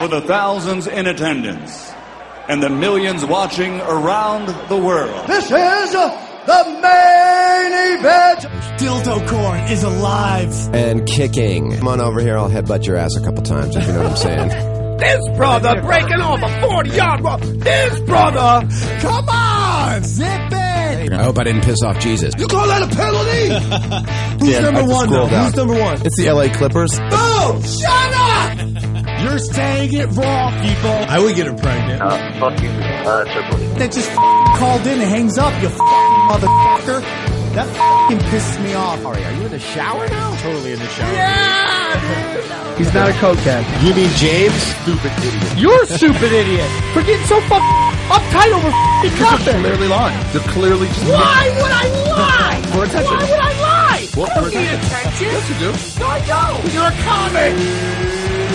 For the thousands in attendance and the millions watching around the world. This is the main event. Dildo Corn is alive. And kicking. Come on over here, I'll headbutt your ass a couple times, if you know what I'm saying. This brother breaking off a 40-yard run. This brother. Come on, zip it. I hope I didn't piss off Jesus. You call that a penalty? Who's number one, though? Who's number one? It's the LA Clippers. Oh, shut up! You're saying it wrong, people. I would get her pregnant. Fuck you, Triple H. That just called in and hangs up, you motherfucker. That pisses me off. Are you in the shower now? Totally in the shower. Yeah! He's not a cokehead. You mean James? Stupid idiot. You're a stupid idiot for getting so uptight over nothing. They're clearly lying. They're clearly just... Why would I lie? For attention. Why would I lie? Well, I don't need attention. Yes, you do. No, I don't. You're a comic.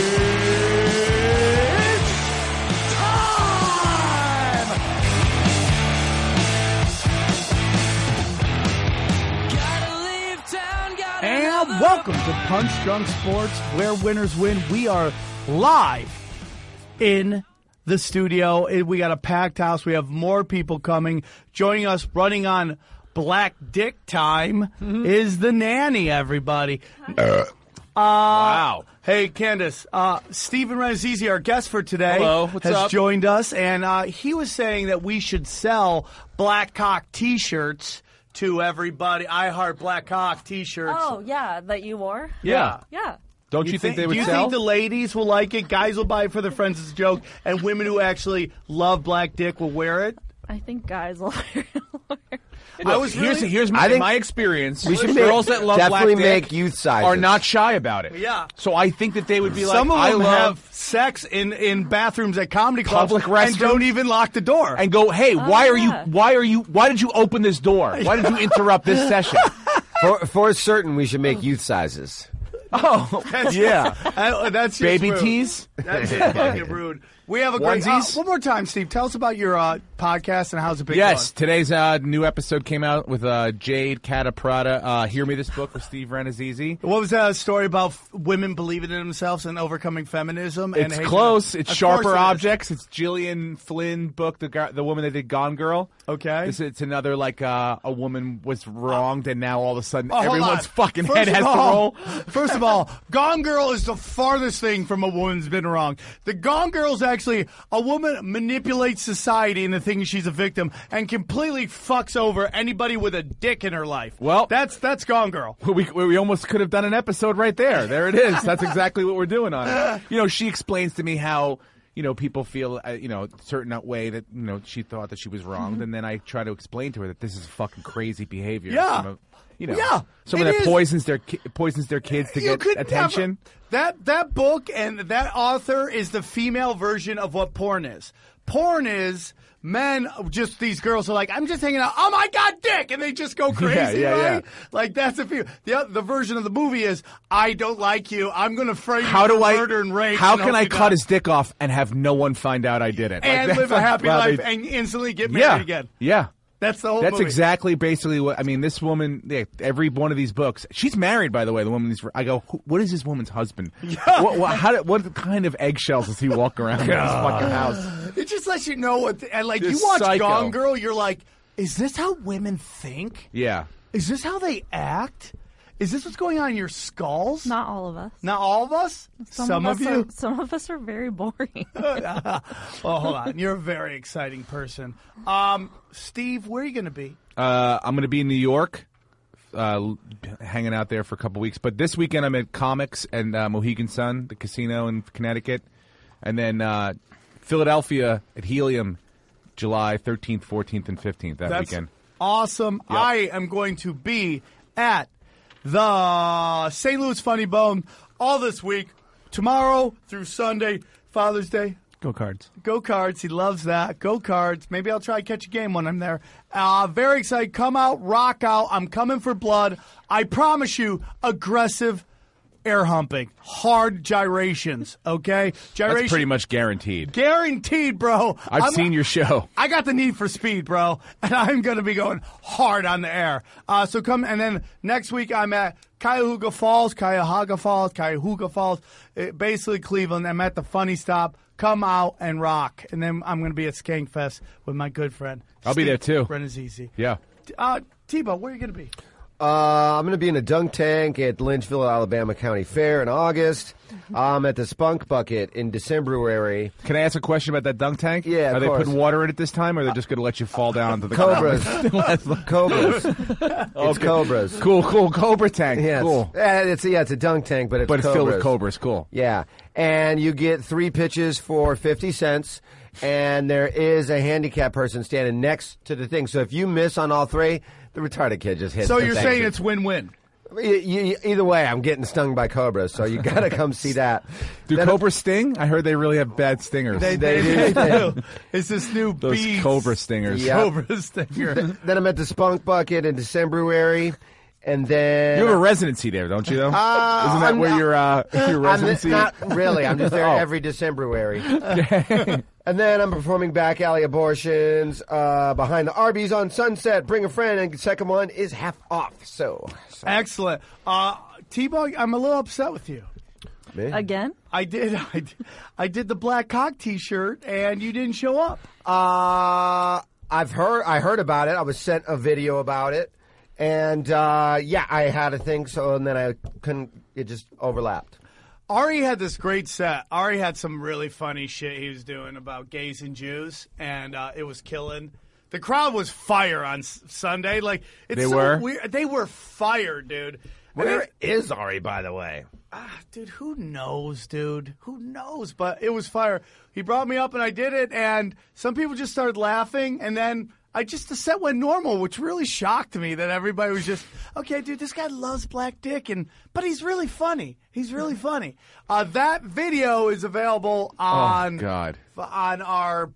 And welcome to Punch Drunk Sports, where winners win. We are live in the studio. We got a packed house. We have more people coming. Joining us, running on Black Dick time, is the nanny, everybody. Wow. Hey, Candace. Steven Renazizi, our guest for today, Hello, what's has up? joined us. And he was saying that we should sell Black Cock T-shirts to everybody. I Heart Black Cock T-shirts. Oh, yeah, that you wore? Yeah. Yeah. Don't you think they would Do you sell? think the ladies will like it? Guys will buy it for their friends as a joke, and women who actually love black dick will wear it? I think guys will wear it. Here's my experience. We should girls that love definitely black make dick youth sizes. are not shy about it. Yeah. So I think that they would be like, Some of I them love have sex in bathrooms at comedy clubs Public and restrooms? don't even lock the door. and go, hey, why did you open this door? Why did you interrupt this session? For certain, we should make youth sizes. Oh, yeah. That's just Baby rude. tees? That's just fucking rude. We have a great... Onesies? one more time, Steve. Tell us about your podcast and how's it been Yes, going. today's new episode came out with Jade Cataprata. Hear Me This Book with Steve Renazizi. What was that story about women believing in themselves and overcoming feminism? And It's hating close. them? It's Of Sharper course it is. Objects. It's Gillian Flynn book, the woman that did Gone Girl. Okay. It's another like a woman was wronged and now all of a sudden Oh, hold everyone's on. fucking First head of has to all- roll. First of all, Gone Girl is the farthest thing from a woman's been wrong. The Gone Girl is actually a woman manipulates society into thinking she's a victim and completely fucks over anybody with a dick in her life. Well- that's Gone Girl. We almost could have done an episode right there. There it is. That's exactly what we're doing on it. You know, she explains to me how, you know, people feel, a certain way that, you know, she thought that she was wronged. And then I try to explain to her that this is fucking crazy behavior. Yeah. From a, Yeah, someone it that is. poisons their kids to You get could attention. That book and that author is the female version of what porn is. Porn is men, just these girls are like, I'm just hanging out. Oh my God, dick, and they just go crazy, Yeah, right? yeah. Like that's the version of the movie is I don't like you. I'm going to frame you How for do I? murder and rape. How and can hope I you cut die. his dick off and have no one find out I did it? and Like, live a that's happy how life they- and instantly get married again? Yeah. That's the whole That's movie. exactly basically what I mean. This woman, every one of these books, she's married, by the way. The woman, I go, what is this woman's husband? What kind of eggshells does he walk around in this fucking house? It just lets you know what. And like This you watch psycho. Gone Girl, you're like, is this how women think? Yeah. Is this how they act? Is this what's going on in your skulls? Not all of us. Not all of us? Some of you? Some of us are very boring. Well, hold on. You're a very exciting person. Steve, where are you going to be? I'm going to be in New York, hanging out there for a couple weeks. But this weekend I'm at Comics and Mohegan Sun, the casino in Connecticut. And then Philadelphia at Helium, July 13th, 14th, and 15th that That's weekend. awesome. Yep. I am going to be at the St. Louis Funny Bone all this week, tomorrow through Sunday, Father's Day. Go Cards. Go Cards. He loves that. Go Cards. Maybe I'll try to catch a game when I'm there. Very excited. Come out, rock out. I'm coming for blood. I promise you, aggressive air humping, hard gyrations, okay? That's pretty much guaranteed. Guaranteed, bro. I've seen your show. I got the need for speed, bro, and I'm going to be going hard on the air. So come, and then next week I'm at Cuyahoga Falls, basically Cleveland. I'm at the Funny Stop. Come out and rock. And then I'm going to be at Skankfest with my good friend. I'll be there too. Renazizi. Yeah. Tebow, where are you going to be? I'm going to be in a dunk tank at Lynchville, Alabama County Fair in August. I'm at the Spunk Bucket in December. Can I ask a question about that dunk tank? Yeah, Are they course. putting water in it this time, or are they just going to let you fall down to the Cobras. ground? Cobras. It's Cobras. Cool. Cobra tank. Yeah, cool. It's a dunk tank, but it's But it's filled with Cobras. Cobras. Cool. Yeah, and you get 3 pitches for 50 cents, and there is a handicap person standing next to the thing. So if you miss on all 3, the retarded kid just hits So the you're thing. saying it's win-win? Either way, I'm getting stung by cobras, so you got to come see that. Do Then- cobras sting? I heard they really have bad stingers. They do. do. It's this new Those beast. cobra stingers. Yeah. Cobra stinger. Then I'm at the Spunk Bucket in December, and then You have a residency there, don't you? Though? Isn't that I'm where not- your residency? Not really. I'm just there Oh. every December. And then I'm performing back alley abortions behind the Arby's on Sunset. Bring a friend, and the second one is half off. So Excellent. T-Bug, I'm a little upset with you. Again? I did the Black Cock T-shirt, and you didn't show up. I heard about it. I was sent a video about it, and I had a thing. So and then I couldn't. It just overlapped. Ari had this great set. Ari had some really funny shit he was doing about gays and Jews, and it was killing. The crowd was fire on Sunday. Like it's They so were? weird. They were fire, dude. Where is Ari, by the way? Dude, who knows, dude? Who knows? But it was fire. He brought me up and I did it, and some people just started laughing, and then the set went normal, which really shocked me that everybody was just, okay, dude, this guy loves black dick, but he's really funny. He's really funny. That video is available on our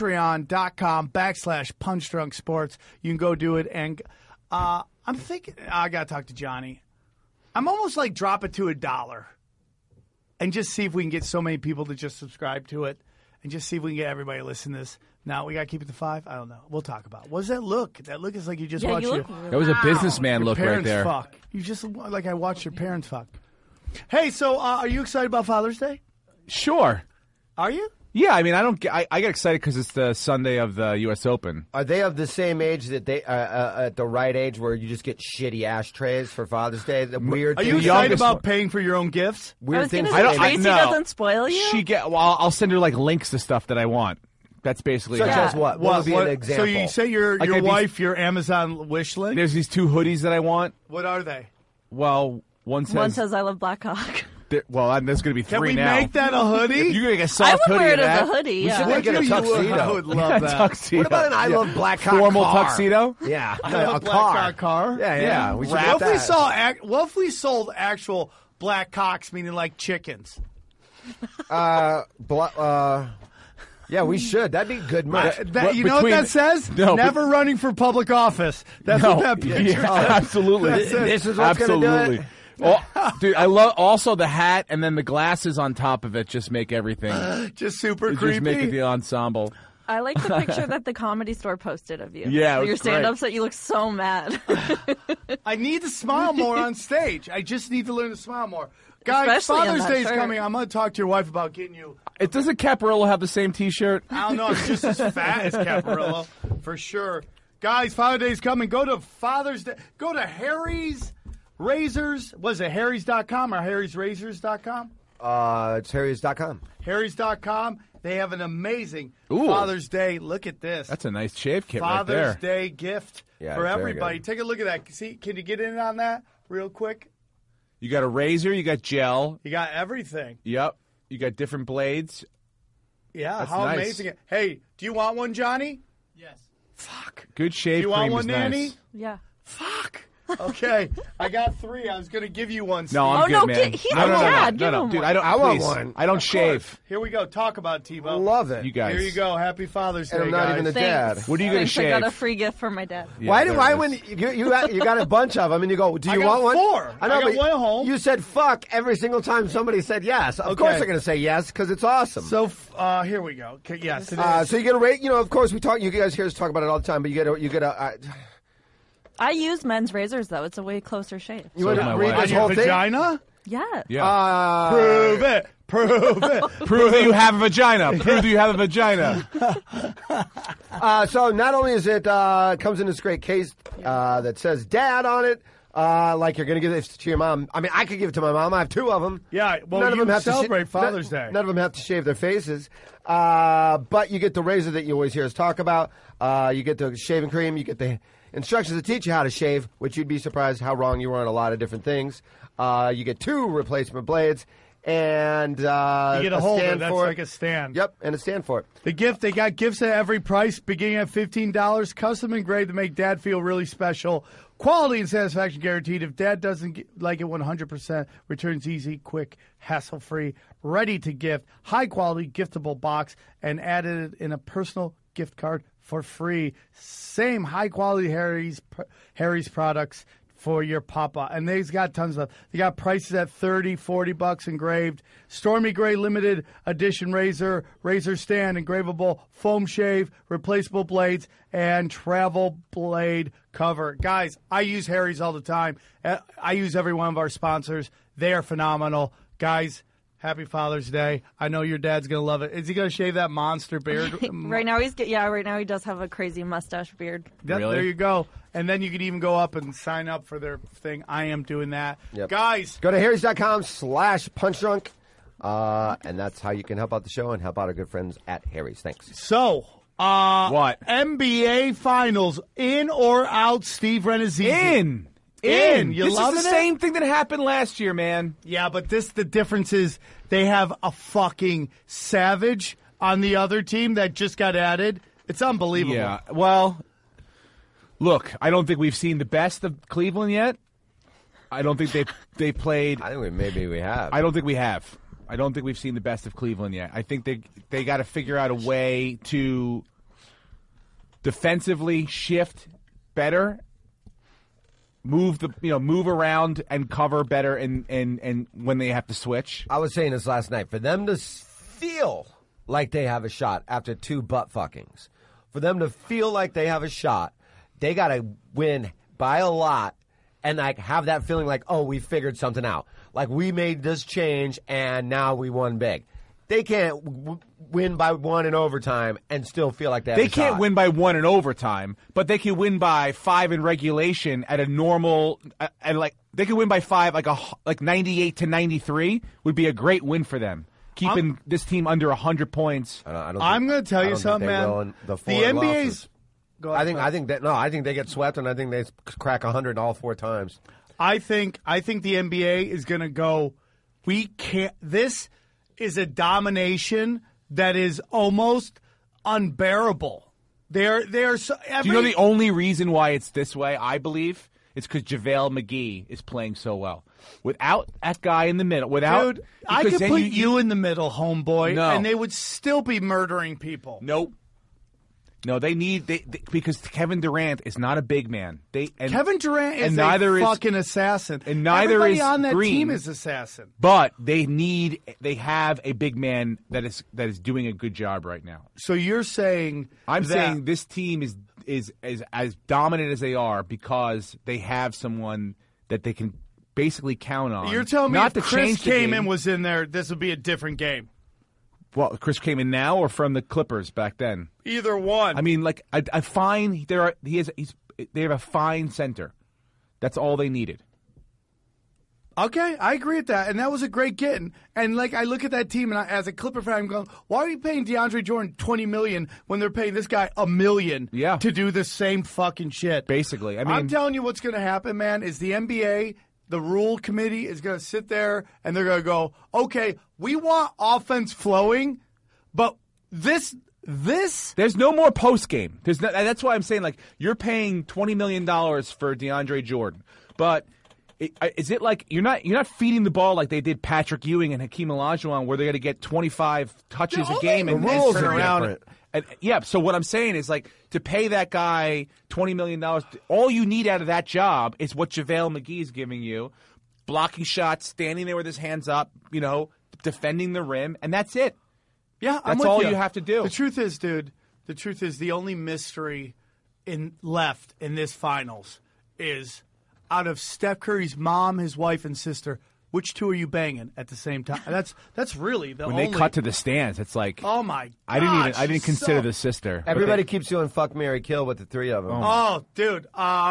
patreon.com/punchdrunksports. You can go do it, and I'm thinking, I got to talk to Johnny. I'm almost like drop it to $1 and just see if we can get so many people to just subscribe to it and just see if we can get everybody to listen to this. Now, we got to keep it to 5? I don't know. We'll talk about it. What does that look? That look is like you just watch you your look really That was a businessman look right parents there. fuck. You just look like I watched your parents fuck. Hey, so are you excited about Father's Day? Sure. Are you? Yeah, I mean, I get excited because it's the Sunday of the U.S. Open. Are they of the same age that they at the right age where you just get shitty ashtrays for Father's Day? The weird. Are you things- excited youngest about one. paying for your own gifts? I Weird was things. going to say, I Tracy no. doesn't spoil you? I'll send her like links to stuff that I want. That's basically Such it. as what? What would be an example? So you say your Like these- wife, your Amazon wish link? There's these 2 hoodies that I want. What are they? Well, one says, One says I love Black Cock. there's going to be 3 Can we now. make that a hoodie? You're going to get a I soft would hoodie wear it of as that. a hoodie, We yeah. should make it a tuxedo. I would love that. Tuxedo. What about an I love black cock Formal car? tuxedo? Yeah, I love a black car. cock car. Yeah. We should What get if we that. saw? What if we sold actual black cocks, meaning like chickens? Yeah, we should. That'd be good merch. You know what that says? No, Never running for public office. That's what that picture yeah, says. absolutely. This is what's gonna do it. Absolutely. Oh, dude, I love also the hat and then the glasses on top of it. Just make everything. Just super Just creepy. make it the ensemble. I like the picture that the Comedy Store posted of you. Yeah, it was your great. stand-ups that you look so mad. I need to smile more on stage. I just need to learn to smile more. Guys, Especially in Father's that Day's shirt. coming. I'm going to talk to your wife about getting you. It doesn't Caparillo have the same T-shirt? I don't know. I'm just as fat as Caparillo, for sure. Guys, Father's Day's coming. Go to Father's Day. Go to Harry's Razors. Was it Harry's.com or Harry'sRazors.com? It's Harry's.com. Harry's.com. They have an amazing Ooh. Father's Day. Look at this. That's a nice shave kit Father's right there. Day gift Yeah, for it's very everybody. good. Take a look at that. See, can you get in on that real quick? You got a razor. You got gel. You got everything. Yep. You got different blades. Yeah, That's how nice. amazing. Hey, do you want one, Johnny? Yes. Fuck. Good shave You cream want one, is Nanny? nice. yeah. Fuck. Okay, I got 3. I was going to give you one, Steve. No, I'm Oh, good, no, man. he's no, bad. Give no, him dude. one. I don't. I want please. one. I don't shave. Here we go. Talk about it, Tebow. Love it. You guys. Here you go. Happy Father's Day, And I'm not guys. even a dad. What are you going to Thanks, shave? I got a free gift from my dad. Yeah, Why there why it when is. you got a bunch of them and you go, do I you got want one? 4. I know, I got but one at home. You said fuck every single time somebody said yes. Of course they're going to say yes because it's awesome. So here we go. Okay, yes, it is. So you get a rate. You know, of course we talk. You guys hear us talk about it all the time. But you get a. I use men's razors, though. It's a way closer shave. You want does my to read wife. this On your whole thing? vagina? Yeah. Yeah. Prove it. Prove it. Prove that you have a vagina. Prove that you have a vagina. So not only is it comes in this great case that says "Dad" on it, like you're going to give this to your mom. I mean, I could give it to my mom. I have 2 of them. Yeah, well, none of you them have celebrate to Father's Day. None of them have to shave their faces. But you get the razor that you always hear us talk about. You get the shaving cream. You get the instructions to teach you how to shave, which you'd be surprised how wrong you were on a lot of different things. You get 2 replacement blades. And You get a holder. stand That's for it. like a stand. Yep, and a stand for it. The gift, they got gifts at every price, beginning at $15, custom engraved to make Dad feel really special. Quality and satisfaction guaranteed. If Dad doesn't like it 100%, returns easy, quick, hassle-free, ready to gift, high-quality giftable box, and added in a personal gift card for free. Same high-quality Harry's products for your papa. And they've got tons of stuff. They got prices at $30, $40 engraved. Stormy Gray limited edition razor stand, engravable foam shave, replaceable blades, and travel blade cover. Guys, I use Harry's all the time. I use every one of our sponsors. They are phenomenal. Guys, happy Father's Day. I know your dad's going to love it. Is he going to shave that monster beard? Right now right now he does have a crazy mustache beard. Yep, Really? there you go. And then you could even go up and sign up for their thing. I am doing that. Yep. Guys, Go to harrys.com/punchdrunk, and that's how you can help out the show and help out our good friends at Harry's. Thanks. so What? NBA Finals, in or out, Steve Renazizi? In. You This is loving the it? same thing that happened last year, man. Yeah, but the difference is they have a fucking Savage on the other team that just got added. It's unbelievable. Yeah. Well, look, I don't think we've seen the best of Cleveland yet. I don't think they played. I think maybe we have. I don't think we have. I don't think we've seen the best of Cleveland yet. I think they got to figure out a way to defensively shift better, move around and cover better, and when they have to switch. I was saying this last night. For them to feel like they have a shot after 2 butt fuckings, for them to feel like they have a shot, they got to win by a lot and like have that feeling like, oh, we figured something out. Like we made this change and now we won big. They can't win by 1 in overtime and still feel like they have a shot. They can't win by 1 in overtime, but they can win by 5 in regulation at a normal and like they can win by 5 like 98 to 93 would be a great win for them. Keeping this team under 100 points. I'm going to tell you something, man. The NBA's. Go ahead, I think they get swept, and I think they crack 100 all 4 times. I think the NBA is going to go. We can't. This is a domination that is almost unbearable. They're so. Do you know the only reason why it's this way? I believe it's because JaVale McGee is playing so well. Without that guy in the middle, Dude, I could put you in the middle, homeboy, No. and they would still be murdering people. Nope. No, they because Kevin Durant is not a big man. Kevin Durant is neither a fucking assassin, and neither Everybody is on that Green. team is assassin. But they have a big man that is doing a good job right now. So you're saying I'm that- saying this team is as dominant as they are because they have someone that they can basically count on. You're telling me not if to Chris change the came game. in was in there, this would be a different game. Well, Chris came in now or from the Clippers back then? Either one. I mean, like a fine. They have a fine center. That's all they needed. Okay, I agree with that, and that was a great getting. And like, I look at that team, and as a Clipper fan, I'm going, "Why are you paying DeAndre Jordan $20 million when they're paying this guy $1 million to do the same fucking shit?" Basically, I mean, I'm telling you, what's going to happen, man, is the NBA, the rule committee, is going to sit there and they're going to go, "Okay, we want offense flowing, but this There's no more post game. That's why I'm saying, like, you're paying $20 million for DeAndre Jordan, but is it like you're not feeding the ball like they did Patrick Ewing and Hakeem Olajuwon, where they're going to get 25 touches a game and turn around? Yeah, so what I'm saying is, like, to pay that guy $20 million, all you need out of that job is what JaVale McGee is giving you, blocking shots, standing there with his hands up, defending the rim, and that's it. Yeah, that's all you have to do. The truth is, dude, the only mystery left in this finals is out of Steph Curry's mom, his wife, and sister, which two are you banging at the same time? That's really the only. When they cut to the stands, it's like, oh my god! I didn't consider the sister. Everybody keeps doing fuck, marry, kill with the three of them. Oh, dude,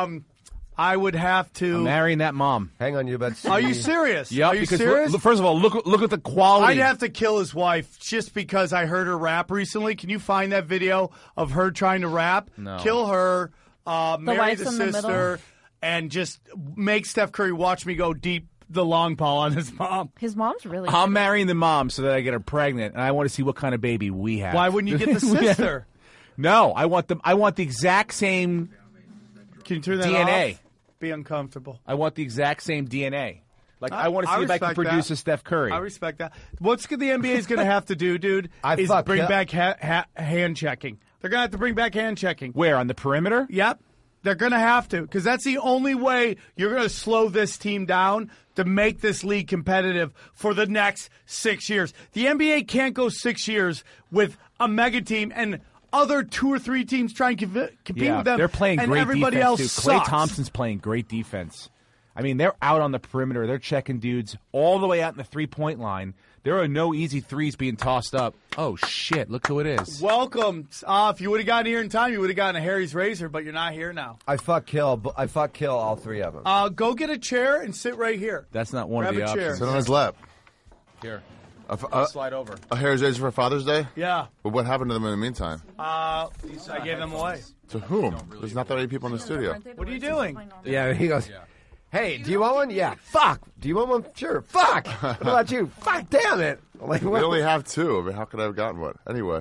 I would have to. I'm marrying that mom. Hang on, you bet. Are you serious? Yeah. Are you serious? First of all, look at the quality. I'd have to kill his wife just because I heard her rap recently. Can you find that video of her trying to rap? No. Kill her, marry the sister, middle. and just make Steph Curry watch me go deep the long ball on his mom. His mom's really I'm good. marrying the mom so that I get her pregnant, and I want to see what kind of baby we have. Why wouldn't you get the sister? No, I want the exact same. Can you turn that DNA. off? Be uncomfortable. I want the exact same DNA. Like, I want to see if I can respect produce that. a Steph Curry. I respect that. What's the NBA is going to have to do, dude, is bring back hand checking. They're going to have to bring back hand checking. Where, on the perimeter? Yep. They're going to have to, because that's the only way you're going to slow this team down to make this league competitive for the next 6 years. The NBA can't go 6 years with a mega team and other 2 or 3 teams trying to compete with them. They're playing and great everybody defense, else too. Klay sucks. Thompson's playing great defense. I mean, they're out on the perimeter. They're checking dudes all the way out in the three-point line. There are no easy threes being tossed up. Oh, shit. Look who it is. Welcome. If you would have gotten here in time, you would have gotten a Harry's Razor, but you're not here now. I fuck kill all three of them. Go get a chair and sit right here. That's not one Grab of the a chair. options. Sit on his lap. Here. Slide over. A Harry's Razor for Father's Day? Yeah. But what happened to them in the meantime? I gave them away. To whom? There's not that many people in the studio. What are you doing? Yeah, he goes, hey, do you want one? Yeah. Fuck. Do you want one? Sure. Fuck. What about you? Fuck, damn it. Like, We only have 2. I mean, how could I have gotten one? Anyway.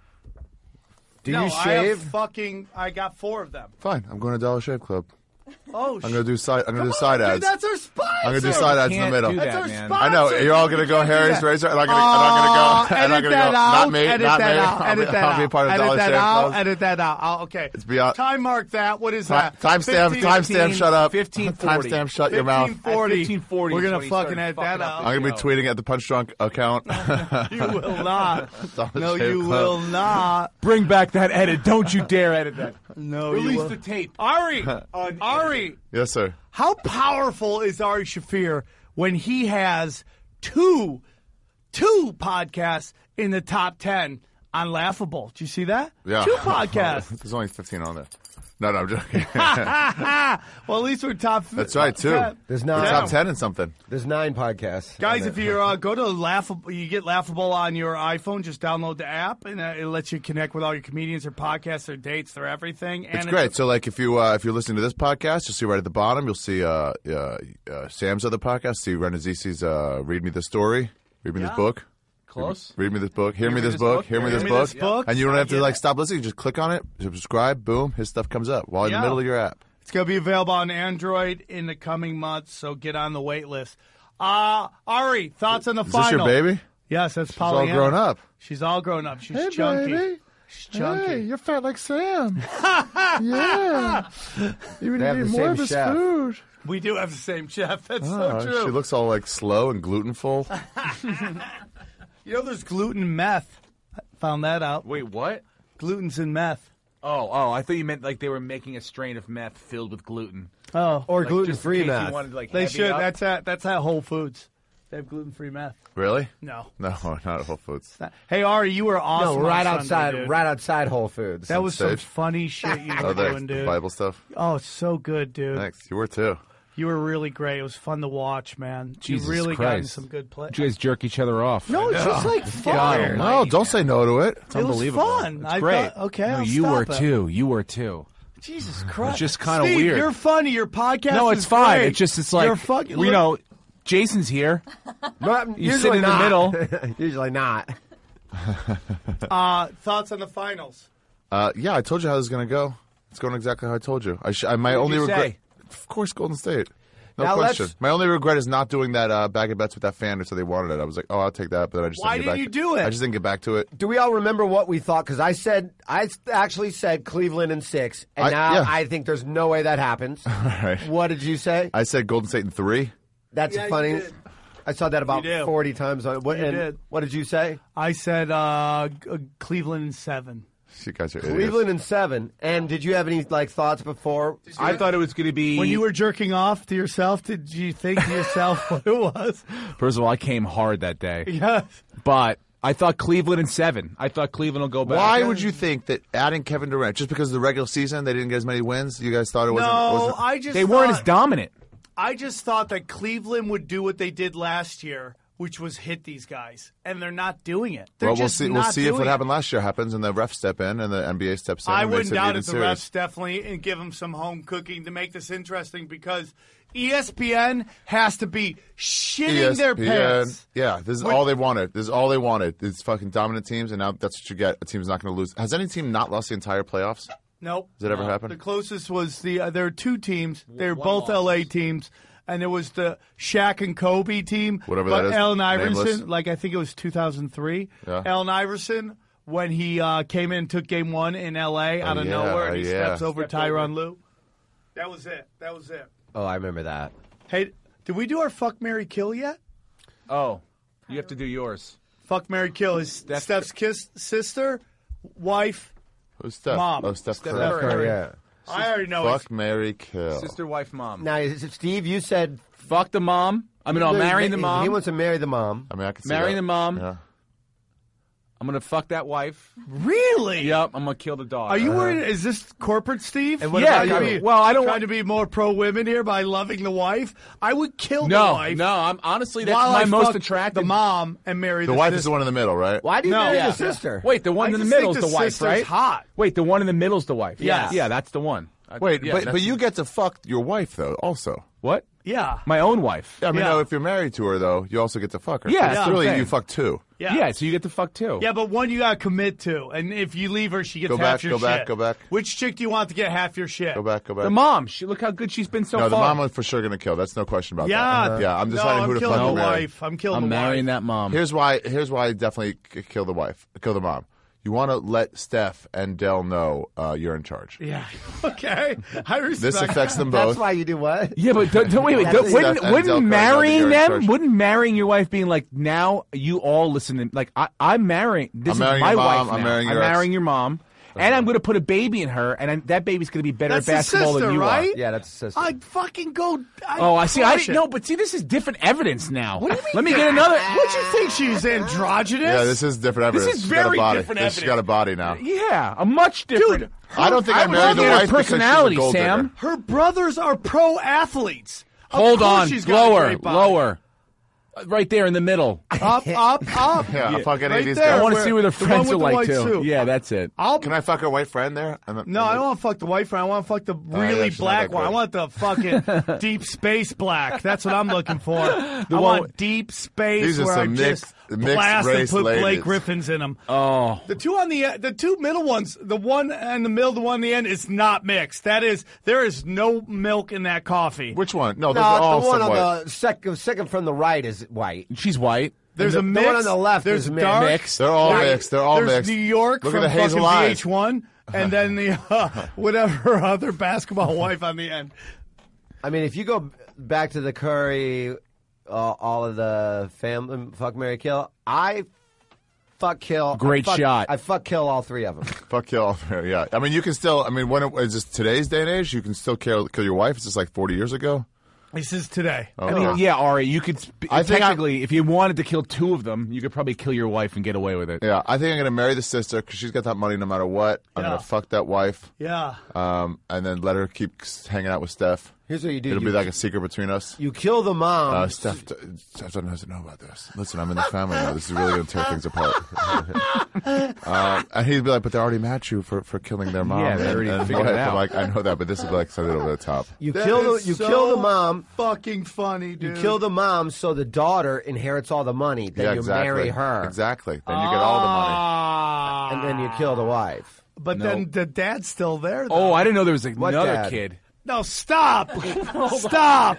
do No, you shave? I got 4 of them. Fine. I'm going to Dollar Shave Club. Oh, I'm gonna do side ads. Dude, that's our sponsor. I'm gonna do side ads in the Can't middle. do That's that, our man. sponsor. I know you're all gonna go You can't do Harry's that. Razor, and I'm gonna go. And I'm Edit gonna that go. out. Not me. Edit Not that me. out. Edit that I'll be a out. part of Edit Dollar that Shave out. Club. Edit that out. Oh, okay. It's beyond. Time mark that. What is that? Timestamp. Timestamp. Shut up. 1540. Timestamp. Shut your mouth. 1540. We're is gonna when he fucking started edit fucking that up out. I'm gonna be tweeting at the Punch Drunk account. You will not. Dollar No, Shave you Club. will not. Bring back that edit. Don't you dare edit that. No, you Release will. the tape. Ari, Ari, Yes, sir. how powerful is Ari Shaffir when he has two podcasts in the top 10 on Laughable? Did you see that? Yeah. 2 podcasts. There's only 15 on there. No, I'm joking. Well, at least we're top. That's right, too. There's We're 9. top 10 and something. There's 9 podcasts. Guys, if you go to Laughable, you get Laughable on your iPhone. Just download the app, and it lets you connect with all your comedians, their podcasts, their dates, their everything. And It's great. So, like, if you're listening to this podcast, you'll see right at the bottom, you'll see Sam's other podcast. See Renazisi's Read Me This Story. Read Me This Book. Close. Read me this book. Hear me this book. Hear me this book. And you don't have to stop listening. You just click on it, subscribe, boom, his stuff comes up while in the middle of your app. It's going to be available on Android in the coming months, so get on the wait list. Ari, thoughts on the Is final? this your baby? Yes, that's She's all Pollyanna. grown up. She's all grown up. She's chunky. She's chunky. you're fat like Sam. Yeah. You They have the same chef. food. We do have the same chef. That's so true. She looks all like slow and glutenful. You know, there's gluten in meth. I found that out. Wait, what? Gluten's in meth. Oh, I thought you meant like they were making a strain of meth filled with gluten. Oh, Or Like, gluten-free just in case you meth. wanted, like, they heavy should. up. That's at Whole Foods. They have gluten-free meth. Really? No. No, not at Whole Foods. Hey, Ari, you were awesome. No, right on Sunday, dude. outside Whole Foods. That was some stage. funny shit you Oh, were thanks. doing, dude. Bible stuff. Oh, it's so good, dude. Thanks. You were too. You were really great. It was fun to watch, man. Jesus you really got in Christ. some good play. Did you guys jerk each other off? No, it's just like fun. No, don't say no to it. It's It was unbelievable. fun. It's I great. thought- okay, No, I'll you stop were it. too. You were too. Jesus Christ. It's just kind of Steve, weird. You're funny. Your podcast No, is it's fine. great. It's like, You're fucking, Jason's here. Not, You sit in the middle. Usually not. Thoughts on the finals? Yeah, I told you how this is going to go. It's going exactly how I told you. My only regret, of course, Golden State. No now question. My only regret is not doing that bag of bets with that fan until they wanted it. I was like, oh, I'll take that, but then I just Why didn't get didn't back you do it? I just didn't get back to it. Do we all remember what we thought? Because I actually said Cleveland in 6, and now I think there's no way that happens. Right. What did you say? I said Golden State in 3. That's Yeah, funny. you did. I saw that about You did. 40 times. What did. What did you say? I said Cleveland in 7. You guys are idiots. Cleveland in 7. And did you have any thoughts before? I thought it was going to be. When you were jerking off to yourself, did you think to yourself what it was? First of all, I came hard that day. Yes. But I thought Cleveland in 7. I thought Cleveland will go back. Why would you think that adding Kevin Durant, just because of the regular season, they didn't get as many wins? You guys thought it wasn't? No, I just They weren't as dominant. I just thought that Cleveland would do what they did last year, which was hit these guys, and they're not doing it. They're Well, we'll just see. not We'll see if doing what it. happened last year happens, and the refs step in, and the NBA steps in. I and wouldn't makes it doubt even it. The serious. refs definitely and give them some home cooking to make this interesting because ESPN has to be shitting their pants. Yeah, this is all they wanted. This is all they wanted. It's fucking dominant teams, and now that's what you get. A team's not going to lose. Has any team not lost the entire playoffs? Nope. Has it ever happened? The closest was there are 2 teams. They were both LA teams. And it was the Shaq and Kobe team. Whatever but that is, Allen nameless. Iverson, like I think it was 2003. Yeah. Allen Iverson, when he came in and took game 1 in L.A. out of yeah, nowhere, and he yeah. steps over Tyronn Lue. That was it. Oh, I remember that. Hey, did we do our fuck, marry, kill yet? Oh, you have to do yours. Fuck, marry, kill. His Steph's sister, wife, Who's Steph? Mom. Oh, Steph Steph Curry. Curry. Yeah. I already know. Fuck, marry, kill. Sister, wife, mom. Now, Steve, you said Fuck the mom. I mean, I'm marrying the mom. He wants to marry the mom. I mean, I can see Marrying that. the mom. Yeah. I'm going to fuck that wife. Really? Yep, I'm going to kill the dog. Are you worried? Is this corporate, Steve? And what Yeah, about I you? mean, well, I don't trying to be more pro women here by loving the wife. I would kill the No, wife. no, I'm honestly, that's while my I most fuck attractive. the mom and marry The the wife sister. is the one in the middle, right? Why do you No. marry Yeah. the sister? Wait, the one I in the just middle think is the wife, sister's right? hot. Wait, the one in the middle is the wife. Yes. Yeah, that's the one. Wait, Yeah, but that's- you get to fuck your wife, though, also. What? Yeah. My own wife. I mean, Yeah. no, if you're married to her, though, you also get to fuck her. Yeah, So that's it's what really, I'm saying. you fuck 2. Yeah, so you get to fuck too. Yeah, but one you got to commit to. And if you leave her, she gets Go half back, your go shit. back, go back. Which chick do you want to get half your shit? Go back, go back. The mom. Look how good she's been so No, the far. mom I'm for sure going to kill. That's no question about Yeah. that. Yeah, I'm no, deciding I'm who to killing fucking the marry. wife. I'm killing I'm the marrying wife. that mom. Here's why I definitely kill the wife. Kill the mom. You want to let Steph and Dell know you're in charge. Yeah. Okay. I respect This affects them That's both. why you do what? Yeah, but wait. That's Steph Wouldn't and Del Curry, marrying you're in them, charge. wouldn't marrying your wife being like, now you all listen to, like, I'm marrying, this I'm is marrying my your mom, wife now. I'm marrying your ex. your mom, and I'm going to put a baby in her, and that baby's going to be better That's at the basketball sister, than you right? are. Yeah, that's a sister. I'd fucking go. Oh, I see. I crush didn't it. know, but see, this is different evidence now. What do you mean? Let me get another. What you think she's androgynous? Yeah, this is different evidence. is She's got a very body. different She's got a body now. Yeah, a much different. Dude, I don't think I would married the look at her wife because she's a personality, gold digger. Sam. Her brothers are pro athletes. Of Hold course on, she's got a lower, great body. lower, right there in the middle. Up. Yeah, fucking Right 80s there. I guy. want to see where the The friends one are with the like white too. suit. Yeah, that's it. Can I fuck her white friend there? No, I don't want to fuck the white friend. I want to fuck the really she's not black that one. I good. want the fucking deep space black. That's what I'm looking for. I one- want deep space These are where I some just mixed blast and race put Blake ladies. Griffins in them. Oh, The two middle ones, the one in the middle, the one in the end, is not mixed. There is no milk in that coffee. Which one? No, those No, are all the one somewhat. on the second from the right is white. she's white. There's the- a the mix. one on the left There's is mixed. dark. Mixed. They're all mixed. They're all There's mixed. New York Look from at the hazel fucking eyes. VH1, and then the whatever other basketball wife on the end. I mean, if you go back to the Curry, all of the family, fuck, marry, kill, I fuck, kill. Great shot. I fuck, kill all 3 of them. Fuck kill. Yeah. I mean, you can still. I mean, is this today's day and age? You can still kill your wife. It's just like 40 years ago. This is today. Oh, I mean, yeah, Ari, you could I think technically, if you wanted to kill 2 of them, you could probably kill your wife and get away with it. Yeah, I think I'm going to marry the sister because she's got that money no matter what. I'm Yeah. going to fuck that wife, Yeah. and then let her keep hanging out with Steph. Here's what you do. It'll be like a secret between us. You kill the mom. Steph doesn't know about this. Listen, I'm in the family now. This is really going to tear things apart. And he'd be like, but they're already mad at you for killing their mom. Yeah, they already figured it out. I'm like, I know that, but this would be like something over the top. You That kill is the mom. Fucking funny, dude. You kill the mom so the daughter inherits all the money. Then you exactly. marry her. Exactly. Then you get all the money. And then you kill the wife. But then the dad's still there, though. Oh, I didn't know there was What another dad? kid. No, stop! Stop!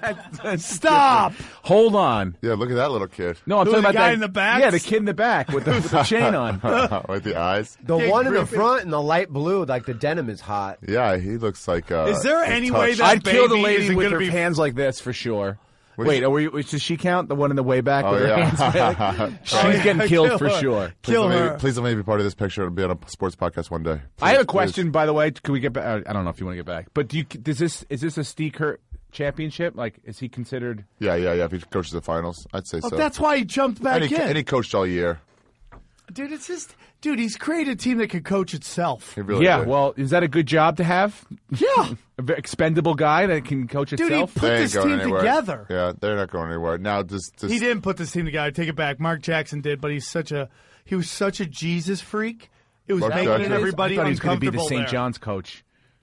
Stop! Hold on. Yeah, look at that little kid. No, I'm Who, talking the about guy that in the back? Yeah, the kid in the back with the chain on. With the eyes. The Yeah, one in the creepy. front in the light blue, like the denim is hot. Yeah, he looks like. Is there like any way touched. that I'd kill the baby lady isn't with gonna her be- hands like this for sure. Which- Wait, does she count? The one in the way back Oh, with her yeah. hands like She's getting killed Kill for her. sure. Kill her. Please let me be part of this picture and be on a sports podcast one day. I have a Please, question, by the way. Can we get back? I don't know if you want to get back, but is this a Steve Kerr championship? Like, is he considered? Yeah. If he coaches the finals, I'd say Oh, so. that's why he jumped back in. And he coached all year. Dude, it's just... Dude, he's created a team that can coach itself. He really Yeah. did. Well, is that a good job to have? Yeah. An expendable guy that can coach Dude, he itself? put They ain't this going team anywhere. together. Yeah, they're not going anywhere. Now, does He didn't put this team together. I take it back. Mark Jackson did, but he was such a Jesus freak. It was Mark making Jackson? everybody I thought he was going to be uncomfortable the St. there. John's coach.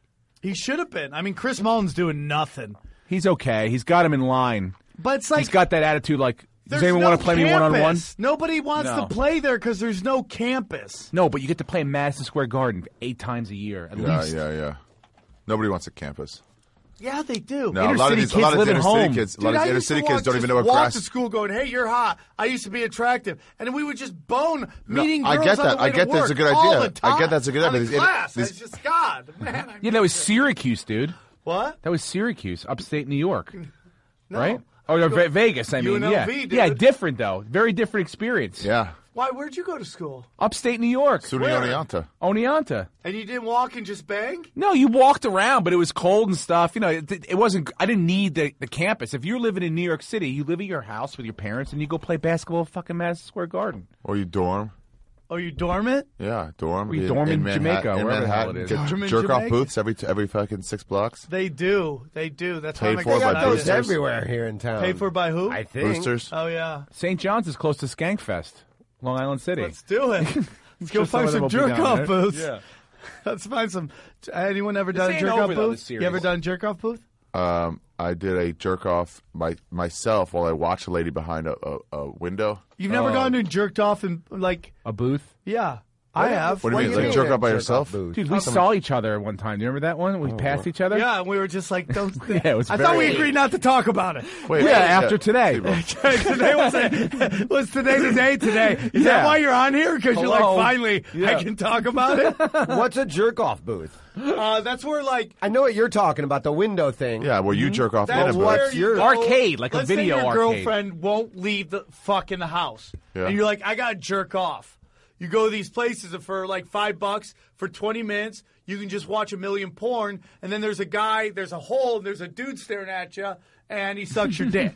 He should have been. I mean, Chris Mullen's doing nothing. He's okay. He's got him in line. But it's like... He's got that attitude like, does there's anyone no want to play me one-on-one? campus. Nobody wants No. to play there because there's no campus. No, but you get to play in Madison Square Garden 8 times a year at least. Yeah. Nobody wants a campus. Yeah, they do. No, a lot of Inner-city these, a kids lot of live at inner home. city kids, a lot Dude, of I inner used to city kids don't even know what walk grass. to school going, hey, you're hot. I used to be attractive. And then we would just bone meeting I girls get on that. the way I get to that's a work good all idea. the time. I get that's a good I'm idea. in class. These- It's just, God, man. Yeah, that was Syracuse, dude. What? That was Syracuse, upstate New York. No. Right? Oh, no, Vegas, I mean. UNLV, yeah. dude. Yeah, different, though. Very different experience. Yeah. Why? Where'd you go to school? Upstate New York. SUNY Oneonta. Oneonta. And you didn't walk and just bang? No, you walked around, but it was cold and stuff. You know, it wasn't. I didn't need the campus. If you're living in New York City, you live at your house with your parents, and you go play basketball at fucking Madison Square Garden. Or you dorm. Oh, you dorm it? Yeah, dorm. We dorm in Jamaica, in wherever the hell Manhattan. it is. Get Dorm in jerk off Jamaica? booths every fucking 6 blocks. They do. They do. That's why Paid I'm for by They got those boosters. everywhere here in town. Paid for by who? I think. Boosters. Oh, yeah. St. John's is close to Skankfest, Long Island City. Let's do it. Let's go Sure find some some of them will be jerk down off there. booths. Yeah. Let's find some. Anyone ever This done a ain't jerk off over, though, booth? this You series. ever done a jerk off booth? I did a jerk off myself while I watched a lady behind a window. You've never gone and jerked off in, like, A booth? yeah. I have. What do you mean? Like jerk off by yourself? Dude, we saw each other one time. Do you remember that one? We passed each other? Yeah, and we were just like, don't. Yeah, it was I thought we very- agreed not to talk about it. Wait, Yeah, after today. Today was today the day today. Is that Yeah. why you're on here? Because you're like, Hello? finally, Yeah. I can talk about it? What's a jerk off booth? That's where, like, I know what you're talking about, the window thing. Yeah, where you jerk off in that's a where booth. what's you your- go- Arcade, like a let's video say your arcade. girlfriend won't leave the fuck in the house. Yeah. And you're like, I got to jerk off. You go to these places and for like $5 for 20 minutes. You can just watch a million porn. And then there's a hole, and there's a dude staring at you, and he sucks your dick.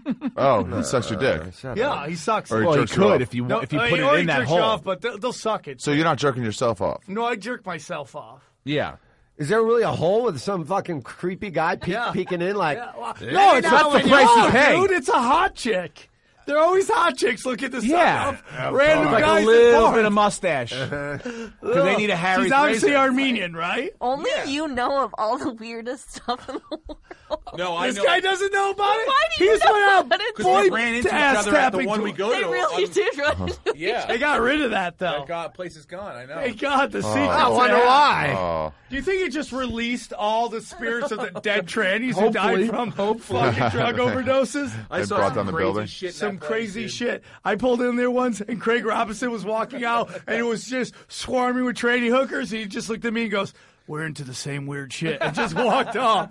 Oh, he sucks your dick. Yeah, he sucks. Or he Well, you jerks you off. could if you No, put or it he in that jerks you hole. off, but they'll suck it. So you're not jerking yourself off. No, I jerk myself off. Yeah. Is there really a hole with some fucking creepy guy peeking in like... No, it's not the price you pay. dude. It's a hot chick. They're always hot chicks looking to Yeah. suck off random Like guys a in little porn. bit of mustache. Because they need a Harry's She's obviously razor. Armenian, right? Only you know of all the weirdest stuff in the world. No, This guy doesn't know about it. Why do you He's know went out about it? Because we ran into each ass other at the tapping one to- we go They to. really did run into Yeah. They got rid of that though. That God, place is gone, I know. They got the secret. I wonder why. Oh, Do you think it just released all the spirits of the dead trannies who Hopefully. died from fucking drug overdoses? they brought down the building. Some crazy shit. I pulled in there once, and Craig Robinson was walking out, and it was just swarming with tranny hookers. He just looked at me and goes, "We're into the same weird shit," and just walked off.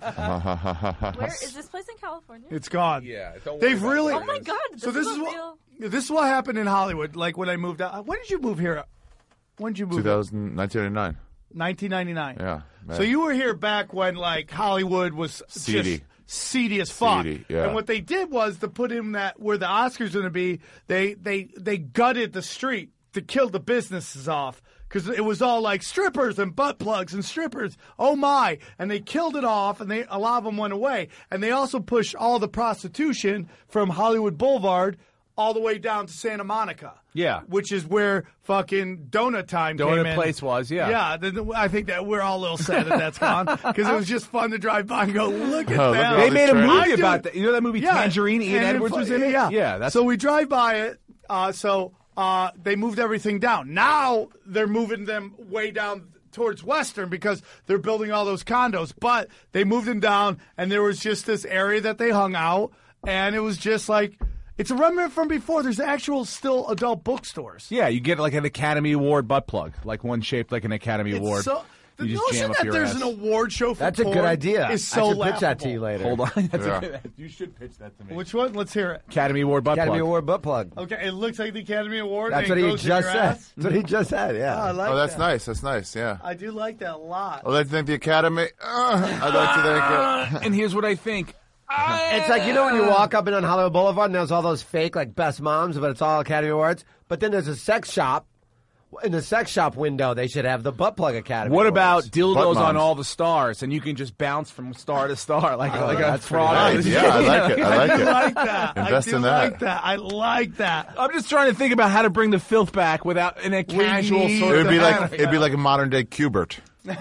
Where is this place in California? It's gone. Yeah, don't worry They've about really. Oh my God! So this is real. this is what happened in Hollywood. Like when I moved out. When did you move here? When did you move? 1999. 1999. Yeah. man. So you were here back when like Hollywood was Seedy. just seedy as fuck. Seedy, yeah. And what they did was to put in that where the Oscars going to be, they gutted the street to kill the businesses off because it was all like strippers and butt plugs and strippers. Oh my! And they killed it off, and a lot of them went away. And they also pushed all the prostitution from Hollywood Boulevard all the way down to Santa Monica. Yeah. Which is where fucking Donut Time came in. Donut Place was, yeah. Yeah, I think that we're all a little sad that that's gone because it was just fun to drive by and go, look at Oh, look that. at They all made a these movie trailers. about that. You know that movie Tangerine? Ian And Edwards was in it? Yeah. That's So we drive by it. So they moved everything down. Now they're moving them way down towards Western because they're building all those condos. But they moved them down, and there was just this area that they hung out, and it was just like it's a remnant from before. There's actual still adult bookstores. Yeah, you get like an Academy Award butt plug, like one shaped like an Academy Award. So the You just jam notion up that your there's ass. an award show for That's a porn good idea. is so I should pitch that to you laughable. later. Hold on. That's Yeah. a good, you should pitch that to me. Which one? Let's hear it. Academy Award butt Academy plug. Award butt plug. Okay, it looks like the Academy Award. That's and what it he goes in just your said. ass. That's what he just said. Yeah. I like Oh, that's that. nice. That's nice. Yeah. I do like that a lot. I'd like to thank the Academy. I'd like to thank it. And here's what I think. It's like, you know, when you walk up and on Hollywood Boulevard and there's all those fake, like, best moms, but it's all Academy Awards. But then there's a sex shop. In the sex shop window, they should have the butt plug Academy What Awards. about dildos Butt on moms. all the stars, and you can just bounce from star to star like a that's fraud? pretty Nice. Yeah, I like it. I like I do it. like that. Invest I do in that. like that. I like that. I'm just trying to think about how to bring the filth back without in a casual need- sort It of would be like manner. it'd be like a modern day Cubert,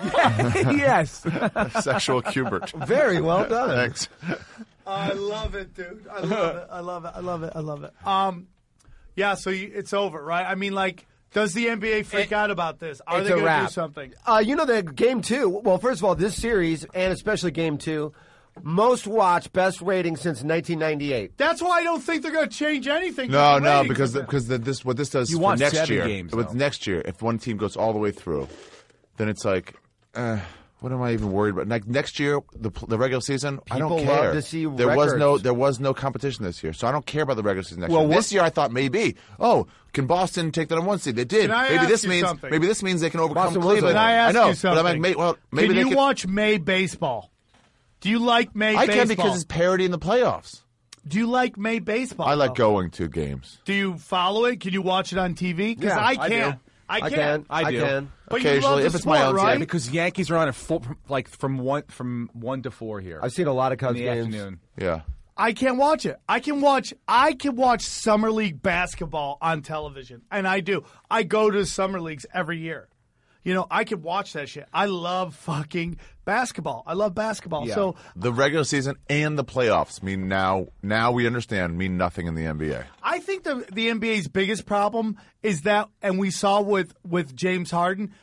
Yes. sexual Cubert. Very well done. Thanks. I love it, dude. I love it. I love it. I love it. I love it. Yeah. So it's over, right? I mean, like, does the NBA freak out about this? Are It's they a going to do wrap. something? You know, the game 2, well, first of all, this series, and especially game 2, most watched, best rating since 1998. That's why I don't think they're going to change anything. No, with the no, ratings because of it. this what this does You for want next 7 year. games, with though. next year, if one team goes all the way through, then it's like, what am I even worried about? Like next year, the regular season, I don't People care. love to see there records. was no competition this year, so I don't care about the regular season next Well, year. what- This year, I thought maybe, can Boston take that on one seed? They did. Can I Maybe ask this you means something? maybe this means they can overcome Boston Cleveland. Wizards. Can I ask know, you something? but I'm like, maybe can they you can. watch May baseball? Do you like May I baseball? can because it's parity in the playoffs. Do you like May baseball? I like though? going to games. Do you follow it? Can you watch it on TV? Because Yeah, I I can't. do. I I can't. can. I do. can. But you love Occasionally, the if it's my sport, own team. right? Because Yankees are on at full, like from 1 to 4 here I've seen a lot of in Cubs the games. afternoon. Yeah. I can't watch it. I can watch summer league basketball on television, and I do. I go to summer leagues every year. You know, I can watch that shit. I love fucking basketball. I love basketball. Yeah. So The regular season and the playoffs mean now we understand mean nothing in the NBA. I think the NBA's biggest problem is that, and we saw with James Harden,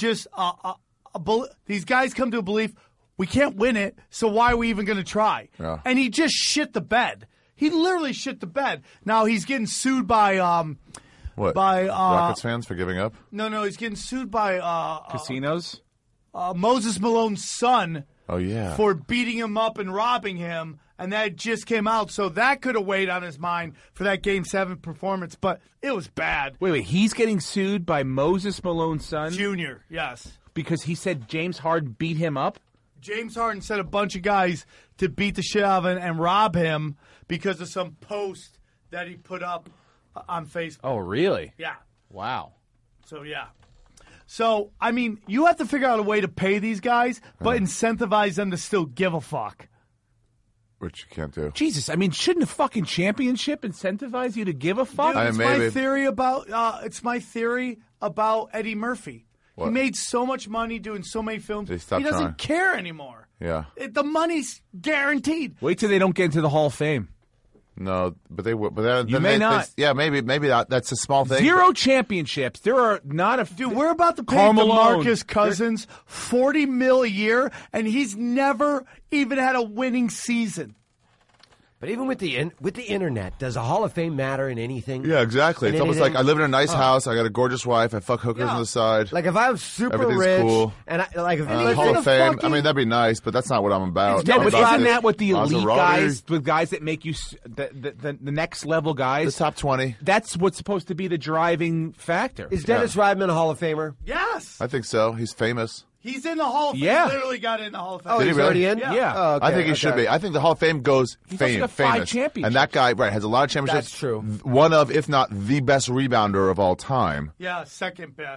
these guys come to a belief we can't win it, so why are we even going to try? Yeah. And he just shit the bed. He literally shit the bed. Now he's getting sued by What? By, Rockets fans for giving up? no, he's getting sued by Casinos? Moses Malone's son Oh yeah. for beating him up and robbing him, and that just came out. So that could have weighed on his mind for that Game 7 performance, but it was bad. Wait, he's getting sued by Moses Malone's son Junior, yes. because he said James Harden beat him up? James Harden sent a bunch of guys to beat the shit out of him and rob him because of some post that he put up on Facebook. Oh, really? Yeah. Wow. So, yeah. So, I mean, you have to figure out a way to pay these guys, but incentivize them to still give a fuck. Which you can't do. Jesus, I mean, shouldn't a fucking championship incentivize you to give a fuck? Dude, it's maybe. my theory about Eddie Murphy. He What? made so much money doing so many films. They He stopped doesn't trying. care anymore. Yeah. The money's guaranteed. Wait till they don't get into the Hall of Fame. No, but they will. But You may not. yeah, maybe that's a small thing. 0 championships. There are not a Dude, we're about to pay Karl Malone. DeMarcus Cousins $40 million a year, and he's never even had a winning season. But even with the internet, does a Hall of Fame matter in anything? Yeah, exactly. In It's almost anything? like I live in a nice house. I got a gorgeous wife. I fuck hookers Yeah. on the side. Like if I was super Everything's rich cool. and I like if Hall of Fame. I mean, that'd be nice, but that's not what I'm about. No, I'm but about isn't this that what the elite Maserati, guys, the guys that make you the next level the guys? top 20? That's what's supposed to be the driving factor. is Dennis Rodman a Hall of Famer? Yes. I think so. He's famous. He's in the Hall of Fame. Yeah. He literally got in the Hall of Fame. Oh, Did he he's really? already in. Yeah. Oh, okay, I think he should okay. be. I think the Hall of Fame goes also fame, got 5 famous. championships. And that guy, has a lot of championships. That's true. One of, if not the best rebounder of all time. Yeah, second best.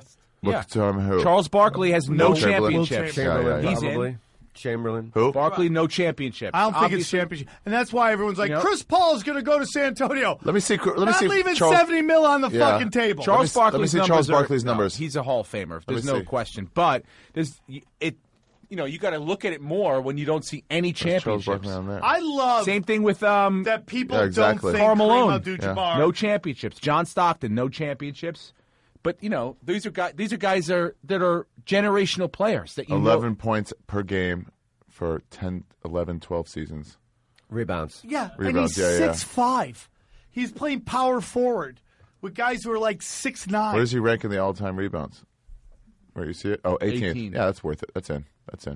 Look to him who? Charles Barkley has no Will Chamberlain. championships. Chamberlain, He's probably. in. Chamberlain. Who? Barkley, no championships. I don't think it's Obviously- championship, and that's why everyone's like, Chris Paul's going to go to San Antonio. Let me see. Let me Not see. leaving Charles, $70 million on the Yeah. fucking table. Charles let me Barkley's see numbers Charles are- Barkley's no, numbers. he's a Hall of Famer. There's me no see. question. But there's it. You know, you got to look at it more when you don't see any Charles championships. Barkley on there. I love Same thing with that people Yeah, exactly. don't think Karl Malone. Kareem Abdul-Jabbar. no championships. John Stockton, no championships. But you know, these are guys that are generational players that you 11 points per game for 10, 11, 12 seasons. Rebounds. Yeah, Rebounds, and he's yeah. 6'5". He's playing power forward with guys who are like 6'9". Where does he rank in the all-time rebounds? Where you see it? Oh, 18. 18. Yeah, that's worth it. That's in.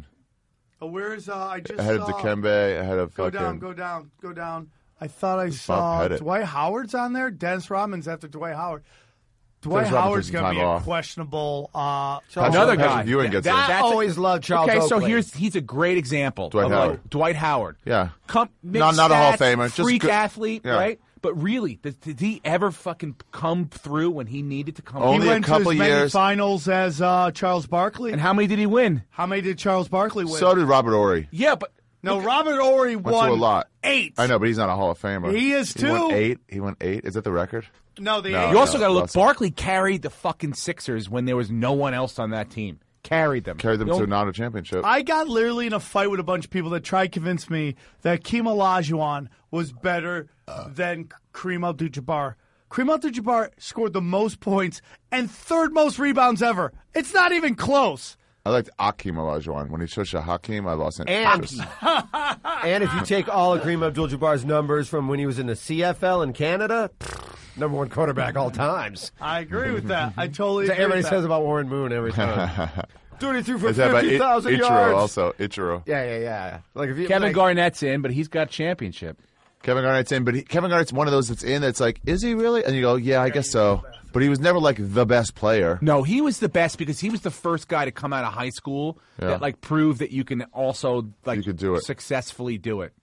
Oh, where's I just Ahead of saw- Dikembe, ahead of Go fucking... down. I thought I saw Pettit. Dwight Howard's on there. Dennis Rodman's after Dwight Howard. Dwight Dennis Rodman Howard's took going to be time a off. questionable. Another guy. Patrick Ewing gets That- in. I always loved Charles Okay, so Oakley. he's a great example. Dwight of Howard. Dwight Howard. Yeah. Mixed Not a Hall of stats, Famer, just freak good- athlete, yeah. right? But really, did he ever fucking come through when he needed to come Only He through? went a couple to as many years. finals as Charles Barkley. And how many did he win? How many did Charles Barkley win? So did Robert Horry. Yeah, but no, Robert Horry Went won to a lot. 8. I know, but he's not a Hall of Famer. He is, He won too. 8. He won 8. Is that the record? No, the No. 8. you also got to look. Russell. Barkley carried the fucking Sixers when there was no one else on that team. Carried them. Carried them You know, to not a championship. I got literally in a fight with a bunch of people that tried to convince me that Keem Olajuwon was better than Kareem Abdul-Jabbar. Kareem Abdul-Jabbar scored the most points and third most rebounds ever. It's not even close. I liked Akeem Olajuwon. When he switched to Hakeem, I lost interest. And if you take all of Kareem Abdul-Jabbar's numbers from when he was in the CFL in Canada, number one quarterback all times. I agree with that. I totally agree Everybody with says that. about Warren Moon every time. Dude, he threw for Is that about 50,000 Ichiro yards. also? Ichiro. Yeah. Like if you, Kevin like, Garnett's in, but he's got championship. Kevin Garnett's in, but Kevin Garnett's one of those that's in that's like, is he really? And you go, yeah, I guess so. But he was never like the best player. No, he was the best because he was the first guy to come out of high school Yeah. that like proved that you can also like You could do it. successfully do it.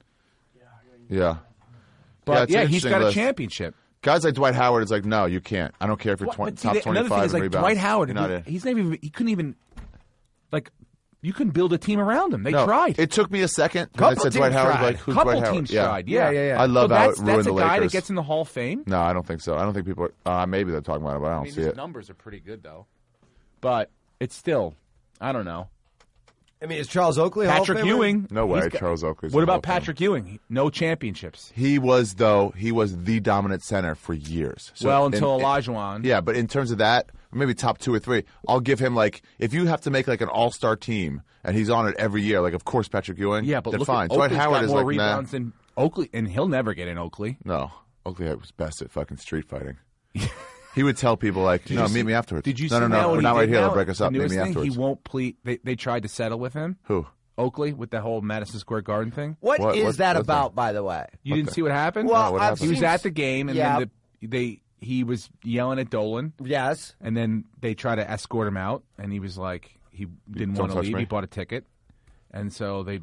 Yeah. But it's yeah, an he's interesting got a list. championship. Guys like Dwight Howard is like, no, you can't. I don't care if you're But see, top another 25 thing is in like rebounds. Dwight Howard. You're not in. He's not even. He couldn't even like. You couldn't build a team around him. They No, tried. It took me a second. When I Couple said Dwight teams Howard, tried. like, who's Couple Dwight Howard? teams Yeah. tried. Yeah. I love so how that's, it ruined that's the a guy Lakers. that gets in the Hall of Fame. No, I don't think so. I don't think people are. Maybe they're talking about it, but I don't see his it. numbers are pretty good though. But it's still, I don't know. I mean, is Charles Oakley Hall of Patrick Famer? Ewing. No way, he's got- Charles Oakley's What in the Hall about of Fame. Patrick Ewing? No championships. He was the dominant center for years. So Well, until in- Olajuwon. Yeah, but in terms of that, maybe top 2 or 3, I'll give him like if you have to make like an all-star team and he's on it every year, like of course Patrick Ewing. Yeah, but then look fine. at Dwight Oakley's Howard got is more like rebounds than Oakley, and he'll never get in Oakley. no. Oakley was best at fucking street fighting. He would tell people like, no, meet me afterwards. Did you no, see no, now no, what we're he not did right here. now? They'll break us The up. Meet newest me thing, afterwards. He won't plead. They tried to settle with him. Who? Oakley with the whole Madison Square Garden thing. What is What's that that? about, by the way? You didn't see what happened? Well, what I've happened? he was seen- at the game, and Yeah. then he was yelling at Dolan, Yes. and then they tried to escort him out, and he was like, he didn't Don't want to touch leave. me. He bought a ticket, and so they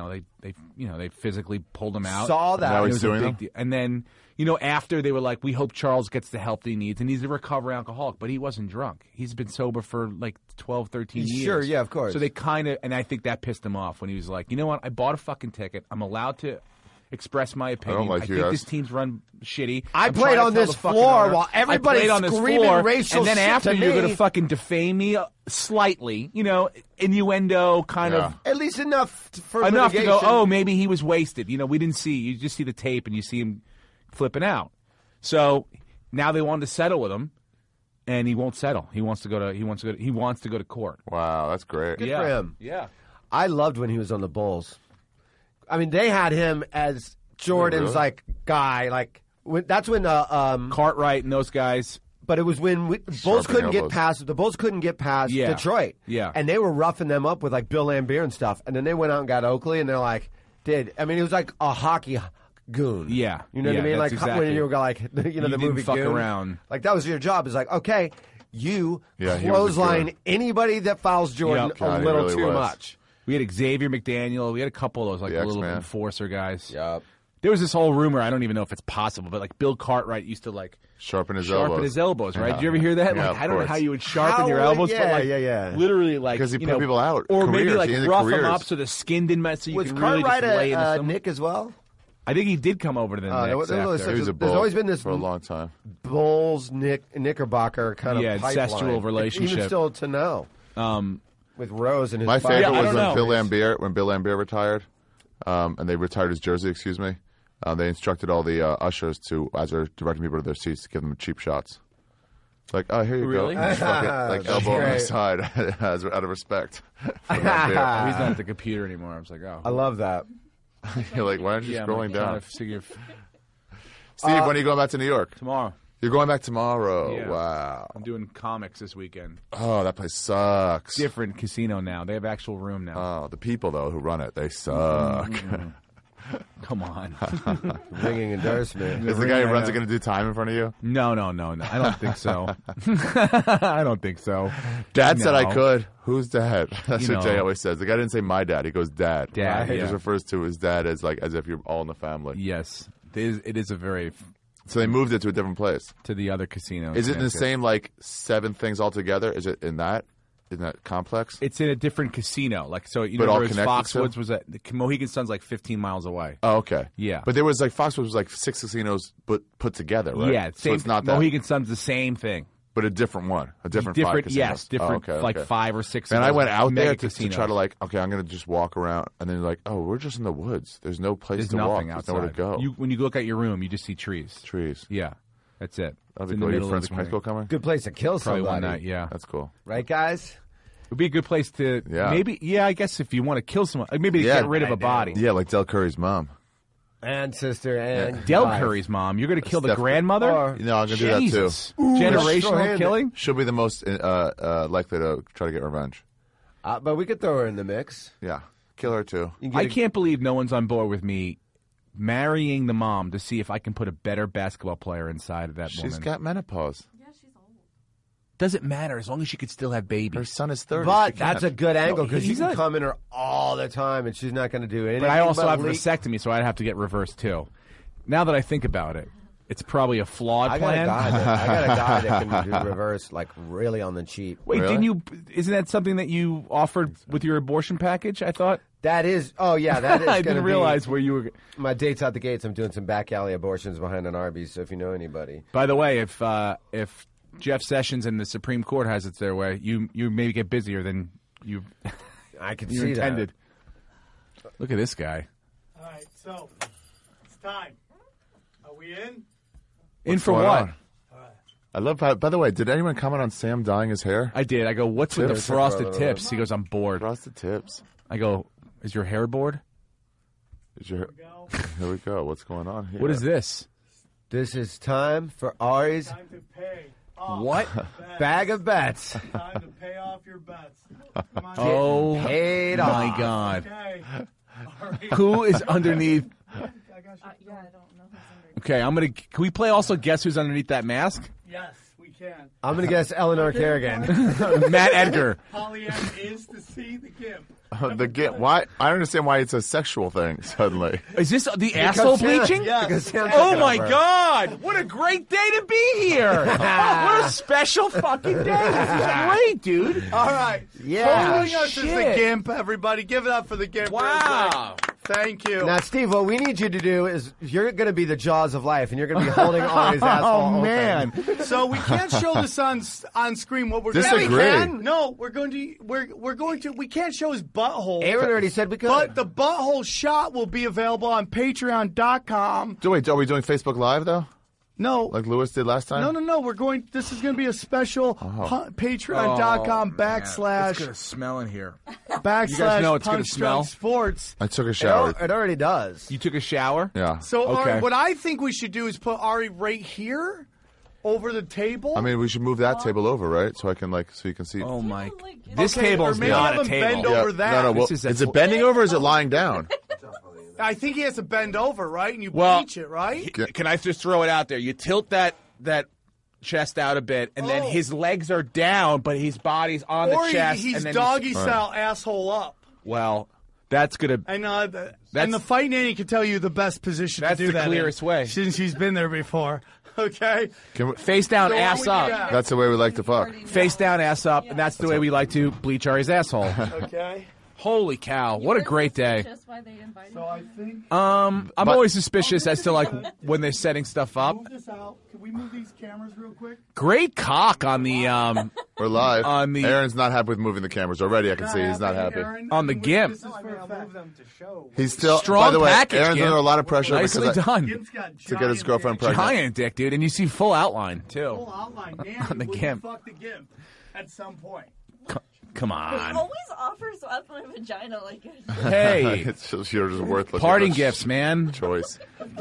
physically pulled him out. Saw that. Now And it he's was a suing big them? deal. And then, after they were like, we hope Charles gets the help that he needs. And he's a recovering alcoholic, but he wasn't drunk. He's been sober for like 12, 13 years. Sure, yeah, of course. So they and I think that pissed him off when he was like, you know what? I bought a fucking ticket. I'm allowed to express my opinion. like you think guys. this team's run shitty. I I'm played trying to on tell this the fucking floor owner. while I everybody's played on this screaming floor, racial and then shit after to you're me. going to fucking defame me slightly, innuendo kind Yeah. of. At least enough for Enough to litigation. go, oh, maybe he was wasted. We didn't see. You just see the tape and you see him flipping out. So now they wanted to settle with him, and he won't settle. He wants to go to court. Wow, that's great. Good for him. Yeah. I loved when he was on the Bulls. I mean, they had him as Jordan's Really? like guy. Like that's when Cartwright and those guys. But it was when Bulls Sharpening couldn't get elbows. past the Bulls couldn't get past Yeah. Detroit. Yeah. And they were roughing them up with like Bill Laimbeer and stuff. And then they went out and got Oakley, and they're like, it was like a hockey goon. Yeah. You know what Yeah, I mean? that's Like exactly. when you were like the didn't movie fuck Goon. around. Like that was your job. It's like, okay, you Yeah, he was a clothesline goon. anybody that fouls Jordan Yep. God, a he little really too was. much. We had Xavier McDaniel. We had a couple of those like The little X-Man. enforcer guys. Yep. There was this whole rumor. I don't even know if it's possible, but like Bill Cartwright used to like Sharpen his elbows, right? Yeah. Did you ever hear that? Yeah, Like, of I don't know course. how you would sharpen your elbows, but like literally like Because he you put know, people out. or maybe Careers. like He ended rough them careers. up so the skin didn't mess. So you Was can really just Cartwright lay into some. Nick as well? I think he did come over to the Knicks there was after. He was a There's bull always been this for a long time. Bulls Knickerbocker kind of incestual pipeline. relationship. Even still to now. With Rose and his My favorite Yeah, I was don't when know. Bill Lambier retired, and they retired his jersey. Excuse me. They instructed all the ushers to, as they're directing people to their seats, to give them cheap shots. Like, oh, here you Really? go. Just fucking, like That's elbow on the great. side, out of respect. For Oh, Lambier. he's not at the computer anymore. I was like, oh. I love that. You're like, why aren't you yeah, scrolling I'm like, down? trying to figure Steve, when are you going back to New York? tomorrow. You're going back tomorrow. Yeah. Wow. I'm doing comics this weekend. Oh, that place sucks. Different casino now. They have actual room now. Oh, the people though who run it, they suck. Come on. Ringing endorsement. Is the guy who runs it going to do time in front of you? No. I don't think so. I don't think so. Dad said I No. could. Who's dad? That's You what Jay know. always says. The guy didn't say my dad. He goes dad. Dad, He yeah. just refers to his dad as like as if you're all in the family. Yes. It is a very So they moved it to a different place. to the other casino. Is it in the Connecticut. same like 7 things all together? Is it in that complex? It's in a different casino. Like so, you But know, all whereas connected still? Foxwoods was at the Mohegan Sun's like 15 miles away. Oh, okay. Yeah. But there was like Foxwoods was like 6 casinos put together, right? Yeah, So it's not that, Mohegan Sun's the same thing. but a different one, a different 5 casinos. Yes, different. Oh, okay, like okay. 5 or 6. And of I those went out mega there to casinos. try to like, okay, I'm going to just walk around, and then like, oh, we're just in the woods. There's no place There's to walk. nothing There's outside. nowhere to go. When you look at your room, you just see trees. Trees. Yeah, that's it. That'd It's be in cool. the Your middle friends of from the high school coming? Good place to kill Probably somebody. one night. Yeah, That's cool. Right, guys? it would be a good place to. Yeah. Maybe. Yeah, I guess if you want to kill someone, maybe to Yeah, get rid of a body. Yeah, like Del Curry's mom. And sister and Del wife. Curry's mom. You're going to kill the Steph- grandmother? Or- No, I'm going to do that too. Jesus. Ooh, Generational sure-handed. killing? She'll be the most likely to try to get revenge. But we could throw her in the mix. Yeah, kill her too. You get I a- can't believe no one's on board with me marrying the mom to see if I can put a better basketball player inside of that She's woman. got menopause. Doesn't matter as long as she could still have babies. Her son is 30. But She that's can't. a good angle because you he's can not- come in her all the time and she's not going to do anything. But I also but have a leak. vasectomy, so I'd have to get reversed too. Now that I think about it, it's probably a flawed I got plan. a guy that can do reverse, like really on the cheap. Wait, Really? didn't you? Isn't that something that you offered with your abortion package? I thought. That is, oh yeah, that is. I gonna didn't be- realize where you were. My date's out the gates. I'm doing some back alley abortions behind an Arby's. So if you know anybody, By the way, if Jeff Sessions and the Supreme Court has it their way, you maybe get busier than you I could you see intended. Look at this guy. All right, so it's time. Are we in? In for going what? on? I love how, by the way, did anyone comment on Sam dyeing his hair? I did. I go, what's with the Tips. frosted tips? He goes, I'm bored. Frosted tips. I go, is your hair bored? Is your, here we go. What's going on here? What is this? that. This is time for Ari's Time to pay off What? bag of bets. Time to pay off your bets. Come on. Oh Paid my off. God. Okay. All right. Who is underneath? I got you. Yeah, I don't know who's under. Okay, I'm gonna. Can we play also guess who's underneath that mask? Yes, we can. I'm going to guess Eleanor Kerrigan. Matt Edgar. Pollyanna is to see the gimp. Why? I don't understand why it's a sexual thing suddenly. Is this the asshole bleaching? Yes. Because Sam's Oh looking my over. God! What a great day to be here! What a special fucking day! This is great, dude. All right. Yeah. Following us is the shit. gimp, everybody. Give it up for the gimp. real Wow. quick. Thank you. Now, Steve, what we need you to do is you're going to be the jaws of life, and you're going to be holding Ari's asshole Oh open. man! So we can't show this on screen. What we're Disagree. Going to, no, we're going to. We can't show his butthole. Aaron already said we could. But the butthole shot will be available on Patreon.com. Wait, are we doing Facebook Live though? No, Like Lewis did last time? no. We're going. This is going to be a special Patreon.com It's gonna backslash smell in here. backslash know it's gonna Punch smell? Drunk Sports. I took a It shower. already does. You took a shower? Yeah. So Okay. Ari, what I think we should do is put Ari right here, over the table. I mean, we should move that table over, right? So I can so you can see. Oh my! Like, This Okay, table or is maybe not have a him table. bend over that. No, well, This is is a- it bending over or is it lying down? I think he has to bend over, right? And you Well, bleach it, right? Can I just throw it out there? You tilt that chest out a bit, and then Oh. his legs are down, but his body's on Or the chest. he's and then doggy style asshole up. Well, That's gonna. And the fight nanny can tell you the best position That's to do the that clearest in, way. since she's been there before. Okay? Face down, So ass what up. would you have? That's the way we like to fuck. Face down, ass up, and that's the way we like to bleach Ari's asshole. Okay? Holy cow! What a great day. Just why they invited So I think... I'm always suspicious as to like when they're setting stuff up. Move this out. Can we move these cameras real quick? Great cock on the We're live. On the- Aaron's not happy with moving the cameras already. I can see he's not happy. On the GIMP. This is for a fact. He's still. Strong by the way, package, Aaron's Gimp. under a lot of pressure Nicely because done. Gimp's got to get his giant girlfriend dick. pregnant. Giant dick, dude, and you see full outline too. Full outline. Nanny, On the will you GIMP. fuck the GIMP at some point? Come He on. always offers up my vagina like a Hey, It's just, you're just worthless. parting You're a gifts, man. Choice.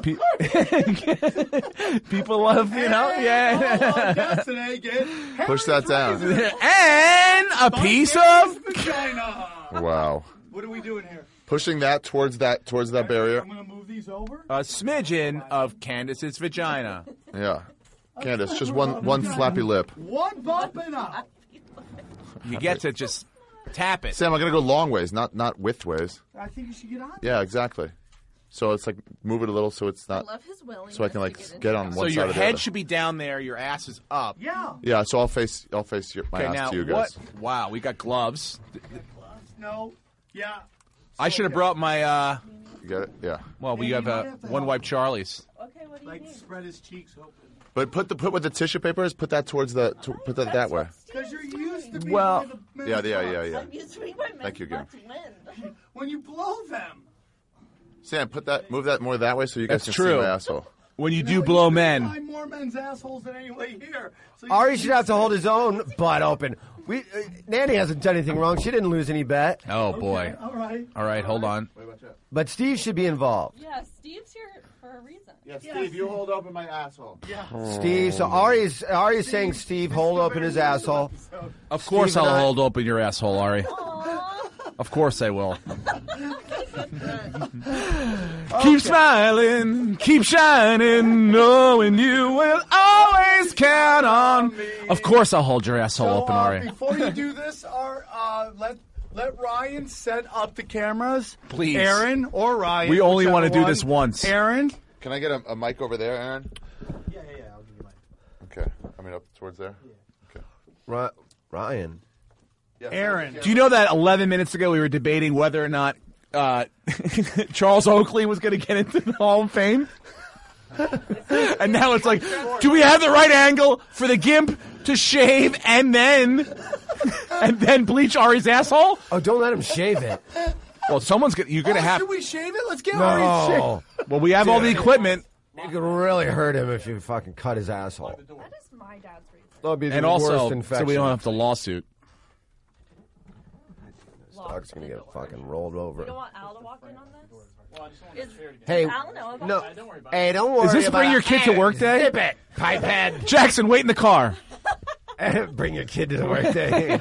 People love, you know, yeah. Destiny, get Push that down. And a piece of. vagina. Wow. What are we doing here? Pushing that towards that barrier. I'm going to move these over. A smidgen of Candace's vagina. Yeah. Candace, just one flappy lip. One bumping up. You get to just tap it. Sam, I'm gonna go long ways, not width ways. I think you should get on. Yeah, exactly. So it's like move it a little so it's I not. love his willingness So I can to like get on into one So side your of the head other. should be down there, your ass is up. Yeah. Yeah, so I'll face my Okay, ass now to you what? guys. Wow, we got gloves. No. Yeah. I should have brought my. You get it? Yeah. Well, we Yeah, have you might have to one help. wipe Charlie's. Okay, what do you Like need? spread his cheeks open. But put what the tissue paper is. Put that towards the. Put that way. Because you're used to being Well, with the men's Yeah. butts. I'm used to being my Thank you, men's Gim. butts win. When you blow them. Sam, move that more that way so you guys That's can true. see my asshole. When you No, do blow you can men. find more men's assholes than anybody here. So you Ari can should have to hold his own butt open. Nanny hasn't done anything wrong. She didn't lose any bet. Oh boy. All right. All right, hold on. But Steve should be involved. Yeah, Steve's here for a reason. Yeah, Steve, you hold open my asshole. Yeah. Steve, so Ari's saying Steve hold open his asshole. Of course Steve and I'll I- hold open your asshole, Ari. Of course I will. Keep smiling, keep shining, knowing you will always count on. Of course I'll hold your asshole So, open, Ari. before you do this, let Ryan set up the cameras. Please. Aaron or Ryan. We only whichever wanna do one. this once. Aaron. Can I get a mic over there, Aaron? Yeah. I'll give you mine. Okay. I mean up towards there. Okay. Ryan. Aaron. Do you know that 11 minutes ago we were debating whether or not Charles Oakley was going to get into the Hall of Fame? And now it's like, do we have the right angle for the GIMP to shave and then bleach Ari's asshole? Oh, don't let him shave it. Well, you're going to have. Should we shave it? Let's get Ari shaved. No. Well, we have all the equipment, You could really hurt him if you fucking cut his asshole. That is my dad's reason. That'll be the and worst also infection. so we don't have to lawsuit. Dog's gonna get fucking rolled over. You don't want Al to walk in on this? Hey, Al know about no. that? Don't worry about Hey, don't worry. Is this about bring your it. kid to work day? Zip it, pipehead. Jackson, wait in the car. Bring your kid to the work day.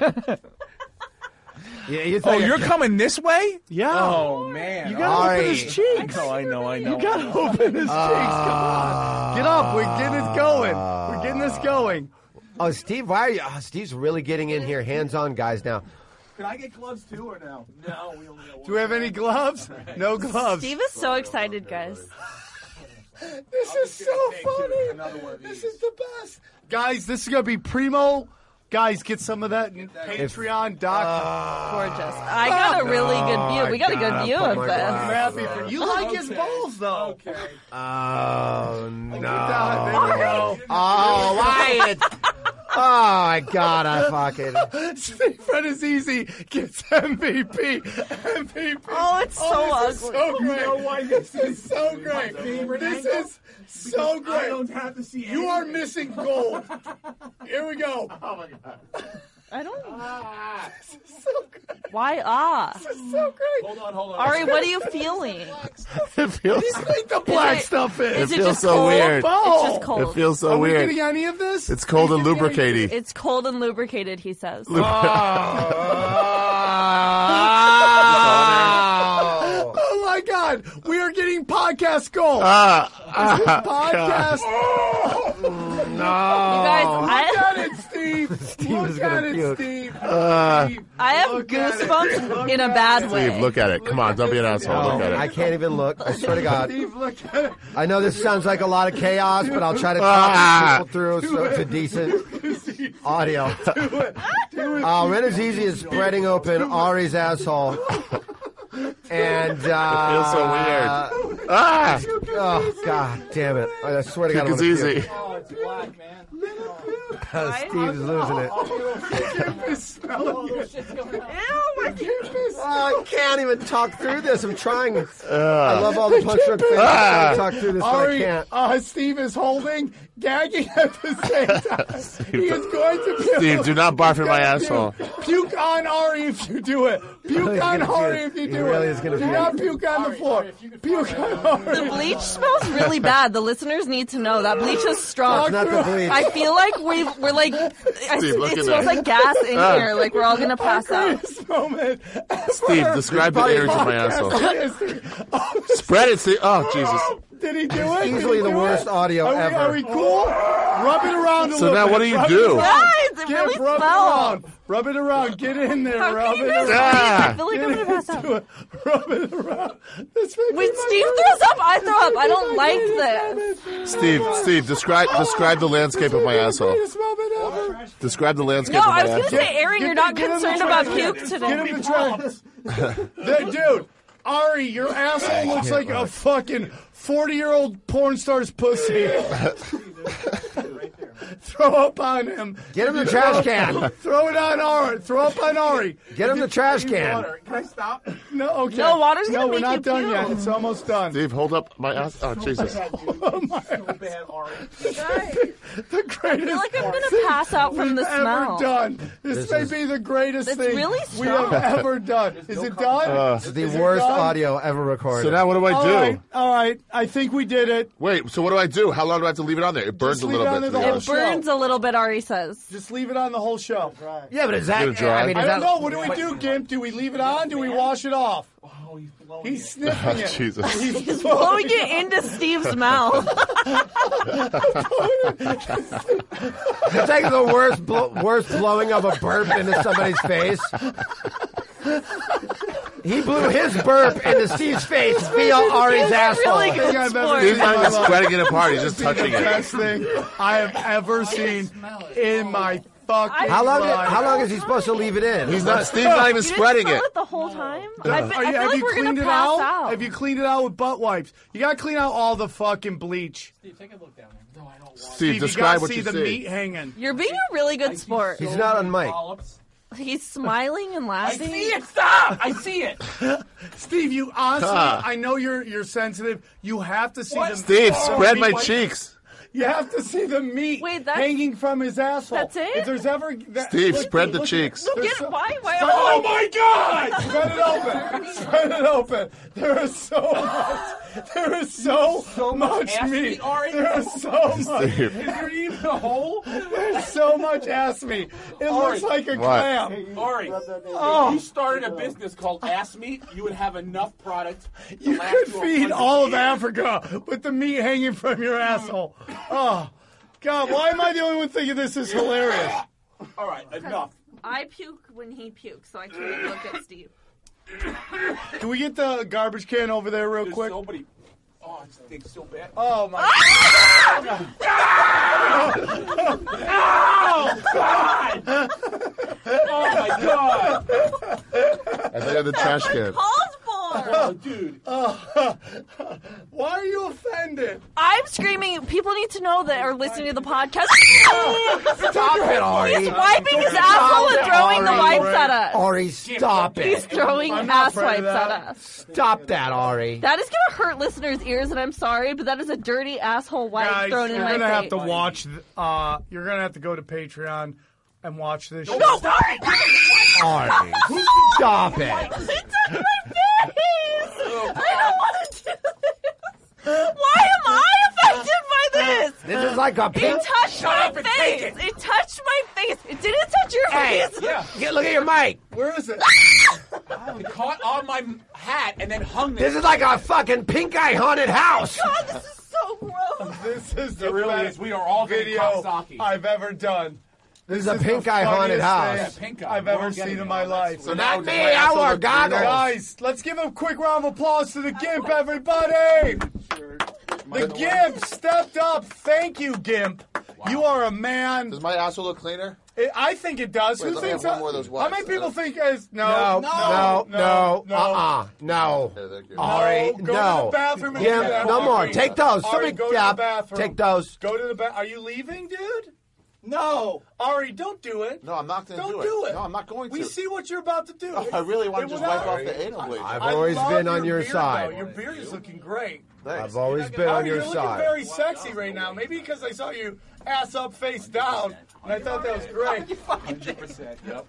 Yeah, Oh, you're coming this way? Yeah. Oh, man. You gotta Ari. open his cheeks. I know. You gotta open his cheeks. Come on. Get up. We're getting it going. We're getting this going. Oh, Steve, why are you? Oh, Steve's really getting in here, hands-on, guys. Now, Can I get gloves too or no? No, we only got one. Do we have any gloves? No gloves. Steve is so excited, guys. This is so funny. This is the best. Guys, this is going to be primo. Guys, get some of that Patreon doc. Gorgeous. I got a really good view. We got a good view of I'm this. happy for you. Like his balls, though. Okay. oh no! There we go. Oh, Wyatt! Oh my God! I fucking. Steve Renazizi gets MVP. MVP. Oh, it's so this is ugly. so great. This is so great. This is so great. I don't have to see. You are missing gold. Here we go. Oh my God. I don't. This is so good. Why This is so great. Hold on. Ari, what are you feeling? It feels. Take the black stuff in. Is it feels just so cold? weird. It's just cold. It feels so Are we weird. getting any of this? It's cold and lubricating. It's cold and lubricated, he says. Oh my God! We are getting podcast gold. Podcast. You guys, Look at it, Steve. Steve Look is gonna at it, puke. Steve. I have goosebumps in a bad way. Steve, look at it. Come on, don't be an asshole. Look at it. I can't even look. I swear to God. Steve, look at it. I know this sounds like a lot of chaos, but I'll try to talk people through so it's a decent audio. Renazizi is spreading open Ari's asshole. And It feels so weird. oh God damn it! I swear to God, It's easy. Oh, it's black, man. Steve's losing it. I can't even talk through this. I'm trying. I love all the punch drunk fans trying to talk through this, but I can't. Steve is holding, gagging at the same time. He is going to puke. Steve, do not barf in my asshole. Puke on Ari if you do it. Puke on Ari if you do it. really is gonna do puke. not puke on the floor. Puke on Ari. The bleach smells really bad. The listeners need to know that bleach is strong. It's not the bleach. I feel like we're like, Steve, look it at smells that. like gas in here. Like we're all gonna pass out. Greatest moment Steve, ever. describe the energy of my asshole. Oh, Spread it, Steve. Oh, Jesus. did he do it? Did Easily he the do worst it? audio Are we, ever. Are we cool? Rub it around a So little now bit. what do you Rub do? it around. Guys, it Get, really rub smells. it around. Rub it around. Get in there. How Rub can it you guys around. leave? I feel like I'm gonna pass out. Do it. Rub it around. This may be When my Steve first- throws up, I throw up. I don't like this. Steve, describe the landscape of my asshole. Greatest moment ever. Describe the landscape No, of my I was gonna asshole. say, Aaron, you're not concerned about puke today. Get him the trash. Dude, Ari, your asshole looks like a fucking 40-year-old porn star's pussy. Throw up on him. Get him the trash can. Throw it on Ari. Throw up on Ari. Get him the trash can. Can I stop? No, okay. No, water's gonna we're make not you done puke. yet. It's almost done. Steve, hold up my ass. Oh, Jesus. The greatest I feel like I'm gonna pass out from we've the ever smell. done. This may be the greatest It's thing really we have strong. ever done. Is it done? It's the Is it worst done? audio ever recorded. So now what do I do? All right. I think we did it. Wait, so what do I do? How long do I have to leave it on there? It burns Just a leave little it on bit. there to the be whole honest. show. Burns a little bit, Ari says. Just leave it on the whole show. Yeah, but is that? Get it dry. I mean, I is don't that? know. What do we do, Gimp? Do we leave it on? Do we wash it off? He's sniffing it. Jesus. He's Blowing it into Steve's mouth. It's like the worst blowing of a burp into somebody's face. He blew his burp into Steve's face via Ari's asshole. Really good I've ever sport. He's not even spreading it apart. He's just the touching it. best thing I have ever seen in my fucking How long? life. How long is he supposed to leave it in? He's not. Steve's not even You didn't spreading smell it. it the whole time? I Have feel you like we're cleaned gonna it pass out? out. Have you cleaned it out with butt wipes? You gotta clean out all the fucking bleach. Steve, You describe gotta what see you the see. meat hanging. You're being a really good sport. He's not on mic. He's smiling and laughing. Stop! I see it. Steve, you honestly, Huh. I know you're sensitive. You have to see the Steve, spread my cheeks. You have to see the meat Wait, that's- hanging from his asshole. That's it? If there's ever Steve, spread the look at- cheeks. there's Get so- it? Why? Oh my God! Spread it open. Spread it open. There is so much. There is so much ass meat. meat, Ari. There is so much. Steve. Is there even a hole? There's so much ass meat. It looks like a What? clam. Ari, Oh. if you started a business called Ass Meat, you would have enough product to You last could you feed 100 all of years. Africa with the meat hanging from your asshole. Oh, God, why am I the only one thinking this is hilarious? All right, enough. I puke when he pukes, so I can't look at Steve. Can we get the garbage can over there real There's quick? nobody. Oh, it stinks so bad. Oh, my Oh my God! I think of the trash can. Called for. Oh, dude. Why are you offended? I'm screaming. People need to know that are listening to the podcast. Stop it, Ari. He's wiping his asshole and throwing the wipes at us. Ari, stop He's it. throwing I'm not ass afraid of wipes at that. us. Stop that, Ari. That is gonna hurt listeners' ears, and I'm sorry, but that is a dirty asshole wipe Guys, thrown in you're my gonna have face. to watch. You're gonna have to go to Patreon and watch this. No, show. sorry. Ari, stop it. It touched my face. I don't want to do this. Why am I affected by this? This is like a It pink. touched my face. It touched my face. It didn't touch your Hey, face. Yeah, look at your mic. Where is it? it caught on my hat and then hung This there. is like a fucking pink eye haunted house. God, this is so gross. This is the It really best is. We are all getting video Kawasaki. I've ever done. This is a pink eye haunted house. I've ever seen in my life. So Not me, I wore goggles. Guys, let's give a quick round of applause to the Gimp, everybody! The Gimp stepped up. Thank you, Gimp. Wow. You are a man. Does my asshole look cleaner? I think it does. Wait, Who let me thinks have one more of those How many wipes. people think is No. no. No. Yeah, thank you. Ari, Go to the no. bathroom and Yeah, do that. no more. Ari, Take those. Ari, Somebody, go to yeah, the bathroom. take those. Go to the bathroom. Are you leaving, dude? No. Ari, don't do it. No, I'm not going to Don't do it. do it. No, I'm not going to. We see what you're about to do. I really want to It just will wipe not- off the anal bleach. I've I always love been on your beard, side. though. Your beard is looking great. I've always been on Ari, your you're looking side. very sexy right now. Maybe because I saw you ass up, face down, and I thought that was great. 100%. Yep.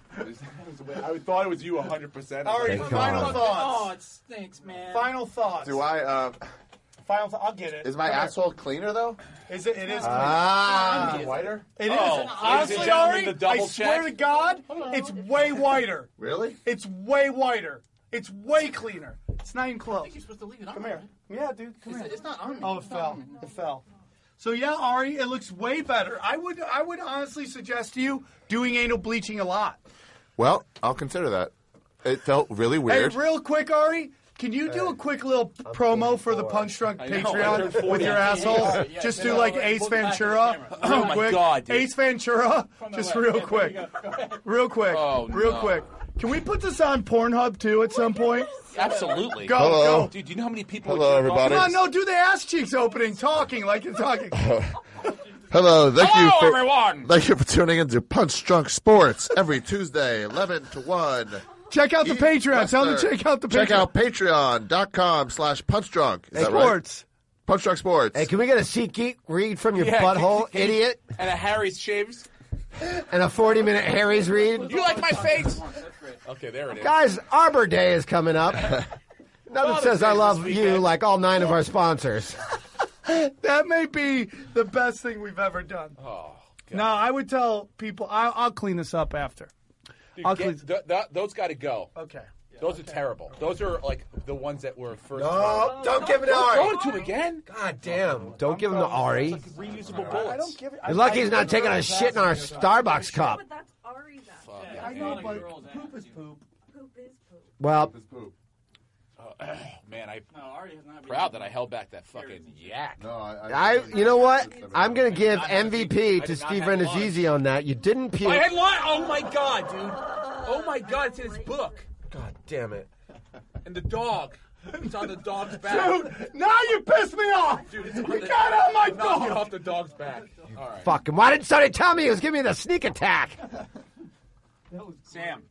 I thought it was you 100%. Ari, final Oh, thoughts. it stinks, man. Final thoughts. Do I? Final thoughts. I'll get it. Is my Come here. asshole cleaner though? Is it? It is. Whiter? It is. ladies Honestly, and gentlemen, Ari, the double I swear check. to God, it's way whiter. Really? It's way whiter. It's way cleaner. It's not even close. You're supposed to leave it on. Come here. Yeah, dude. Come here. It's not on me. Oh, it fell. It fell. So yeah, Ari, it looks way better. I would honestly suggest to you doing anal bleaching a lot. Well, I'll consider that. It felt really weird. Hey, real quick, Ari, can you do a quick little promo for the Punch Drunk Patreon with your asshole? Just do like Ace Ventura, real quick. God, dude. Ace Ventura, just real quick, real quick, Oh, real no. quick. Can we put this on Pornhub too at some point? Absolutely. Go, Hello. go. Dude, do you know how many people? Hello, everybody. Come on, no, do the ass cheeks opening, talking like you're talking. Hello, thank you Hello, for everyone. Thank you for tuning into Punch Drunk Sports every Tuesday, 11 to 1. Check out the Patreon. Western. Tell them to check out the Patreon. Check out patreon.com/punchdrunk. Is that right? Sports. Punch Drunk Sports. Hey, can we get a SeatGeek read from your Yeah, butthole, can you- idiot? And a Harry's shaves. And a 40-minute Harry's read? You like my face? Okay, there it is. Guys, Arbor Day is coming up. Nothing says I love you like all 9 of our sponsors. That may be the best thing we've ever done. Oh, God. No, I would tell people, I'll clean this up after. Dude, I'll get- those got to go. Okay. Those are terrible. Those are like the ones that were first. No, don't give it to Don't throw Ari. it to him again. God damn. Don't give him to Ari. Reusable I bullets. don't give it. You're lucky he's not taking a shit in our Starbucks cup. But that's Ari's ass. I know, but poop is poop. Poop is poop. Well, Man, I'm Ari has not been. proud that I held back that fucking yak. No, you know what? I'm going to give MVP to Steve Renazizi on that. You didn't puke. I had lunch. Oh my God, dude. Oh my God, it's in his book. God damn it. And the dog. It's on the dog's back. Dude, now you pissed me off. Dude, it's You on the, got on my knock it dog. off the dog's back. All right. Fucking, why didn't somebody tell me he was giving me the sneak attack? Sam.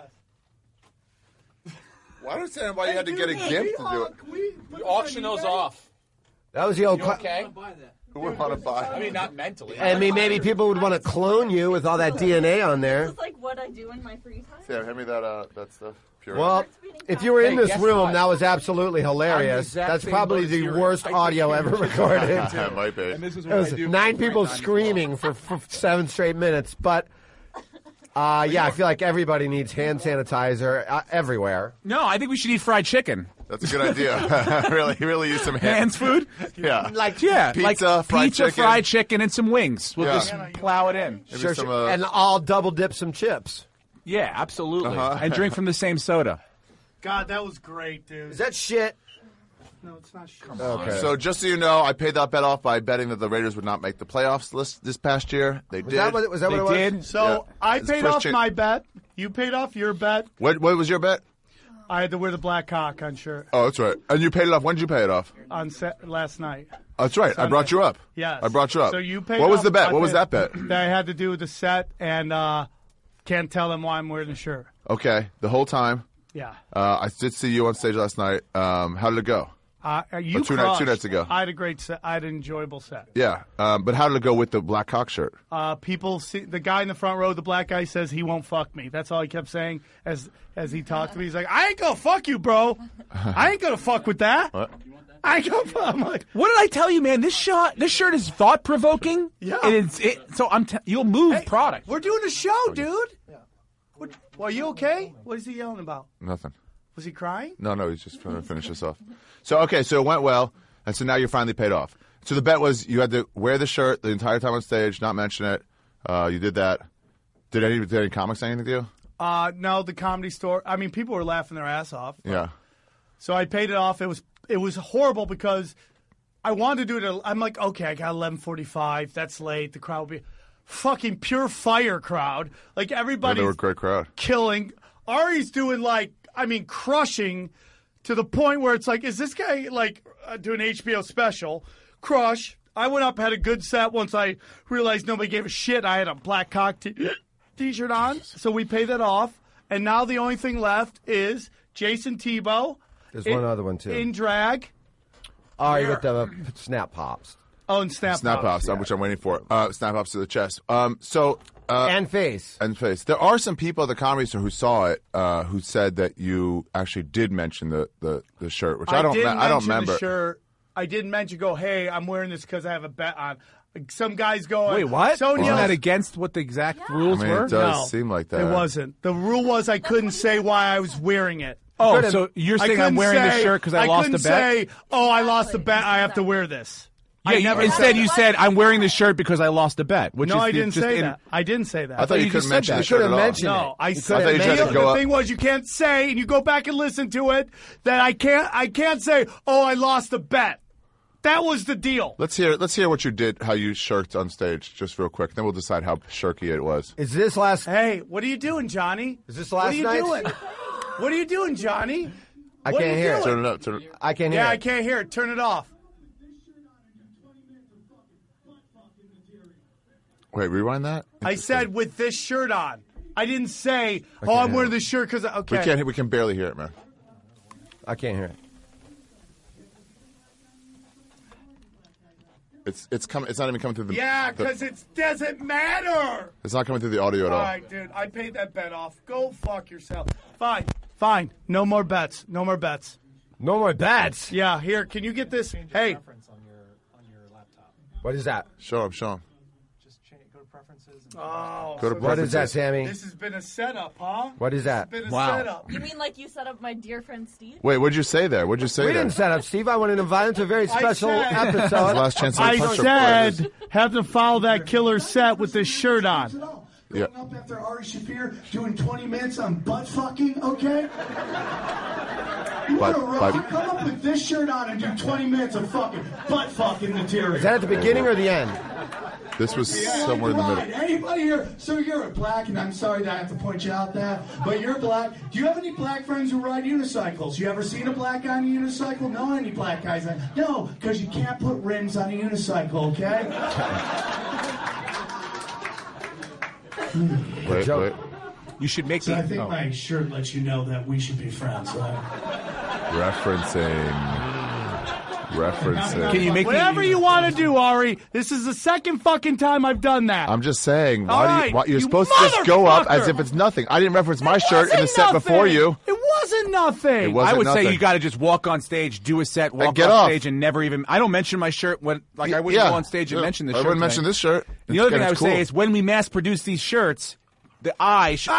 Well, I don't understand why you had to get a gimp to do it. We auction those off. That was the old... You okay? Who would want to buy? I mean, not mentally. I mean, maybe people would want to clone you with all that DNA on there. This is like what I do in my free time. Sam, hand me that stuff. Pure. Well, if you were in Hey, this guess room, what? that was absolutely I'm the hilarious. exact That's same probably bird the series. worst I audio take ever care of recorded. it might be. And this is It what was I do. 9 people Right, screaming for 7 straight minutes. But, yeah, I feel like everybody needs hand sanitizer everywhere. No, I think we should eat fried chicken. That's a good idea. really use some Hands food? Yeah. Pizza, fried chicken. fried chicken, and some wings. We'll Yeah. just plow it in. Maybe Sure, some, sure. And I'll double dip some chips. Yeah, absolutely. Uh-huh. And drink from the same soda. God, that was great, dude. Is that shit? No, it's not shit. Okay. So just so you know, I paid that bet off by betting that the Raiders would not make the playoffs list this past year. They did. Was that They what it was? did. So Yeah. I It's paid first off cha- my bet. You paid off your bet. What was your bet? I had to wear the black cock on shirt Oh, that's right. And you paid it off. When did you pay it off? on last night. Oh, that's right. I brought you up. Yes. I brought you up. So you paid What was off the bet? my What was that bet? That I had to do with the set and can't tell them why I'm wearing the shirt. Okay. The whole time. Yeah. I did see you on stage last night. How did it go? You two crushed. nights ago. I had a great set. I had an enjoyable set. Yeah. But how did it go with the black cock shirt? People see the guy in the front row. The black guy says he won't fuck me. That's all he kept saying as he talked to me. He's like, I ain't gonna fuck you, bro. I ain't gonna fuck with that. What? I ain't gonna fuck. I'm like, What did I tell you, man? This shirt is thought provoking. Yeah. And so you'll move hey, product. we're doing a show, dude. Well, are you okay? What is he yelling about? Nothing. Was he crying? No, he's just trying to finish this off. So, okay, so it went well, and so now you're finally paid off. So the bet was you had to wear the shirt the entire time on stage, not mention it. You did that. Did any comics say anything to you? No, the Comedy Store. I mean, people were laughing their ass off. Yeah. So I paid it off. It was horrible because I wanted to do it. I'm like, okay, I got 11:45. That's late. The crowd will be fucking pure fire crowd. Like everybody. They were a great crowd. Killing. Ari's doing crushing to the point where it's like, is this guy doing an HBO special? Crush. I went up, had a good set. Once I realized nobody gave a shit, I had a black cock T-shirt on. So we paid that off. And now the only thing left is Jason Tebow. There's one other one, too. In drag. Oh, you got the Snap Pops. Oh, and Snap Pops, yeah. which I'm waiting for. Snap Pops to the chest. And face. And face. There are some people at the Comedy Store who saw it who said that you actually did mention the shirt, which I don't remember. The shirt. I didn't mention, hey, I'm wearing this because I have a bet on. Some guys going, wait, what? Sonia, Isn't that against what the exact rules were? It does seem like that. It wasn't. The rule was I couldn't say why I was wearing it. Oh, so you're saying I'm wearing this shirt because I lost a bet? I couldn't say, I lost a bet, I have to wear this. Yeah, instead you said, I'm wearing this shirt because I lost a bet. Which no, is I didn't say that. I didn't say that. I thought you couldn't mention the shirt at all. No, I said the thing was you can't say, and you go back and listen to it, that I can't say, I lost a bet. That was the deal. Let's hear what you did, how you shirked on stage, just real quick. Then we'll decide how shirky it was. Is this last? Hey, what are you doing, Johnny? Is this last night? What are you doing, Johnny? I can't hear it. Turn it up. I can't hear it. Yeah, I can't hear it. Turn it off. Wait, rewind that? I said with this shirt on. I didn't say, I'm wearing this shirt because, okay. We can barely hear it, man. I can't hear it. It's not even coming through the... Yeah, because it doesn't matter. It's not coming through the audio at all. All right, dude. I paid that bet off. Go fuck yourself. Fine. No more bets. No more bets? Yeah, here. Can you get this? Hey. What is that? Show him. Just go to preferences. Oh. Go to what is that, Sammy? This has been a setup, huh? What is that? This has been a setup. You mean like you set up my dear friend Steve? Wait, what'd you say there? We didn't set up Steve. I wanted to invite him to a very special episode. Last chance I said have to follow that killer set with this shirt on. Yeah. Going up after Ari Shaffir doing 20 minutes on butt fucking, okay? You want to rock? You come up with this shirt on and do 20 minutes of fucking butt fucking material. Is that at the beginning or the end? This was somewhere in the middle. Anybody here? So you're black, and I'm sorry that I have to point you out that, but you're black. Do you have any black friends who ride unicycles? You ever seen a black guy on a unicycle? No, any black guys? No, because you can't put rims on a unicycle, okay? Wait. You should make I think my shirt lets you know that we should be friends, right? Referencing. Can you make whatever you want to do, Ari? This is the second fucking time I've done that. I'm just saying. Why you're supposed to just go up as if it's nothing. I didn't reference my shirt in the set before you. It wasn't nothing. I would say you got to just walk on stage, do a set, walk off stage, and never even. I don't mention my shirt when, I wouldn't go on stage and mention the shirt. I wouldn't mention this shirt. The other thing I would say is when we mass produce these shirts, the eye should.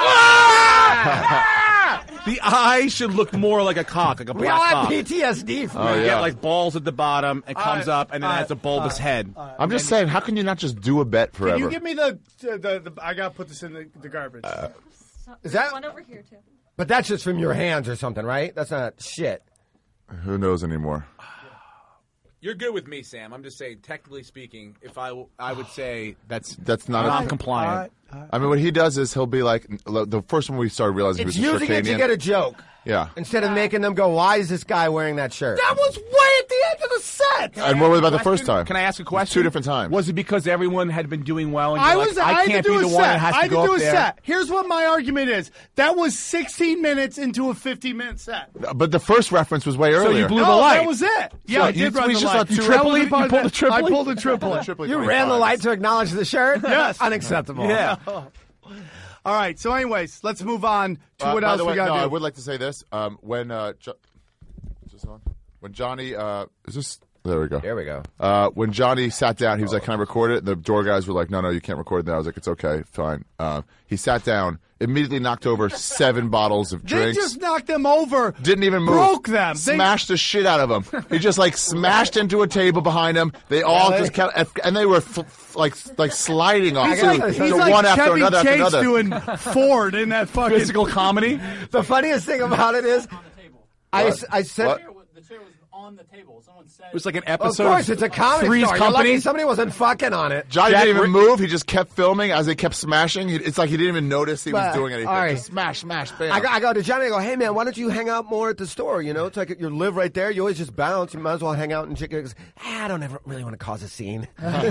The eye should look more like a cock, like a black cock. PTSD from You get balls at the bottom, it comes up, and then it has a bulbous head. I'm just saying, how can you not just do a bet forever? Can you give me the I gotta put this in the garbage. Is that one over here too? But that's just from your hands or something, right? That's not shit. Who knows anymore? You're good with me, Sam. I'm just saying, technically speaking, if I would say that's not non-compliant. I mean, what he does is he'll be like, the first one we started realizing it's he was a using it to get a joke. Yeah. Instead of making them go, why is this guy wearing that shirt? That was way at the end of the set. And what about the first time? Can I ask a question? 2 different times. Was it because everyone had been doing well? And I can't be the one that has to go up there. Set. Here's what my argument is. That was 16 minutes into a 50-minute set. But the first reference was way earlier. So you blew the light. That was it. Yeah, I did run the light. You tripled it? You pulled the triplet? I pulled the triplet. You ran the light to acknowledge the shirt? Yes. Unacceptable. Yeah. All right. So, anyways, let's move on to what else we got to do. I would like to say this. When Johnny, is this There we go. There we go. When Johnny sat down, he was like, "Can I record it?" And the door guys were like, "No, you can't record that." I was like, "It's okay, fine." He sat down, immediately knocked over 7 bottles of They drinks. just knocked them over. Didn't even move. Broke them. Smashed the shit out of them. He just like smashed into a table behind him. They all just kept, and they were like sliding off. He's too. like, So he's like one after Chevy another after Chase another. doing Ford in that fucking Physical comedy. The funniest thing about it is, I said. What? The chair was on the table. Someone said It was like an Of episode. course, it's a comedy Three's store. You're Company. lucky somebody wasn't fucking on it. Johnny Jack didn't even Rick- move. He just kept filming as they kept smashing. It's like he didn't even notice he was But, doing anything. all right. Just smash, bam. I go to Johnny. I go, hey man, why don't you hang out more at the store? You know, it's like you live right there. You always just bounce. You might as well hang out and chicken. He goes, I don't ever really want to cause a scene.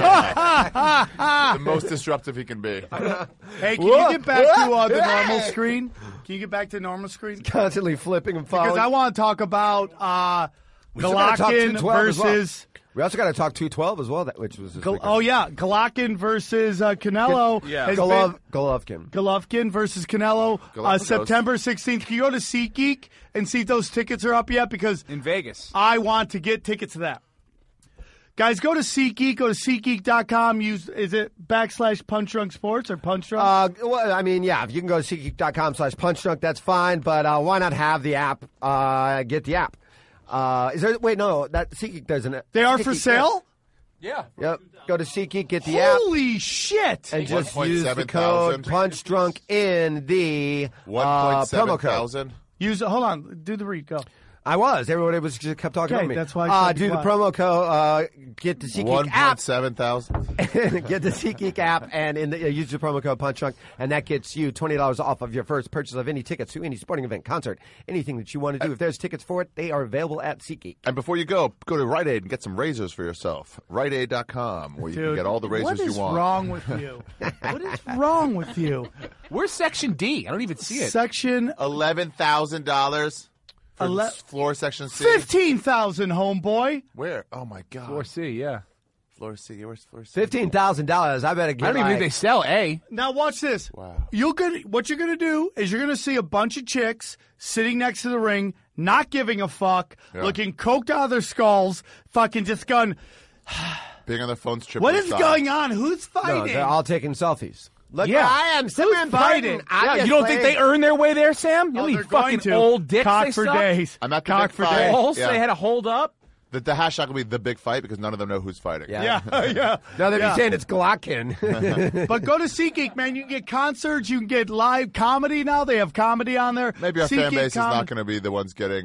the most disruptive he can be. Hey, can you get back to the normal screen? Can you get back to normal screen? Constantly flipping and following. Because I want to talk about We still gotta talk Golovkin 212 as well. versus. We also got to talk 212 as well, which was this weekend. Oh yeah, Golovkin versus Canelo. Yeah. has been- Golovkin. Golovkin versus Canelo, Golovkin September 16th. Can you go to SeatGeek and see if those tickets are up yet? Because in Vegas. I want to get tickets to that. Guys, go to SeatGeek. Go to SeatGeek.com. Is it /Punch Drunk Sports or Punch Drunk? Well, I mean, yeah, if you can go to SeatGeek.com/punchdrunk, that's fine. But why not have the app? Get the app. Is there? Wait, no. That SeatGeek doesn't. They are for SeatGeek, sale? Yeah. Yep. Go to SeatGeek, get the app, Holy shit! and just 1.7 use the code thousand. PunchDrunk in the 1.7 promo code. thousand. Use it. Hold on. Do the read. Go. I was. Everybody was just kept talking Okay, over me. that's why I said do be the quiet. promo code. Get the SeatGeek app. 1.7 thousand. Get the SeatGeek app and use the promo code PunchDrunk, and that gets you $20 off of your first purchase of any tickets to any sporting event, concert, anything that you want to do. If there's tickets for it, they are available at SeatGeek. And before you go to Rite Aid and get some razors for yourself. RiteAid.com, where you can Dude, get all the razors what is you want. wrong with you? What is wrong with you? Where's Section D? I don't even see it. Section $11,000 for Ele- floor section C. 15,000, homeboy. Where? Oh my God. Floor C, yeah. Floor C. Where's floor C? $15,000. I better get. I don't even think they sell A. Now watch this. Wow. What you're gonna do is you're gonna see a bunch of chicks sitting next to the ring, not giving a fuck, Yeah. looking coked out of their skulls, fucking just going, Being on their phones tripping. what is aside. going on? Who's No, fighting? they're all taking selfies. Look, Yeah. I am Simon fighting? Burton. Yeah, you don't think they earn their way there, Sam? You Oh, know they're how going fucking to. old dicks Cock they for suck? days. I'm at the Cock big for fight. days. Holes, Yeah. they had to hold up. The hashtag will be the big fight because none of them know who's fighting. Yeah. Yeah. No, they'd Yeah. be saying it's Golovkin. But go to SeatGeek, man. You can get concerts. You can get live comedy now. They have comedy on there. Maybe our fan SeatGeek base is not comedy. going to be the ones getting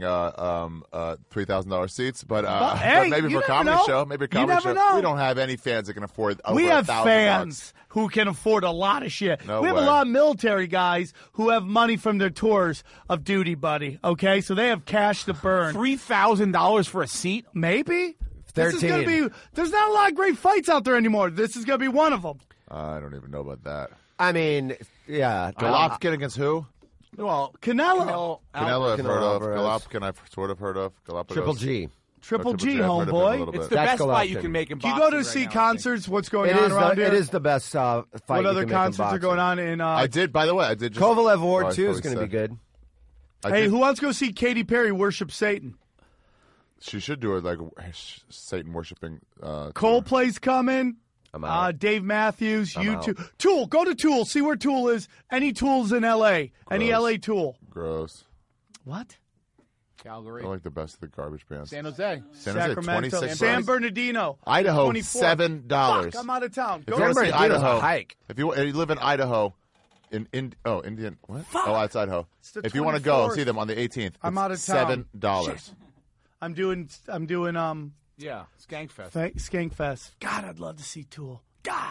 $3,000 seats, but hey, maybe you for a never comedy know. show. Maybe a You comedy never show. know. We don't have any fans that can afford over We have $1,000. fans who can afford a lot of shit. No we have way. a lot of military guys who have money from their tours of duty, buddy. Okay, so they have cash to burn. $3,000 for a seat? Maybe. This is 13. gonna be. There's not a lot of great fights out there anymore. This is gonna be one of them. I don't even know about that. I mean, yeah. Golovkin against who? Well, Canelo. Canelo I've heard of. Alvarez. Golovkin I've sort of heard of. Galapagos. Triple G. Triple G, I've heard of him a little homeboy. bit. It's the That's best fight you Golovkin. can make in Can boxing. you go to right see now, I concerts? What's going It on is, around here? it is the best fight. What you other can make in concerts are boxing. going on in? I did, by the way, I did just. Kovalev Oh, Ward I 2 is thought going to we be said- good. I Hey, did- who wants to go see Katy Perry worship Satan? She should do it like Satan worshiping. Coldplay's coming. I'm out. Dave Matthews, I'm YouTube. Tool, go to Tool. See where Tool is. Any Tools in L.A. Any Gross. L.A. Tool. Gross. What? Calgary. I like the best of the garbage bands. San Jose. San Jose, Sacramento. 26 San bucks. Bernardino. Idaho, 24. $7. Fuck, I'm out of town. Go If you to want to see Bernardino's a Idaho, hike. if you live in Idaho, Indian, what? Fuck. Oh, that's Idaho. It's the If you want to go 24th. see them on the 18th, I'm it's out of town. $7. I'm doing Yeah, Skankfest. Skankfest. God, I'd love to see Tool. God.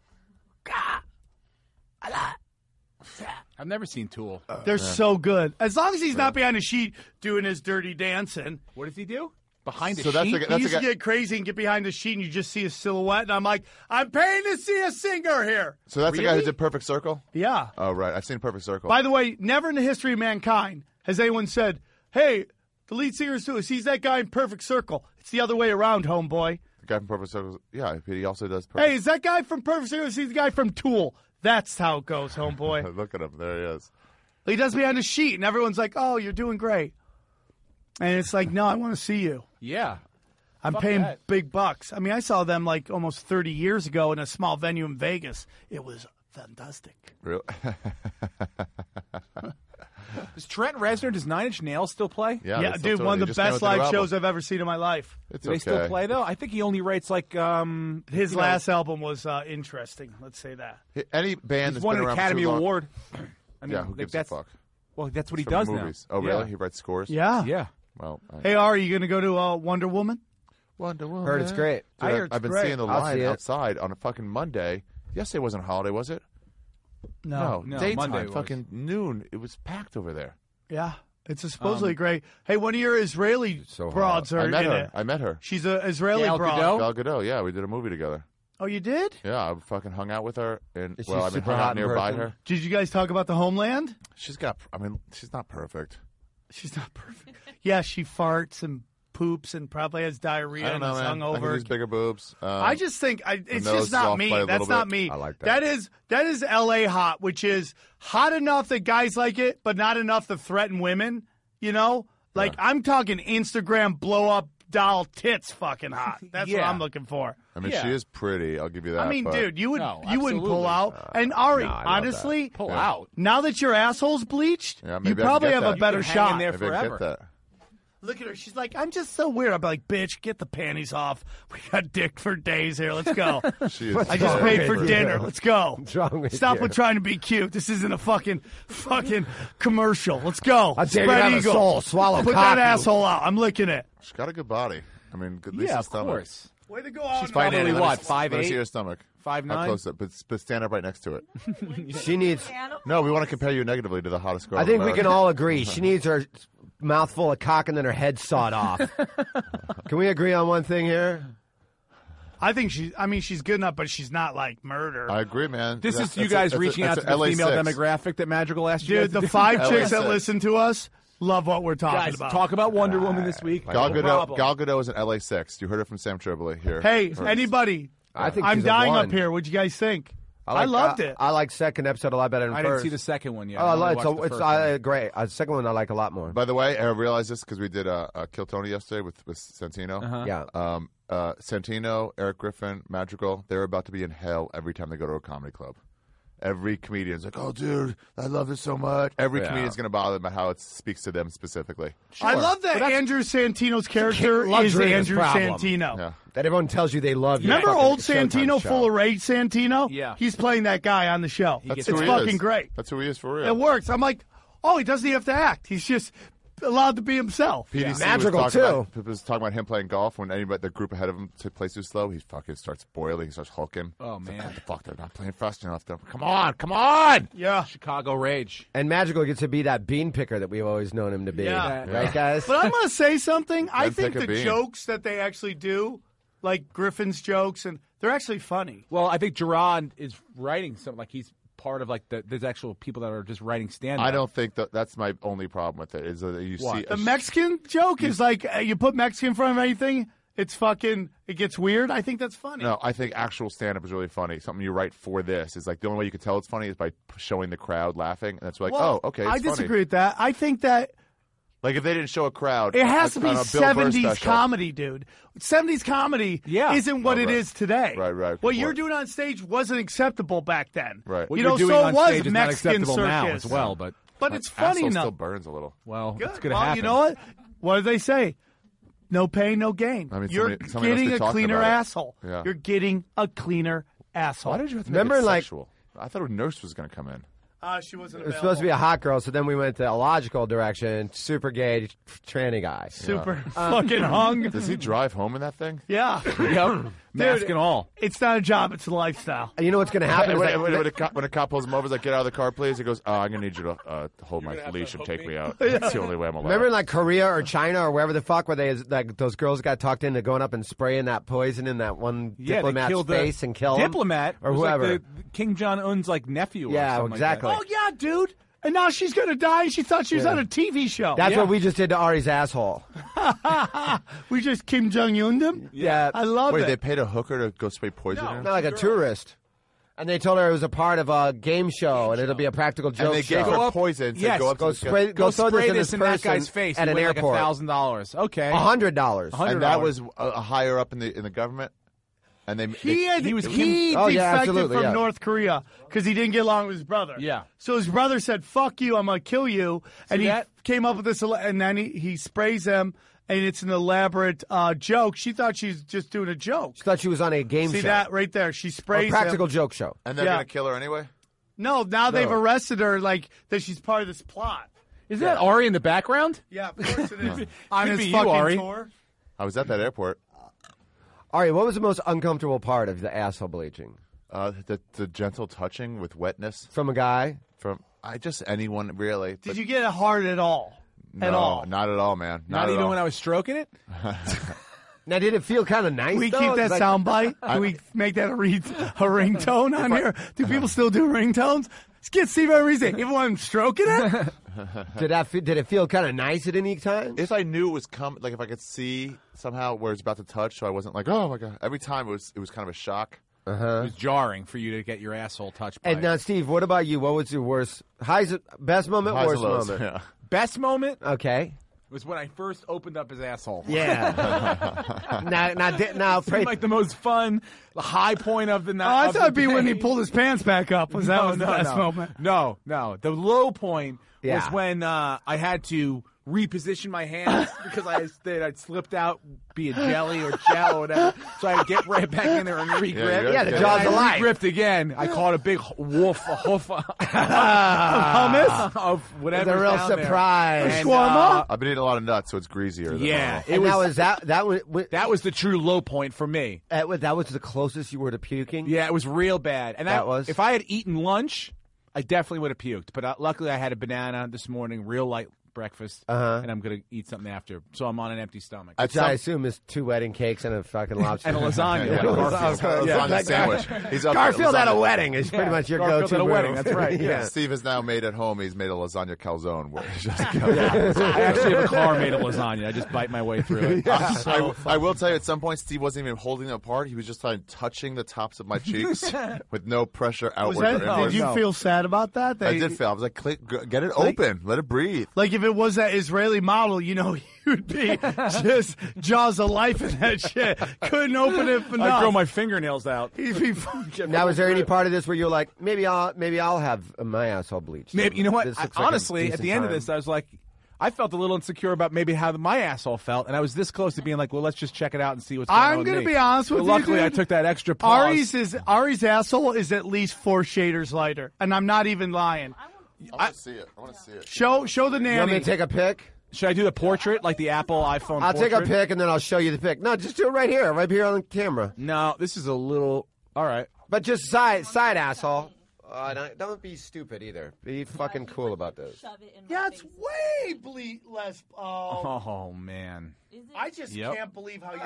I love. I've never seen Tool. They're so good. As long as he's not behind a sheet doing his dirty dancing. What does he do? Behind a So that's sheet? like- He used to get crazy and get behind the sheet and you just see a silhouette. And I'm like, I'm paying to see a singer here. So that's the guy who Really? did Perfect Circle? Yeah. Oh, right. I've seen Perfect Circle. By the way, never in the history of mankind has anyone said, hey, the lead singer is Tool. He's that guy in Perfect Circle. It's the other way around, homeboy. The guy from Perfect Circle. Yeah, he also does Perfect Hey, is that guy from Perfect Circle? He's the guy from Tool. That's how it goes, homeboy. Look at him. There he is. He does behind a sheet, and everyone's like, oh, you're doing great. And it's like, no, I want to see you. Yeah. I'm Fuck paying that. big bucks. I mean, I saw them like almost 30 years ago in a small venue in Vegas. It was fantastic. Really? Does Trent Reznor, does Nine Inch Nails still play? Yeah, Yeah, that's dude, what- one they of the just came out best with a new live shows album. I've ever seen in my life. It's Do they okay. still play though? I think he only writes like His you know, last album was interesting. Let's say that. Any band He's that's won been an around for Academy too long- Award. I mean, Yeah, who like, gives a that's fuck? well, that's what he From does movies. now. Oh, really? Yeah. He writes scores? Yeah. Yeah. Well, Hey, Ari, are you going to go to Wonder Woman? Wonder Woman. Heard it's great. Dude, I heard it's I've been great. seeing the I'll line see it. outside on a fucking Monday. Yesterday wasn't a holiday, was it? No. No, daytime, Monday was. fucking noon. It was packed over there. Yeah. It's supposedly great. Hey, one of your Israeli so broads are I met in her. it. I met her. She's an Israeli Gal broad. Gadot? Gal Gadot. Yeah, we did a movie together. Oh, you did? Yeah, I fucking hung out with her, and Is she well, I mean, super hung hot out in nearby person? her. Did you guys talk about the homeland? She's got. I mean, she's not perfect. She's not perfect. Yeah, she farts and poops and probably has diarrhea I don't and know, is man. I think hungover. there's bigger boobs. I just think it's nose just is not off me. by a That's little not bit. me. I like that. That is LA hot, which is hot enough that guys like it, but not enough to threaten women. You know, like I'm talking Instagram blow up doll tits, fucking hot. That's what Yeah. I'm looking for. I mean, Yeah. she is pretty. I'll give you that. I mean, but dude, you No, wouldn't pull absolutely. out. And Ari, no, I love honestly, Pull Yeah. out. now that your asshole's bleached, Yeah, you maybe I can probably get have that. a better You can hang shot. in there maybe I can forever. get that. Look at her. She's like, I'm just so weird. I'm like, bitch, get the panties off. We got dick for days here. Let's go. She is. I just paid for with dinner. you? Let's go. What's wrong with Stop you? with trying to be cute. This isn't a fucking commercial. Let's go. I dare you Spread to have a eagle. soul. Swallow Put cock, that you. asshole out. I'm licking it. She's got a good body. I mean, good decent Yeah, of stomach. course. Way to go out. She's probably Let me- what, Let me 5'8"? see her stomach. 5'9"? How close? But stand up right next to it. She needs. No, we want to compare you negatively to the hottest girl. I think in we can America. all agree. She needs her mouth full of cock and then her head sawed off. Can we agree on one thing here? I think she's good enough, but she's not like murder. I agree, man. This That's- is you that's a- guys that's a- reaching out that's to a the female LA6. demographic that Madrigal asked you guys Dude, to the do. 5 LA6. chicks that listen to us love what we're talking Guys, about. talk about Wonder Woman this week. Gal No Gadot, problem. Gal Gadot is an LA6. You heard it from Sam Tripoli here. Hey, First. anybody? I think I'm she's a dying one. up here. What'd you guys think? I loved it. I like second episode a lot better than I first. didn't see the second one yet. Oh, I I only like watched the it's first one. great. The second one I like a lot more. By the way, I realized this because we did Kill Tony yesterday with Santino. Uh-huh. Yeah. Santino, Eric Griffin, Madrigal, they're about to be in hell every time they go to a comedy club. Every comedian's like, oh, dude, I love this so much. Every Yeah. comedian's going to bother them about how it speaks to them specifically. I love that Andrew Santino's character is luxury is Andrew problem. Santino. Yeah. That everyone tells you they love you. Remember Fucking old Showtime Santino, show. full of rage Santino? Yeah. He's playing that guy on the show. That's It's who he fucking is. great. That's who he is for real. It works. I'm like, oh, he doesn't even have to act. He's just allowed to be himself. PDC Madrigal, was too. talking about him playing golf. When anybody, the group ahead of him plays too slow, he fucking starts boiling. He starts hulking. Oh, It's like, man. what the fuck? They're not playing fast enough. Come on! Yeah. Chicago Rage. And Magical gets to be that bean picker that we've always known him to be. Yeah. Right, guys? But I'm going to say something. I Then think pick a the bean. jokes that they actually do, like Griffin's jokes, and they're actually funny. Well, I think Gerard is writing something like he's part of like there's actual people that are just writing stand-up. I don't think that's my only problem with it. Is that you What? see The Mexican joke is like you put Mexican in front of anything, it gets weird. I think that's funny. No, I think actual stand-up is really funny. Something you write for this is like the only way you can tell it's funny is by showing the crowd laughing, and that's like, Well, oh, okay. It's I funny. disagree with that. I think that Like if they didn't show a crowd, it has to be on a Bill Burr 70s special. comedy, dude. 70s comedy Yeah. isn't what Oh, it right. is today. Right, right. What Good you're point. doing on stage wasn't acceptable back then. Right. What you you're know, doing so on it was stage is not Mexican acceptable now circus. as well, but it's funny Asshole enough. still burns a little. well, Good. it's going to Well, happen. you know what? What do they say? No pain, no gain. I mean, You're somebody else getting be a talking cleaner about it. asshole. Yeah. You're getting a cleaner asshole. Why did you have to Remember, make it like- sexual? I thought a nurse was going to come in. She wasn't It was supposed to be a hot girl, so then we went the illogical direction. Super gay, tranny guy. super fucking hung. Does he drive home in that thing? Yeah. Yep. Mask and all. It's not a job, it's a lifestyle. And you know what's going to happen? is When, that- when a cop pulls him over, he's like, "Get out of the car, please." He goes, "I'm going to need you to hold my leash and take me out. That's the only way I'm allowed." Remember in like Korea or China or wherever the fuck where they like those girls got talked into going up and spraying that poison in that one Yeah, they diplomat's killed the face and kill him? diplomat or was like whoever. the Kim Jong Un's like nephew. Or Yeah, something exactly. Like Oh, yeah, dude. And now she's going to die. She thought she was on a TV show. That's Yeah. what we just did to Ari's asshole. We just Kim Jong-un'd him? Yeah. I love Wait, it. they paid a hooker to go spray poison in Not him? like a tourist. And they told her it was a part of a game show, and it'll be a practical joke And they show. gave her poison. Yes, go up Go to spray, Go throw spray this this in that person guy's face at You an win airport. Like $1,000. Okay. $100. And that was higher up in the government. And He was he Oh, defected yeah, absolutely, from yeah. North Korea because he didn't get along with his brother. Yeah. So his brother said, "Fuck you, I'm gonna kill you," and See he that? came up with this, and then he sprays him, and it's an elaborate joke. She thought she was just doing a joke. She thought she was on a game See show. that right there? She A sprays practical him. joke show. and they're Yeah. going to kill her anyway? No, now they've No. arrested her like that. She's part of this plot. Isn't that Ari in the background? Yeah, of course it is. On Could his be you, fucking Ari. tour. I was at that airport. Ari, what was the most uncomfortable part of the asshole bleaching? The gentle touching with wetness From a guy? from anyone really. Did you get it hard at all? At all? Not at all, man. Not at even all. when I was stroking it? Now, did it feel kind of nice? Can we though? keep that Like- sound bite? Can we make that a ringtone on here? Do people still do ringtones? Let's get Steve Reese. Even when I'm stroking it? Did it feel kind of nice at any time? If I knew it was coming, like if I could see somehow where it's about to touch, so I wasn't like, oh my god. Every time it was kind of a shock. It was jarring for you to get your asshole touched by And now, it. Steve, what about you? What was your worst, best moment, Highs and worst lows, moment? yeah. Best moment Okay. was when I first opened up his asshole. Yeah. now, pray, Seemed like the most fun, the high point of the night. Oh, I of thought the it'd be when he day. pulled his pants back up. Was that was the best moment? No. The low point Yeah. was when I had to reposition my hands because I'd slipped out, be it jelly or gel or whatever. So I had to get right back in there and regrip. Yeah, the jaws of life. Gripped again. I caught a big hoof Hummus? of whatever. the real surprise. And, Shawarma? I've been eating a lot of nuts, so it's greasier. Than yeah, normal. it And was. now is That was the true low point for me. that was the closest you were to puking? Yeah, it was real bad. And That was? if I had eaten lunch, I definitely would have puked. But luckily, I had a banana this morning, real light breakfast, and I'm going to eat something after. So I'm on an empty stomach. At Which I some- assume is 2 wedding cakes and a fucking lobster. And a lasagna. Yeah, Garfield. lasagna sandwich. He's up Garfield at a lasagna. wedding is pretty much your Garfield go-to at a move. wedding, that's right, yeah. Steve has now made at home. He's made a lasagna calzone. Where it's just I actually have a car made of lasagna. I just bite my way through it. I will tell you, at some point, Steve wasn't even holding them apart. He was just touching the tops of my cheeks with no pressure Was outward. that, or inward. did you feel sad about that? I did feel. I was like, get it open. Let it breathe. Like if it was that Israeli model, you know, he would be just jaws of life in that shit. Couldn't open it enough. I grow my fingernails out. He'd be fucking. Now, is there any part of this where you're like, maybe I'll have my asshole bleached? Maybe you know what? This looks like a Honestly, at decent the end of time. this, I was like, I felt a little insecure about maybe how my asshole felt, and I was this close to being like, well, let's just check it out and see what's going on. I'm with gonna me. be honest with But you, luckily, dude. I took that extra pause. Ari's asshole is at least 4 shaders lighter, and I'm not even lying. I want to see it. I want to see it. Show the You want me nanny. to take a pic? Should I do the portrait, like the Apple iPhone I'll portrait? take a pic and then I'll show you the pic. No, just do it right here on camera. No, this is a little... All right. But just side asshole. Don't be stupid either. Be fucking cool about this. Shove it in Yeah, my it's face. way less. Oh, Oh, man. Is it? I just Yep. can't believe how you're.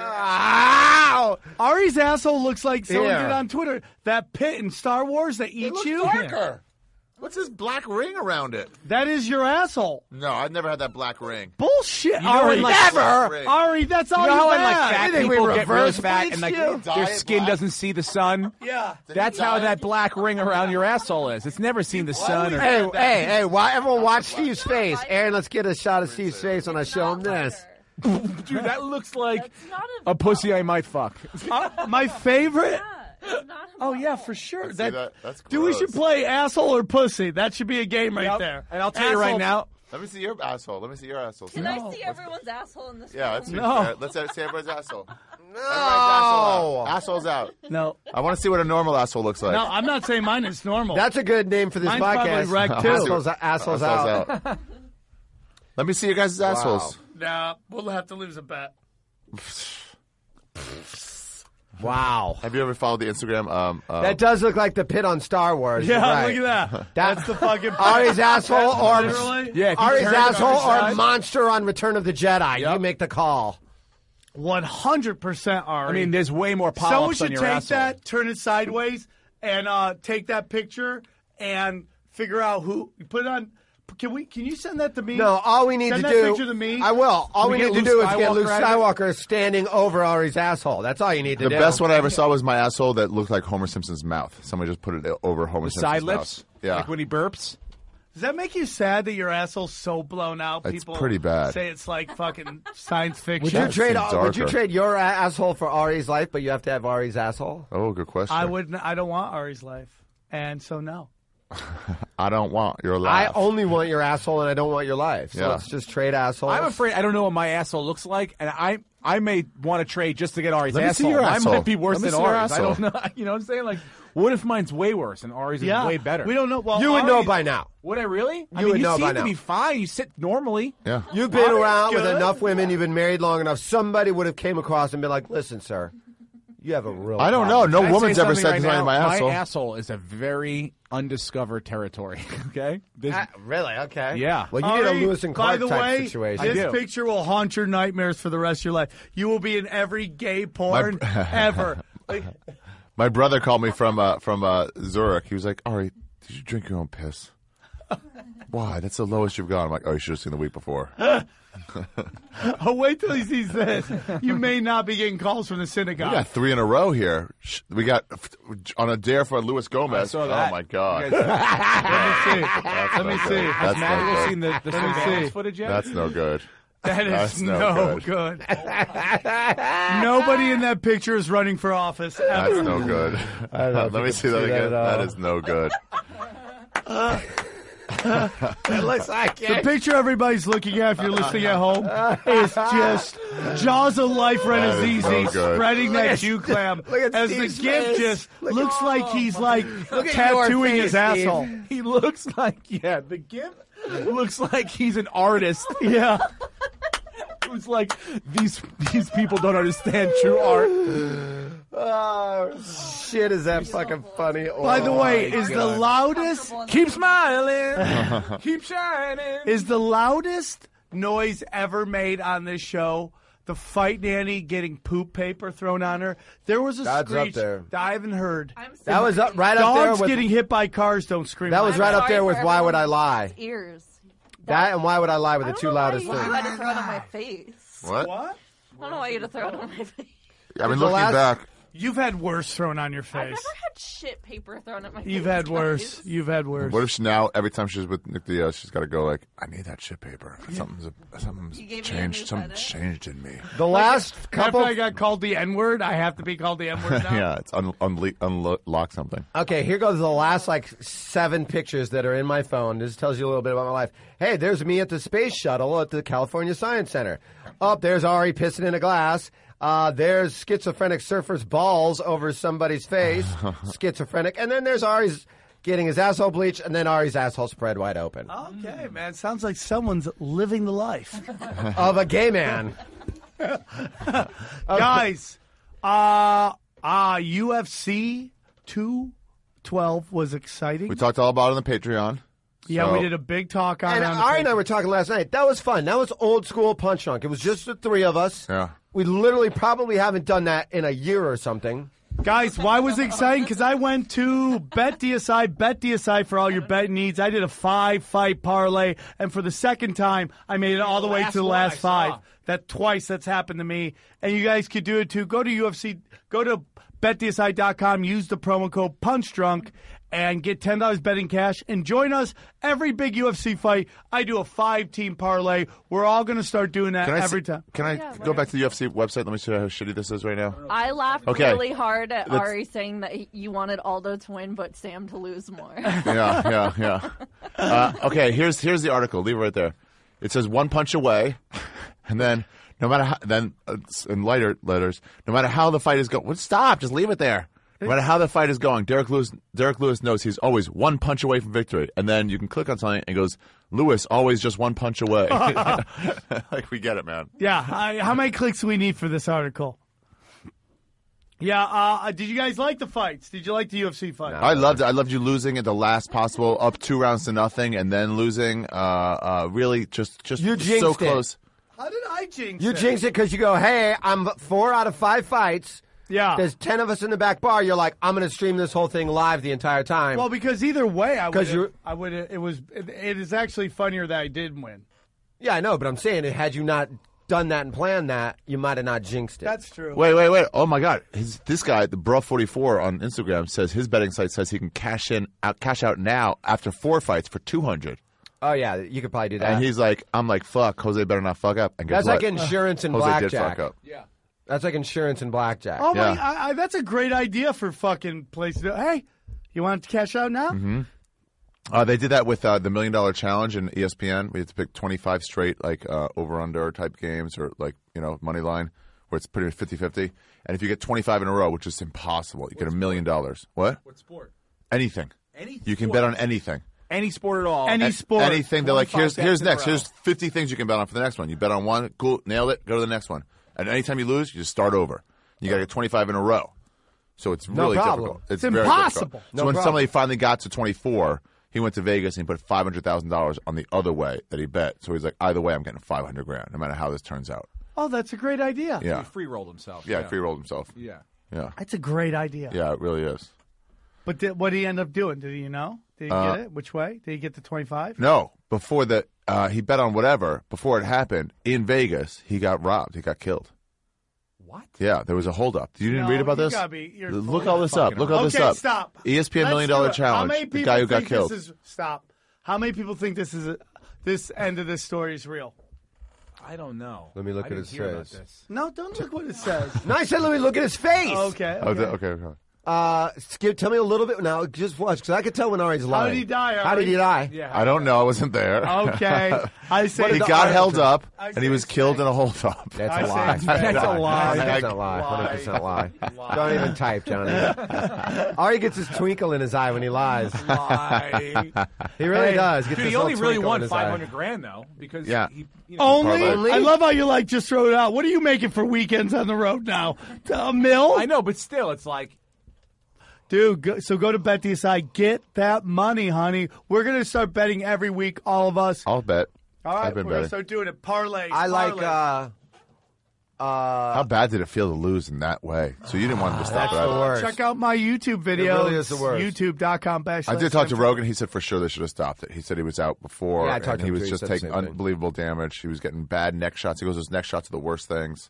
Ow! Ari's asshole looks like someone Here. did on Twitter. That pit in Star Wars that eats you. darker. What's this black ring around it? That is your asshole. No, I've never had that black ring. Bullshit, know Ari. when, like, Never, Ari. That's all You know how when had. like fat You think we people get really reverse fat and like bleached you? their Diet skin black? doesn't see the sun? Yeah. That's how that black ring around your asshole is. It's never seen the sun. Or, Hey, why everyone watch Steve's face? Aaron, let's get a shot of Steve's face when I show him this. dude, that looks like That's not a pussy I might fuck. My favorite. It's not Oh yeah, for sure. See that? That's Dude, we gross. should play asshole or pussy. That should be a game right Yep. there. And I'll tell you right Asshole- now, Let me see your asshole. Let me see your asshole. Can I see everyone's asshole in this? Yeah, let's see. No. Let's see everybody's asshole. No. Asshole's out. No, I want to see what a normal asshole looks like. no, I'm not saying mine is normal. That's a good name for this Mine's podcast. probably wrecked, too. Assholes out. Let me see your guys' assholes. Nah, we'll have to lose a bet. Wow. Have you ever followed the Instagram? That does look like the pit on Star Wars. Yeah, You're right. look at that. That's the fucking. Ari's asshole or Literally? yeah, if you Ari's turn it on asshole its or side- monster on Return of the Jedi. Yep. You make the call. 100% Ari. I mean, there's way more someone polyps on should your take asshole. that, turn it sideways, and take that picture and figure out who. Put it on. Can you send that to me? No, all we need send to that do. picture to me. I will. All we Can need we to get do Luke is get Luke Skywalker out of Skywalker standing over Ari's asshole. That's all you need to The do. best one I ever saw was my asshole that looked like Homer Simpson's mouth. Somebody just put it over Homer The Simpson's side mouth. lips? Yeah. Like when he burps? Does that make you sad that your asshole's so blown out? It's People pretty bad. say it's like fucking science fiction. Would you trade? seems Would you darker. trade your asshole for Ari's life? But you have to have Ari's asshole. Oh, good question. I wouldn't. I don't want Ari's life, and so no. I don't want your I life. only want your asshole, and I don't want your life. So Yeah. let's just trade assholes. I'm afraid I don't know what my asshole looks like, and I may want to trade just to get Ari's Let me see asshole. your Mine asshole. might be worse Let me than see your Ari's. I don't asshole. know. You know what I'm saying? Like, what if mine's way worse and Ari's is way better? We don't know. Well, You would know Ari's- by now. Would I really? I You mean, would you know seem by to now. be fine. You sit normally. Yeah. You've been Ari's around with good. enough women. You've been married long enough. Somebody would have came across and been like, "Listen, sir, you have a real." I don't know. problem." No Can I woman's say ever something said right something now? to my asshole. My asshole is a very undiscovered territory. Okay. Really? Okay. Yeah. Well, you need Ari, a Lewis and by Clark the type way, situation. this I do. picture will haunt your nightmares for the rest of your life. You will be in every gay porn ever. Like, My brother called me from Zurich. He was like, "Ari, did you drink your own piss?" Why? That's the lowest you've gone. I'm like, "Oh, you should have seen the week before." oh, wait till he sees this. You may not be getting calls from the We synagogue. got 3 in a row here. We got on a dare for Luis Gomez. saw that. Oh my God! You guys- Let me see. That's Has Manuel no seen good. the Let me surveillance see. footage yet? That's no good. That is That's no no good. Nobody in that picture is running for office That's ever. no good. Let me see that again. That is no good. It looks like The it. picture everybody's looking at if you're listening at home is just Jaws of Life That is no Renazizi good. spreading that at- Jew clam look at as the Steve's gift face. just Look at- looks like he's like Look at tattooing your his face, asshole. Steve. He looks like the gift looks like he's an artist. Yeah. It's like these people don't understand true art. Oh shit! Is that fucking funny? By the Oh, way, my is the God. loudest Keep smiling, keep shining. is the loudest noise ever made on this show the fight nanny getting poop paper thrown on her? There was a That's up screech there. that I haven't heard. I'm so That was up, right up there Dogs with. getting hit by cars don't scream. That was I'm right up sorry there for with Why Would I everyone's Lie? Ears. That and Why Would I Lie were I the don't two know why loudest you things. had to throw it on my face. What? What? I don't know why you had to throw it on my face. I mean, The looking last- back, You've had worse thrown on your I've face. never had shit paper thrown at my face. You've had worse. guys. You've had worse. what if she now every time she's with Nick Diaz, she's got to go like, "I need that shit paper. Something's You gave me a changed. new Something's credit? changed in me." The last After couple. I got called the N-word, I have to be called the N-word now? Yeah, it's unlock something. Okay, here goes the last like 7 pictures that are in my phone. This tells you a little bit about my life. Hey, there's me at the space shuttle at the California Science Center. Up there's Ari pissing in a glass. There's schizophrenic surfer's balls over somebody's face. Schizophrenic. And then there's Ari's getting his asshole bleached, and then Ari's asshole spread wide open. Okay, man. Sounds like someone's living the life. Of a gay man. Guys, UFC 212 was exciting. We talked all about it on the Patreon. Yeah, So- we did a big talk on And it. on the Ari and I page. were talking last night. That was fun. That was old school Punch Drunk. It was just the 3 of us. Yeah. We literally probably haven't done that in a year or something. Guys, why was it exciting? Because I went to Bet DSI for all your betting needs. I did a 5-fight parlay, and for the second time, I made it all the way to the last 5. That's happened to me, and you guys could do it too. Go to BetDSI.com, use the promo code PunchDrunk, and get $10 betting cash. And join us every big UFC fight. I do a 5-team parlay. We're all going to start doing that every time. Can I go back to the UFC website? Let me see how shitty this is right now. I laughed Okay. really hard at Let's- Ari saying that you wanted Aldo to win, but Sam to lose more. Yeah. Okay, here's the article. Leave it right there. It says 1 punch away, and then no matter how, in lighter letters, no matter how the fight is going. Well, stop. Just leave it there. No matter how the fight is going, Derek Lewis knows he's always 1 punch away from victory. And then you can click on something and it goes, Lewis always just 1 punch away. Like, we get it, man. Yeah, how many clicks do we need for this article? Yeah, did you guys like the fights? Did you like the UFC fight? I loved it. I loved you losing at the last possible, up 2 rounds to nothing, and then losing. Really, just You so jinxed it. close. How did I jinx You it? jinx it because you go, hey, I'm 4 out of 5 fights. Yeah. There's 10 of us in the back bar. You're like, I'm going to stream this whole thing live the entire time. Well, because either way, it is actually funnier that I did win. Yeah, I know, but I'm saying, had you not done that and planned that, you might have not jinxed it. That's true. Wait. Oh, my God. This guy, the Bro44 on Instagram, says his betting site says he can cash out now after 4 fights for $200. Oh, yeah, you could probably do that. And he's like, I'm like, fuck, Jose better not fuck up. And guess That's what? like insurance and Jose blackjack. did fuck up. Yeah. That's like insurance and blackjack. Oh, my, that's a great idea for fucking places. Hey, you want to cash out now? Mm-hmm. They did that with the $1 Million Challenge in ESPN. We had to pick 25 straight, like over-under type games or like, money line, where it's pretty much 50-50. And if you get 25 in a row, which is impossible, you get $1 million. What? What sport? Anything. Any You can sport. bet on anything. Any sport at all. Any sport. Anything. They're like, 25 here's bets in a next. row. Here's 50 things you can bet on for the next one. You bet on one, cool, nailed it, go to the next one. And anytime you lose, you just start over. You got to get 25 in a row. So it's really problem. difficult. It's very impossible. difficult. No So when problem. somebody finally got to 24, he went to Vegas and he put $500,000 on the other way that he bet. So he's like, either way, I'm getting $500,000, no matter how this turns out. Oh, that's a great idea. Yeah. He free rolled himself. Yeah, free rolled himself. Yeah. Yeah. That's a great idea. Yeah, it really is. But what did he end up doing? Did he know? Did he get it? Which way? Did he get the 25? No, before that, he bet on whatever. Before it happened, in Vegas, he got robbed. He got killed. What? Yeah, there was a holdup. You didn't read about you this? you're Look full all of this up. fucking Look all this okay, up. stop. ESPN Let's $1 do Million it. How many Challenge. The people guy who got think killed. Stop. How many people think this end of this story is real? I don't know. Let me look I at didn't his hear about face. this. No, don't look what it says. No, I said let me look at his face. Okay. Okay. Tell me a little bit now. Just watch, because I could tell when Ari's lying. How did he die, How did Ari? he die? Yeah. I don't know. I wasn't there. Okay. I say He the got Ari- held up, I and he was say killed in a holdup. That's I a say lie. it's fake. That's a lie. That's a lie. 100% lie. Don't even type, Johnny. Ari gets his twinkle in his eye when he lies. Lie. He really does. Gets Dude, this he only little really twinkle in won his eye. $500,000 though, because Yeah. he Only? Parlay. I love how you just throw it out. What are you making for weekends on the road now? A mill? I know, but still, it's like Dude, go to BetDSI. Get that money, honey. We're going to start betting every week, all of us. I'll bet. All right, I've been we're going to betting. start doing it. Parlays. I like. parlays. How bad did it feel to lose in that way? So you didn't want him to stop That's that. the worst. Check out my YouTube video. really is the worst. YouTube.com/. I did talk to Rogan. He said for sure they should have stopped it. He said he was out before, Yeah, I talked and to he him was too. He just said the taking same thing. unbelievable damage. He was getting bad neck shots. He goes, those neck shots are the worst things.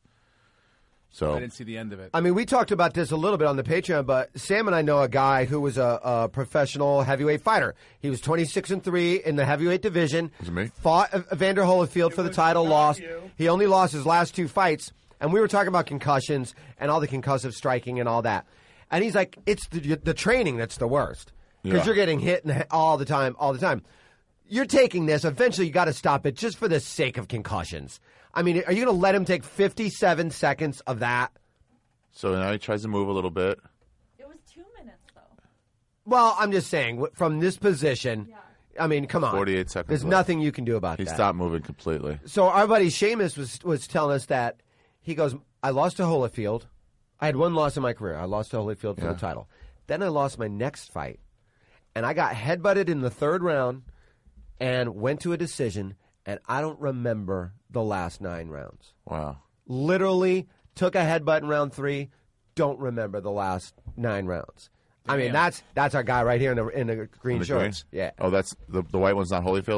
So I didn't see the end of it. I mean, we talked about this a little bit on the Patreon, but Sam and I know a guy who was a professional heavyweight fighter. He was 26-3 in the heavyweight division. Was it me? Fought Evander Holyfield for the title, lost. He only lost his last 2 fights, and we were talking about concussions and all the concussive striking and all that. And he's like, it's the training that's the worst because Yeah. you're getting hit all the time. You're taking this. Eventually, you got to stop it just for the sake of concussions. I mean, are you going to let him take 57 seconds of that? So now he tries to move a little bit. It was 2 minutes, though. Well, I'm just saying, from this position, I mean, come on. 48 seconds There's left. nothing you can do about He that. stopped moving completely. So our buddy Seamus was telling us that he goes, I lost to Holyfield. I had one loss in my career. I lost to Holyfield for the title. Then I lost my next fight. And I got headbutted in the 3rd round and went to a decision, and I don't remember the last 9 rounds. Wow. Literally took a headbutt in round 3, don't remember the last 9 rounds. I mean, that's our guy right here in the green The shorts. green? Yeah. Oh, that's the white one's not Holyfield?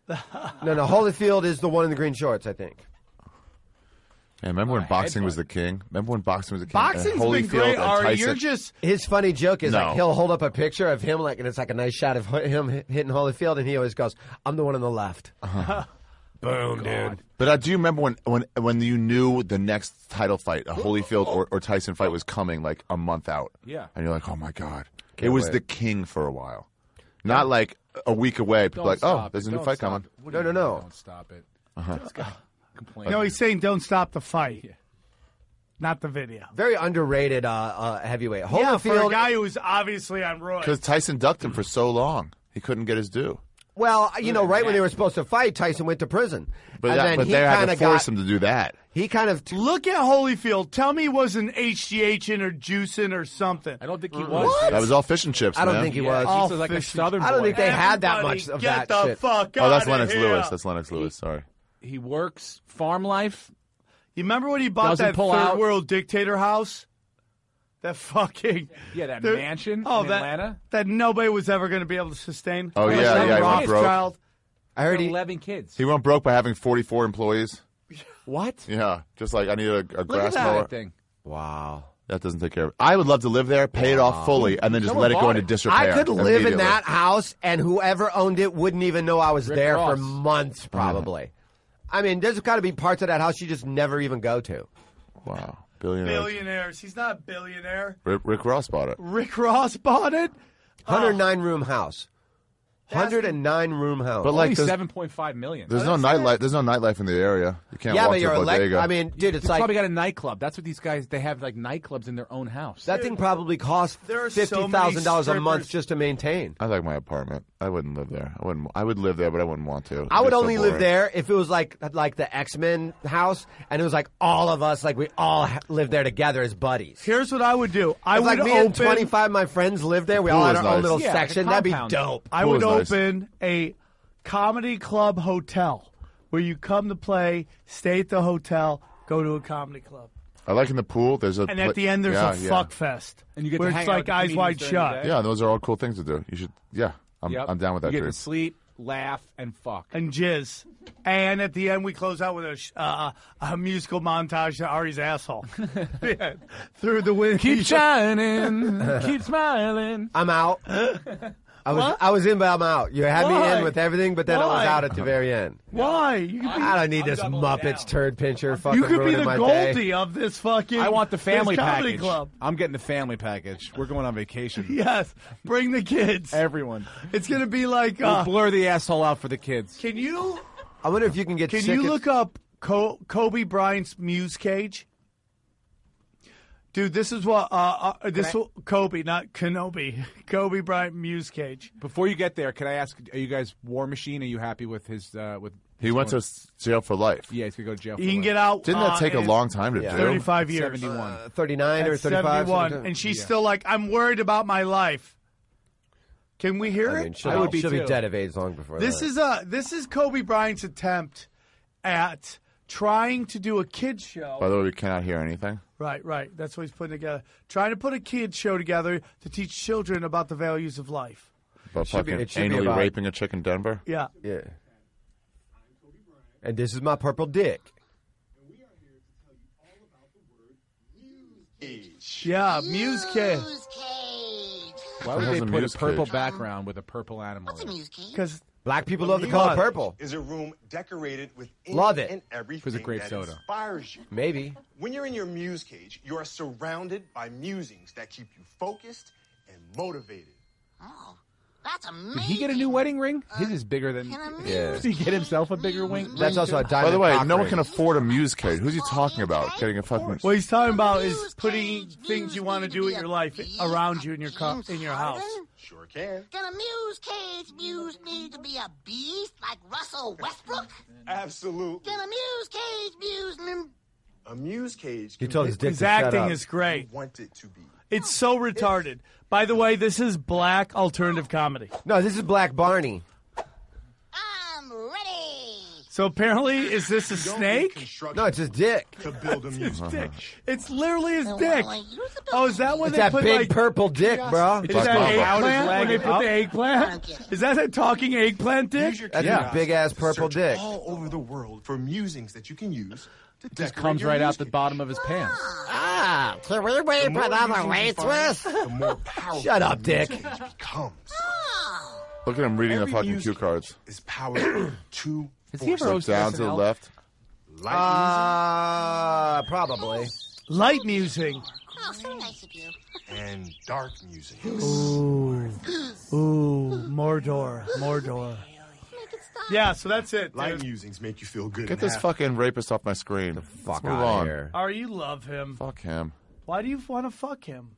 No, Holyfield is the one in the green shorts, I think. Yeah, remember when boxing was the king? Remember when boxing was the king? Boxing's And been Holyfield great, and Ari. Tyson. You're just... His funny joke is No. like he'll hold up a picture of him and it's like a nice shot of him hitting Holyfield, and he always goes, "I'm the one on the left." Boom, dude. But do you remember when you knew the next title fight, a Holyfield or Tyson fight was coming like a month out? Yeah. And you're like, oh my God. It Can't was wait. the king for a while. Not like a week away. People Don't like, oh, stop there's it. a new Don't fight stop coming. it. What do you No. mean, Don't stop it. This guy complains. No, he's saying don't stop the fight. Not the video. Very underrated heavyweight. Yeah, for a Holyfield. guy who was obviously on roids. Because Tyson ducked him for so long. He couldn't get his due. Well, right when they were supposed to fight, Tyson went to prison. But, and then but he they had kind to of force him to do that. He kind of Look at Holyfield. Tell me he wasn't HGHing or juicing or something. I don't think he was. That was all fish and chips, I don't man. think he Yeah, was. he's like a fish- southern boy. I don't think they had that Everybody much of get that the shit. fuck Oh, that's outta Lennox here. Lewis. That's Lennox Lewis. Sorry. He works farm life. You remember when he bought Doesn't that pull third out. world dictator house? that fucking that there- mansion in that, Atlanta. that nobody was ever going to be able to sustain. Oh, Like yeah, some yeah, he went broke. Rothschild. I heard 11 kids. He went broke by having 44 employees. What? Yeah, just like I need a Look at grass that mower. thing. Wow. That doesn't take care of it. I would love to live there, pay it off fully, and then just Someone let it go bought into it. disrepair. I could live in immediately. that house, and whoever owned it wouldn't even know I was Rick there for Ross. months, probably. I mean, there's got to be parts of that house you just never even go to. Wow, billionaire. Billionaires. He's not a billionaire. Rick Ross bought it. Rick Ross bought it. 109-room house. 109-room house. But like, Only there's, 7.5 million. there's no nightlife. There's no nightlife in the area. You can't yeah, walk but to you're a bodega. I mean, dude, it's He's like probably got a nightclub. That's what these guys. They have like nightclubs in their own house. that thing probably costs There are so many $50,000 a month strippers. just to maintain. I like my apartment. I wouldn't live there. I would live there, but I wouldn't want to. I would It'd be so only live boring. there if it was like the X-Men house, and it was like all of us, like we all lived there together as buddies. Here's what I would do. I If would like me and open. 25 of my friends lived there. We Pool all had is our own nice. little Yeah, like a section. That'd be compound. dope. I Pool would is nice. open a comedy club hotel where you come to play, stay at the hotel, go to a comedy club, I like in the pool. There's a and at the end there's yeah, a yeah. fuck fest. And you get to where hang it's out like with the eyes comedians wide during shut. the day. Yeah, those are all cool things to do. You should. Yeah, Yep. I'm down with that. You get Drew. to sleep, laugh, and fuck. And jizz. And at the end, we close out with a musical montage to Ari's asshole. Yeah. Through the wind. Keep shining, keep smiling. I'm out. I was in, but I'm out. You had me Why? in with everything, but then I was Why? out at the very end. Why? You could be, I don't need this Muppets turd pincher fucking you could be ruining the my day. Goldie of this fucking. I want the family this comedy package. club. I'm getting the family package. We're going on vacation. Yes, bring the kids. Everyone. It's gonna be like. We'll blur the asshole out for the kids. Can you I wonder if you can get you look up Kobe Bryant's Muse cage? Dude, this is what Kobe, not Kenobi. Kobe Bryant Muse cage. Before you get there, can I ask, are you guys War Machine? Are you happy with his with He went to jail for life. Yeah, he's going to go to jail for He can life. get out. Didn't that take a in long time to do? 35 years. 71. 39 or At 35. 71, and she's still like, I'm worried about my life. Can we hear I it? mean, she'll, I would be she'll be too. dead of AIDS long before This that. is Kobe Bryant's attempt at trying to do a kids show. By the way, we cannot hear anything. Right. That's what he's putting together. Trying to put a kids show together to teach children about the values of life. But fucking it should be anally about- raping a chick in Denver. Yeah. Yeah. And this is my purple dick. Yeah, Muse cage. Why would What the they hell's a put a Muse purple cage? background with a purple animal? in it? Because Black people love the color purple. Is a room decorated with any Love it. and everything Was it grape that soda? inspires you. Maybe. When you're in your muse cage, you are surrounded by musings that keep you focused and motivated. Oh, that's amazing. Did he get a new wedding ring? His is bigger than. Yeah. Did he get himself a bigger ring? That's also a diamond By the way, cock no one ring. can afford a Muse cage. Who's he talking about? Getting a fucking. what he's talking about is putting things you want to do with your life around you in your house. Sure can. Can a muse cage muse need to be a beast like Russell Westbrook? Absolutely. Can a muse cage muse A muse cage He can told be his dick His to shut acting up. is great. want it to be. It's so retarded. By the way, this is black alternative comedy. No, this is Black Barney. I'm ready. So apparently, is this a snake? No, it's his dick. To build a muse Dick. It's literally his dick. Well, use the Oh, is that when It's they that put big like? purple dick, bro. Is Black that Mamba. eggplant? When they Leg put up. the eggplant? Is that a talking eggplant dick? That's his big ass purple Search dick. all over the world for musings that you can use to Just decorate comes your right muse out the cage. bottom of his pants. Ah, can we wait The for more them musings to you wait find, with? the more powerful Shut up, the muse Dick. cage becomes. Look at him reading the Every fucking muse cue cage cards. is powered to Has he ever So hosted down to the SNL? left. Probably. Light musing. Oh, so nice of you. and dark music. Ooh, Mordor. Make it stop. Yeah, so that's it. Light Dude. musings make you feel good. Get and this happy. fucking rapist off my screen. Fuck Let's move out on. of here. Ari, you love him. Fuck him. Why do you want to fuck him?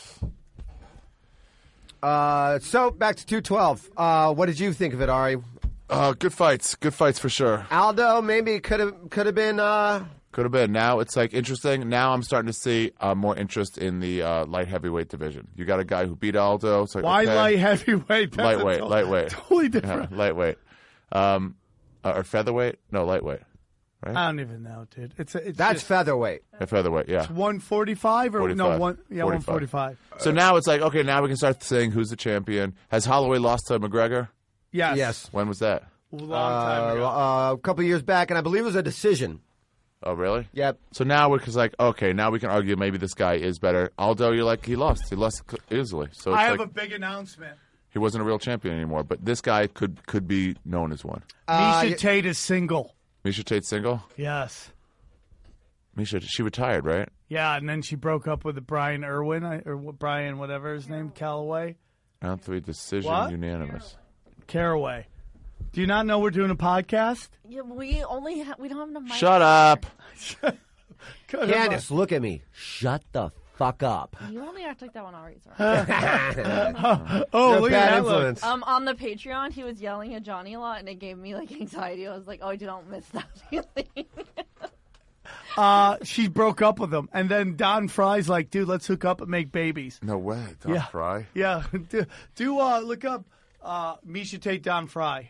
So back to 212. What did you think of it, Ari? Good fights. Good fights for sure. Aldo maybe could have been. Could have been. Now it's like interesting. Now I'm starting to see more interest in the light heavyweight division. You got a guy who beat Aldo. It's like, Why okay. light heavyweight? That's Lightweight, a lightweight. Totally Yeah, different. lightweight. Or featherweight? No, lightweight. right? I don't even know, dude. It's That's just, featherweight. At featherweight, yeah. it's 145 or 45. no 45. 145. So now it's like, okay, now we can start saying who's the champion. Has Holloway lost to McGregor? Yes. Yes. When was that? Long time ago. A couple years back, and I believe it was a decision. Oh, really? Yep. So now we're just like, okay, now we can argue maybe this guy is better. Aldo, you're like, he lost. He lost easily. So it's I have like, a big announcement. he wasn't a real champion anymore. But this guy could be known as one. Misha Tate is single. Misha Tate single? Yes. Misha, she retired, right? Yeah, and then she broke up with Brian Irwin, or Brian whatever his name, Calloway. Round 3 decision, What? unanimous. Caraway. Do you not know we're doing a podcast? Yeah, we don't have enough mic. Shut up. Candace, look at me. Shut the fuck up. You only act like that when Ari's around. Oh, You're a look bad at that look. influence. On the Patreon, he was yelling at Johnny a lot, and it gave me like anxiety. I was like, oh, I don't miss that feeling. She broke up with him, and then Don Fry's like, dude, let's hook up and make babies. No way. Don Yeah. Fry? Yeah, do look up Misha Tate, Don Fry.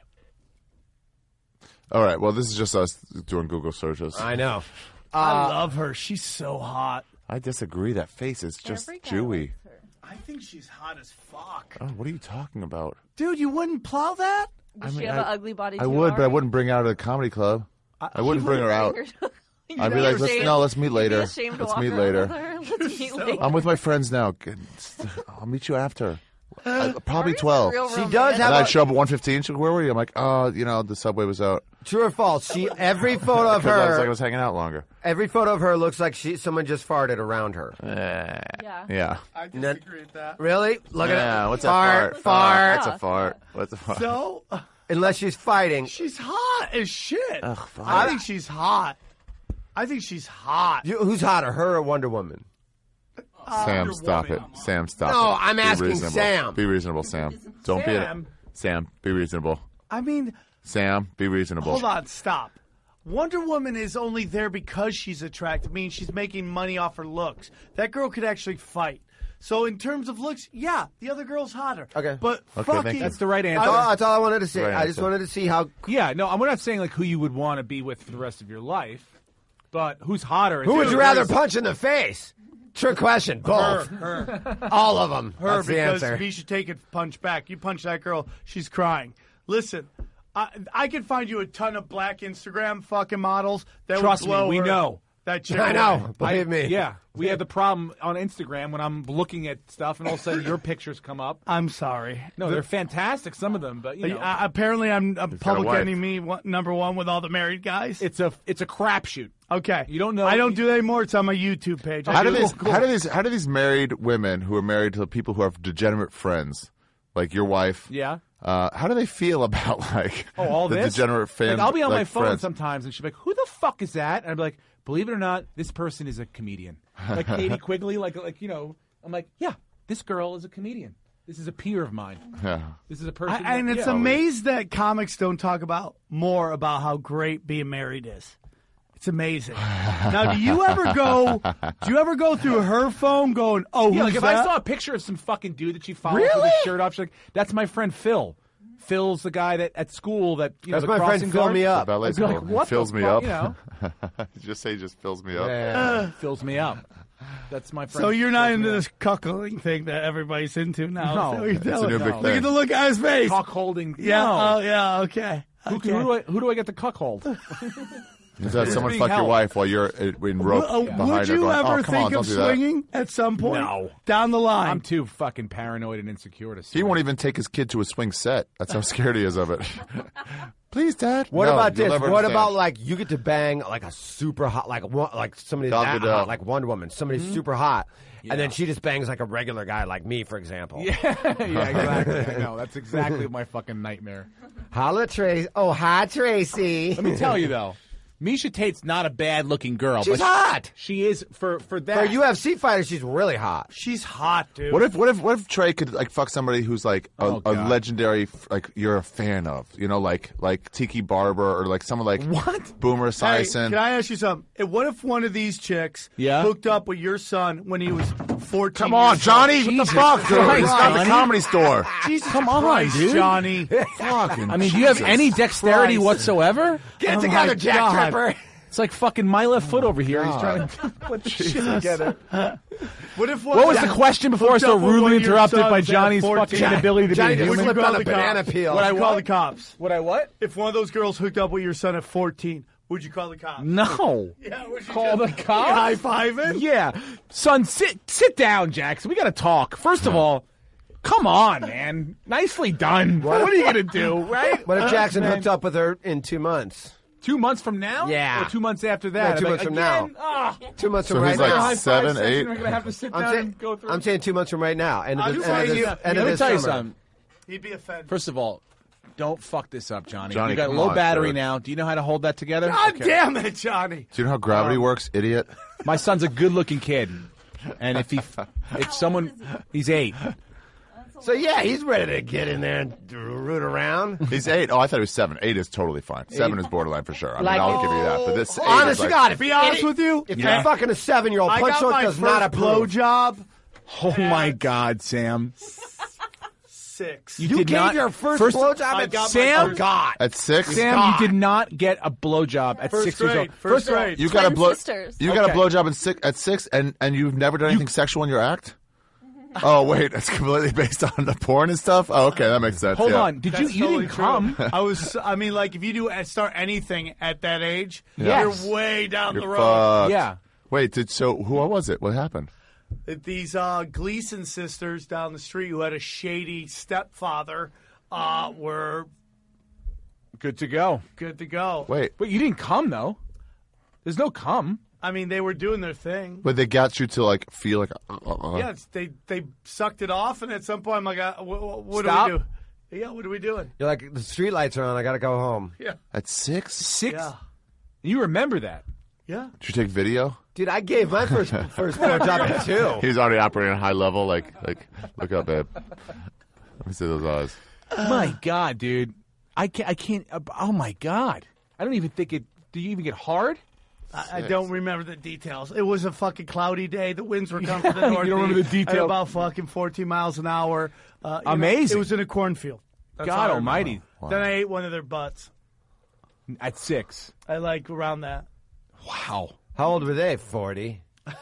All right. Well, this is just us doing Google searches. I know. I love her. She's so hot. I disagree. That face is just Every guy Jewy. likes her. I think she's hot as fuck. Oh, what are you talking about? Dude, you wouldn't plow that? Does she have an ugly body? I too, would, but I Ari? wouldn't bring her out of the comedy club. I wouldn't bring her out. You'd I'd be be like, ashamed- let's meet you'd be later. ashamed to Let's walk meet around later. with her. Let's meet later. I'm with my friends now. Good. I'll meet you after. Probably Ari's 12. real She romantic. does And have I'd show up at 1:15. Where were you? I'm like, the subway was out. True or false? She every photo of Because I was her, like, I was hanging out longer. every photo of her looks like someone just farted around her. Yeah. Yeah. I disagree with that. Really? Look at Yeah. it. What's fart, a fart? fart. What's a fart? What's a fart? So, Unless she's fighting. she's hot as shit. Ugh, fuck. I think she's hot. I think she's hot. Who's hotter, her or Wonder Woman? Sam, Wonder stop Woman. it. Sam, stop No, it. I'm Be asking reasonable. Sam. Be reasonable, Sam. Don't Sam? be Sam, be reasonable. I mean, Sam, be reasonable. hold on, stop. Wonder Woman is only there because she's attractive. I mean, she's making money off her looks. That girl could actually fight. So in terms of looks, yeah, the other girl's hotter. Okay. But Okay, fucking... thank you. That's the right answer. That's all I wanted to say. Right I just answer. wanted to see how. Yeah, no, we're not saying like who you would want to be with for the rest of your life, but who's hotter? Who would you rather punch in the face? Trick question. Both. Her. All of them. Her, That's the because answer. Misha Tate could punch back. You punch that girl, she's crying. Listen, I could find you a ton of black Instagram fucking models that Trust would blow me, we her- know. That chick I away. know. Believe me. Yeah, we have the problem on Instagram when I'm looking at stuff and all of a sudden your pictures come up. I'm sorry. No, they're fantastic, some of them, but you know, Apparently, I'm a got a public wife. enemy number one with all the married guys. it's a crapshoot. Okay, You don't know- I don't do that anymore. It's on my YouTube page. How do these married women who are married to people who have degenerate friends, like your wife? Yeah. How do they feel about like All the this degenerate fan? Like, I'll be on my like, phone friends? sometimes, and she'll be like, "Who the fuck is that?" And I'll be like, "Believe it or not, this person is a comedian." Like Katie Quigley, like you know. I'm like, "Yeah, this girl is a comedian. This is a peer of mine. Yeah. This is a person." And that, it's yeah. amazing that comics don't talk about more about how great being married is. It's amazing. Now, do you ever go through her phone going, "Oh, Yeah, who's like if that?" I saw a picture of some fucking dude that she follows with Really? his shirt off, she's like, "That's my friend Phil." Phil's the guy that at school that you know, That's the my friend crossing Fill guard. Me Up. Ballet I'd be like, school. what It fills the me fuck, up. you know? Just say, just fills me up. Yeah. Fills me up. That's my friend. So you're not Fills into me this cuckolding thing that everybody's into now? No. Is that what you're It's a telling new me? big Look thing. at the look on his face. up. Cock holding. Yeah. No. Oh, yeah. Okay. Who do I get the cuck hold? Just have someone being fuck your held. wife while you're in rope behind Would her you going, ever oh, come on, think don't of do that. swinging at some point? No. Down the line. I'm too fucking paranoid and insecure to. He swing. won't even take his kid to a swing set. That's how scared he is of it. Please, Dad. What No, about you'll this? never What understand. about like you get to bang like a super hot, like somebody Gal that Gadot. hot, like Wonder Woman, somebody super hot, and then she just bangs like a regular guy like me, for example. Yeah, exactly. I know. That's exactly my fucking nightmare. Holla, Tracy. Oh, hi, Tracy. Let me tell you though, Misha Tate's not a bad looking girl. She's but hot. She is for For that. a UFC fighter, she's really hot. She's hot, dude. What if Trey could like fuck somebody who's like a Oh, God. legendary like you're a fan of, you know, like Tiki Barber or like someone like What? Boomer Hey, Esiason. can I ask you something? What if one of these chicks Yeah? hooked up with your son when he was 14? Come on, years Johnny! old? What the fuck, dude? Christ, He's got the Johnny. comedy store. Jesus Come on, Christ, dude. Johnny. Fucking I mean, do you have Jesus any dexterity Christ. whatsoever? Get Oh together, my Jack God. Tripper. It's like fucking my left foot over here. He's trying to put the shit together. What was the question before I so rudely interrupted by Johnny's fucking inability to Johnny be a just human? slipped on a banana peel. Would I call the cops? Would I what? If one of those girls hooked up with your son at 14, would you call the cops? No. Yeah, would you Call the cops? High five him? Yeah. Son, sit down, Jackson. We got to talk. First of all, come on, man. Nicely done. What are you going to do, right? What if Jackson hooked up with her in 2 months? 2 months from now? Yeah. Or 2 months after that? Yeah, 2 months from now. 2 months from right he's like now. 7, 8. We're going to have to sit down and go through. I'm saying 2 months from right now. End of Let this me tell you summer. something. He'd be offended. First of all, don't fuck this up, Johnny. Johnny, You got come low on, battery sir. now. Do you know how to hold that together? God damn it, Johnny. Do you know how gravity works, idiot? My son's a good-looking kid, and if he's 8. So, yeah, he's ready to get in there and root around. He's 8. Oh, I thought he was 7. 8 is totally fine. 7 is borderline for sure. I mean, Like- I'll give you that. But this 8 Honest is to like, God, Be honest with you, if you're fucking a 7-year-old, I Punch got Drunk my does not first approve. blowjob. Oh, my God, Sam. 6. You did gave not- your first first- blowjob I at got my Sam? first- God. at 6? Sam, you did not get a blowjob at First 6 years grade. old. First of all, grade. You got a Twin blow. sisters. You got a Okay. blowjob at 6, and you've never done anything sexual in your act. Oh wait, that's completely based on the porn and stuff. Oh, okay, that makes sense. Hold yeah. on. Did you That's totally didn't come? I mean, like, if you do start anything at that age, Yes. you're way down the You're road. fucked. Yeah. Wait, who was it? What happened? These Gleason sisters down the street who had a shady stepfather were Good to go. good to go. Wait, But you didn't come, though. There's no come. I mean, they were doing their thing. but they got you to like feel like. Yeah, they sucked it off, and at some point, I'm like, what Stop. do we do? Yeah, what are we doing? You're like, the street lights are on. I got to go home. Yeah, At 6? 6? yeah, You remember that. yeah. Did you take video? Dude, I gave my first blowjob at 2. He was already operating at high level. Like, look up, babe. Let me see those eyes. My God, dude. I can't. Oh, my God. I don't even think it. Do you even get hard? I don't remember the details. It was a fucking cloudy day. The winds were coming from the You northeast. don't remember the At details. about fucking 14 miles an hour. Amazing. It was in a cornfield. That's God all I remember. almighty. Then I ate one of their butts. At 6. I like around that. Wow. How old were they? 40.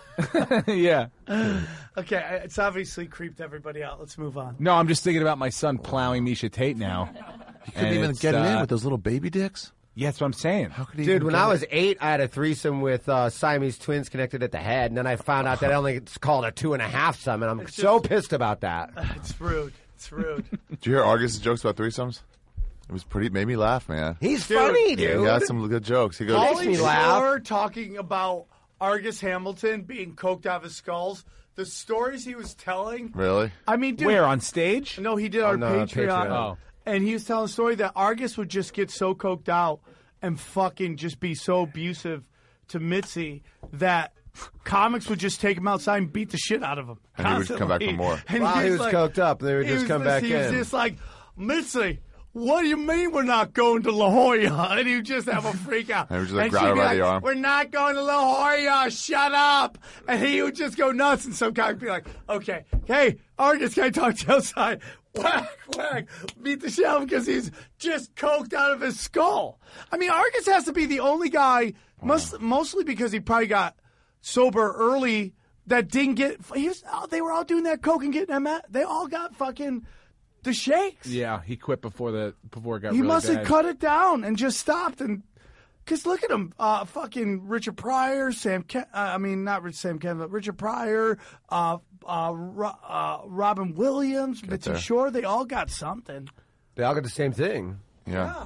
Yeah. Okay, it's obviously creeped everybody out. Let's move on. No, I'm just thinking about my son plowing Misha Tate now. You couldn't even get it in with those little baby dicks. Yeah, that's what I'm saying. How could he? Dude, even when get I it? was 8, I had a threesome with Siamese twins connected at the head, and then I found out that only it's called a 2.5-some, and I'm so pissed about that. It's rude. It's rude. Did you hear Argus' jokes about threesomes? It was made me laugh, man. He's funny, dude. He got some good jokes. He goes, Makes me laugh. Shore talking about Argus Hamilton being coked out of his skulls. The stories he was telling. really? I mean, dude. Where, on stage? No, he did our no, Patreon. Patreon. Oh. And he was telling a story that Argus would just get so coked out and fucking just be so abusive to Mitzi that comics would just take him outside and beat the shit out of him. And he would come back for constantly. more. And While he he's was coked up, they would he just was come back he was in. just like, Mitzi, what do you mean we're not going to La Jolla? And he would just have a freak out. And he would just, like, And grab she'd her be by the like, arm. we're not going to La Jolla. Shut up. And he would just go nuts. And some guy would be like, okay, hey, Argus, can I talk to you outside? Whack, whack. Beat the shit out of him because he's just coked out of his skull. I mean, Argus has to be the only guy, mostly because he probably got sober early, that didn't get. They were all doing that coke and getting them. They all got fucking the shakes. Yeah, he quit before it got He really must bad. have cut it down and just stopped. And because look at him, fucking Richard Pryor, not Sam Ken, but Richard Pryor, Robin Williams, Mitzi there. Shore. They all got something. They all got the same thing. Yeah.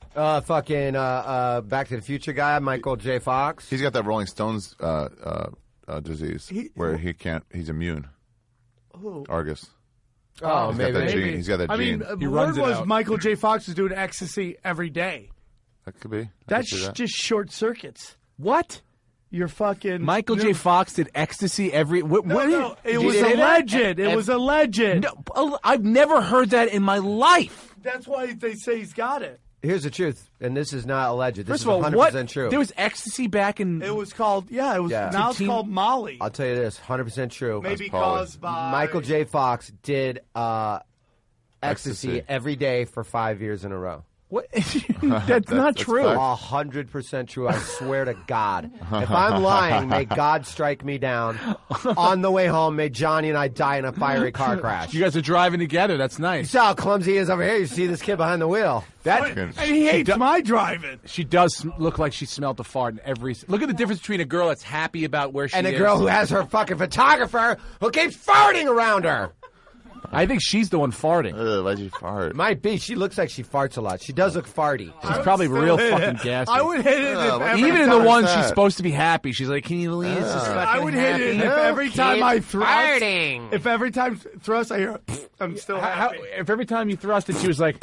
Back to the Future guy, Michael J. Fox. He's got that Rolling Stones disease where he's immune. Who? Argus. Oh, He's maybe. got that gene. He's got that I gene. mean, He the runs word it was out. Michael J. Fox was doing ecstasy every day. That could be. I That's could see that. just short circuits. What? You're fucking Michael J. Fox did ecstasy every. No, it was did alleged. It was alleged. No, I've never heard that in my life. That's why they say he's got it. Here's the truth, and this is not alleged. This First is of all, 100% what? true. There was ecstasy back in. It was called, now it's Teen- called Molly. I'll tell you this, 100% true. Maybe Paul. caused by Michael J. Fox did ecstasy Ecstasy. every day for 5 years in a row. What? That's not true. 100% true. I swear to God. If I'm lying, may God strike me down. On the way home, may Johnny and I die in a fiery car crash. You guys are driving together. That's nice. You see how clumsy he is over here? You see this kid behind the wheel. And he hates my driving. She does look like she smelled the fart in every... Look at the difference between a girl that's happy about where she is. And a girl who has her fucking photographer who keeps farting around her. I think she's the one farting. Why'd you fart? Might be. She looks like she farts a lot. She does look farty. She's probably real fucking gassy. I would hit it if even in the ones she's supposed to be happy. She's like, can you believe this is fucking I would hit it happy? if every time I thrust. farting. If every time thrust I hear, I'm still happy. If every time you thrusted, she was like...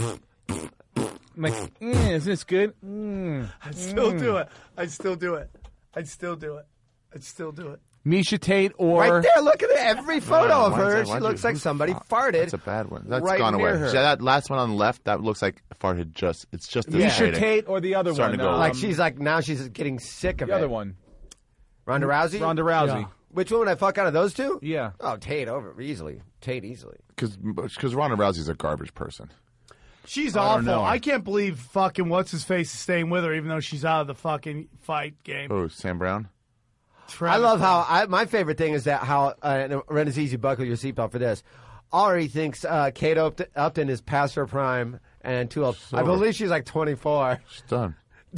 I'm like, isn't this good? I'd still do it. I'd still do it. I'd still do it. I'd still do it. Misha Tate or... Right there, look at every photo of her. Why'd She you- looks like somebody farted. That's a bad one. That's right gone away. near her. Yeah, that last one on the left, that looks like farted just. It's just Misha irritating. Tate or the other Starting one? to go Like she's like, now she's getting sick of the it. other one. Ronda Rousey? Ronda Rousey. Yeah. Which one would I fuck out of those two? Yeah. Oh, Tate over easily. Tate easily. Because Ronda Rousey's a garbage person. She's I don't awful. know. I can't believe fucking what's-his-face is staying with her even though she's out of the fucking fight game. Oh, Sam Brown? I love how my favorite thing is that how Renazizi, buckle your seatbelt for this. Ari thinks Kate Upton is past her prime and too old. I believe she's like 24. She's done.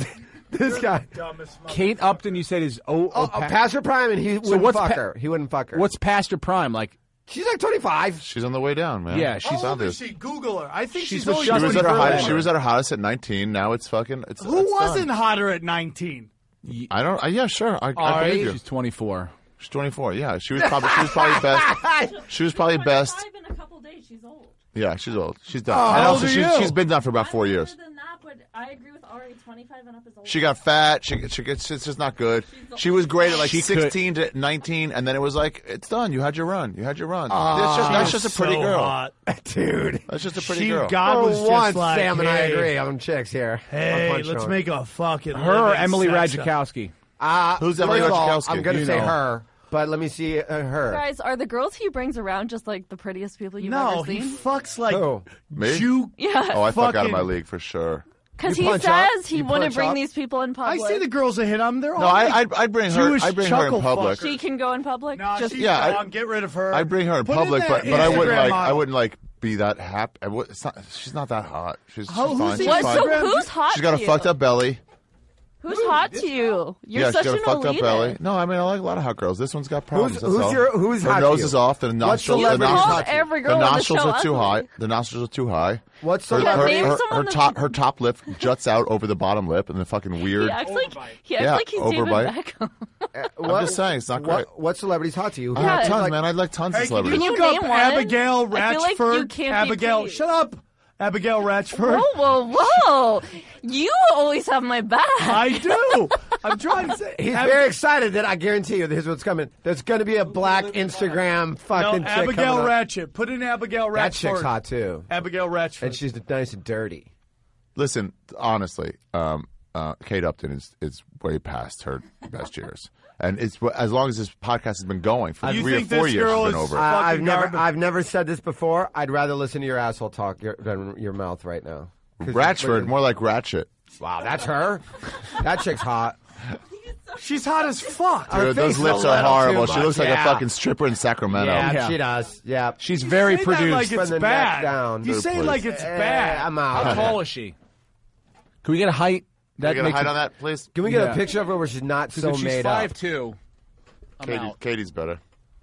This guy, Kate Upton, you said is past her prime, and he wouldn't fuck her. He wouldn't fuck her. What's past her prime? Like she's like 25. She's on the way down, man. Yeah, she's How old obvious. is she? Google her. I think she's with only Justin She was at her 24. hottest. She was at her hottest at 19. Now it's fucking. Who it's wasn't done. hotter at 19? I don't. Yeah, sure. I Ari? believe you. she's 24. She's 24. Yeah, she was probably best. She was probably best. In a couple days, she's old. Yeah, she's old. She's done. Oh, and how also, old are you? she's been done for about 4 years. Older than that, but I agree with Ari. 25 and up is old. She got fat. She gets. It's just not good. She was great at like She 16 to 19, and then it was like, it's done. You had your run. You had your run. That's just a pretty so girl. hot. Dude. That's just a pretty She girl. God was For just once, like, Sam and I hey, agree on chicks here. Hey, On Punch let's Drunk. make a fucking Her or living Emily sex up. Ratajkowski? Who's Emily First of all, Ratajkowski? I'm going to You say know. her, but let me see her. Guys, are the girls he brings around just like the prettiest people you've No, ever he seen? fucks like Who? Me? Jew. Yeah. Oh, I fuck out of fucking- my league for sure. Because You he punch up? says he You wouldn't punch bring up? these people in I public. see the girls that hit him. They're all No, like I'd bring her. Jewish I'd bring her in chuckle public. fuckers. She can go in public. No, just she's Yeah, gone. Get rid of her. I'd bring her in Put public, that but I wouldn't Instagram like. model. I wouldn't like be that happy. She's not that hot. She's Who's fine. the She's what? fine. So Instagram- who's hot? She's got to a you? fucked up belly. Who's hot to you? You're Yeah, such she's got an a fucked up elitist. belly. No, I mean I like a lot of hot girls. This one's got problems. that's all. Who's her hot to nose you? is off. The What nostrils. The celebrity is nostrils, hot to you? every girl the on the nostrils show are too ugly. high. The nostrils are too high. What's Her, Yeah, her, name her, someone her top lip juts out over the bottom lip, and the fucking weird. He acts like Yeah, he's David overbite. Beckham. I'm just saying, it's not great. What celebrity's hot to you? I have Yeah, tons, like- man. I'd like tons of Hey, can celebrities. you Can look you up name one? Abigail I feel like you Ratchford? can't be Abigail, pleased. shut up. Abigail Ratchford. Whoa, whoa, whoa! You always have my back. I do. I'm trying to say. He's very excited that I guarantee you, here's what's coming. There's going to be a black Instagram No, fucking chick Abigail coming up. Ratchet. Put in Abigail Ratchford. That chick's hot too. Abigail Ratchford. And she's nice and dirty. Listen, honestly, Kate Upton is way past her best years, and it's as long as this podcast has been going for You 3 or think 4 this years, girl it's been is over. fucking garbage? I've never said this before. I'd rather listen to your asshole talk than your mouth right now. Ratchford, more like Ratchet. Wow, that's her. That chick's hot. She's hot as fuck. Her Dude, face those is lips a are little horrible. too She looks much. like a Yeah. fucking stripper in Sacramento. Yeah, she does. Yeah. She's very You say that produced. like it's From the neck bad. down. You say Please. like it's bad. I'm How out. tall is she? Can we get a height? Can I get a makes height it- on that, please? Can we get Yeah. a picture of her where she's not so If she's made up? 5'2". I'm out. Katie's better.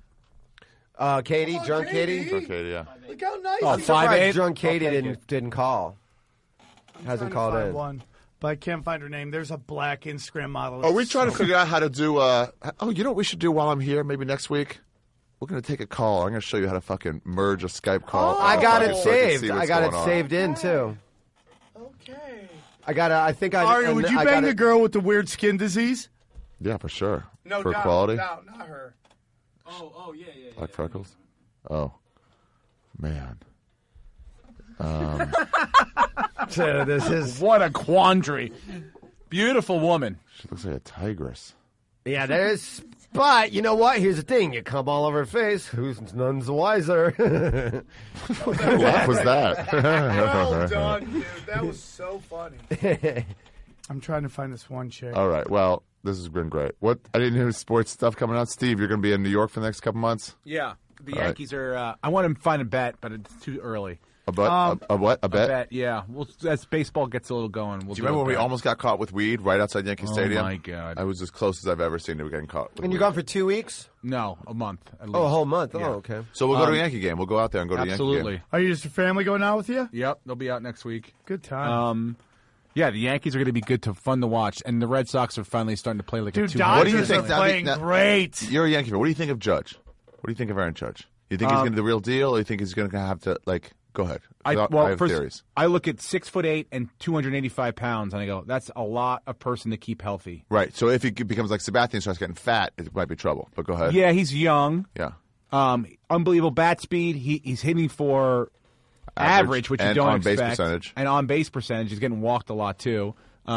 Katie, drunk Katie. Drunk Katie, yeah. Look how nice. Oh, he is. Surprised 5'8"? drunk Katie I'll take didn't call. Hasn't called in. One, but I can't find her name. There's a black Instagram model. Are we trying to figure out how to do? You know what we should do while I'm here? Maybe next week. We're gonna take a call. I'm gonna show you how to fucking merge a Skype call. I got it So I can saved. see I what's got it going on. saved in too. Okay. I think I. Aria, would you I bang got the it- girl with the weird skin disease? Yeah, for sure. No, for doubt, quality. No, not her. Oh, yeah. Black freckles. Oh, man. This is. What a quandary. Beautiful woman. She looks like a tigress. Yeah, there's But you know what? Here's the thing: you come all over her face. Who's none's the wiser? What kind of laugh was that? Well done, dude. That was so funny. I'm trying to find this one chick. All right. Well, this has been great. What? I didn't hear sports stuff coming out. Steve, you're going to be in New York for the next couple months? Yeah. The All Yankees are. I want to find a bet, but it's too early. A what? A bet? A bet, yeah. Well, as baseball gets a little going, we'll do you remember when we almost got caught with weed right outside Yankee Stadium? Oh, my God. I was as close as I've ever seen to getting caught with And weed. you're gone for 2 weeks? No, a month at least. Oh, a whole month. Yeah. Oh, okay. So we'll go to a Yankee game. We'll go out there and go to a Yankee Absolutely. game. Are you just your family going out with you? Yep, they'll be out next week. Good time. Yeah, the Yankees are going to be good to fun to watch, and the Red Sox are finally starting to play like Dude, a 200. Dodgers What do you think? are playing great. You're a Yankee fan. What do you think of Judge? What do you think of Aaron Judge? You think he's going to be the real deal, or you think he's going to have to, like, go ahead? I have theories. I look at 6'8" and 285 pounds, and I go, that's a lot of person to keep healthy. Right. So if he becomes like Sebastian and starts getting fat, it might be trouble. But go ahead. Yeah, he's young. Yeah. Unbelievable bat speed. He's hitting for average, which you and don't on-base expect. percentage. And on-base percentage. He's getting walked a lot, too.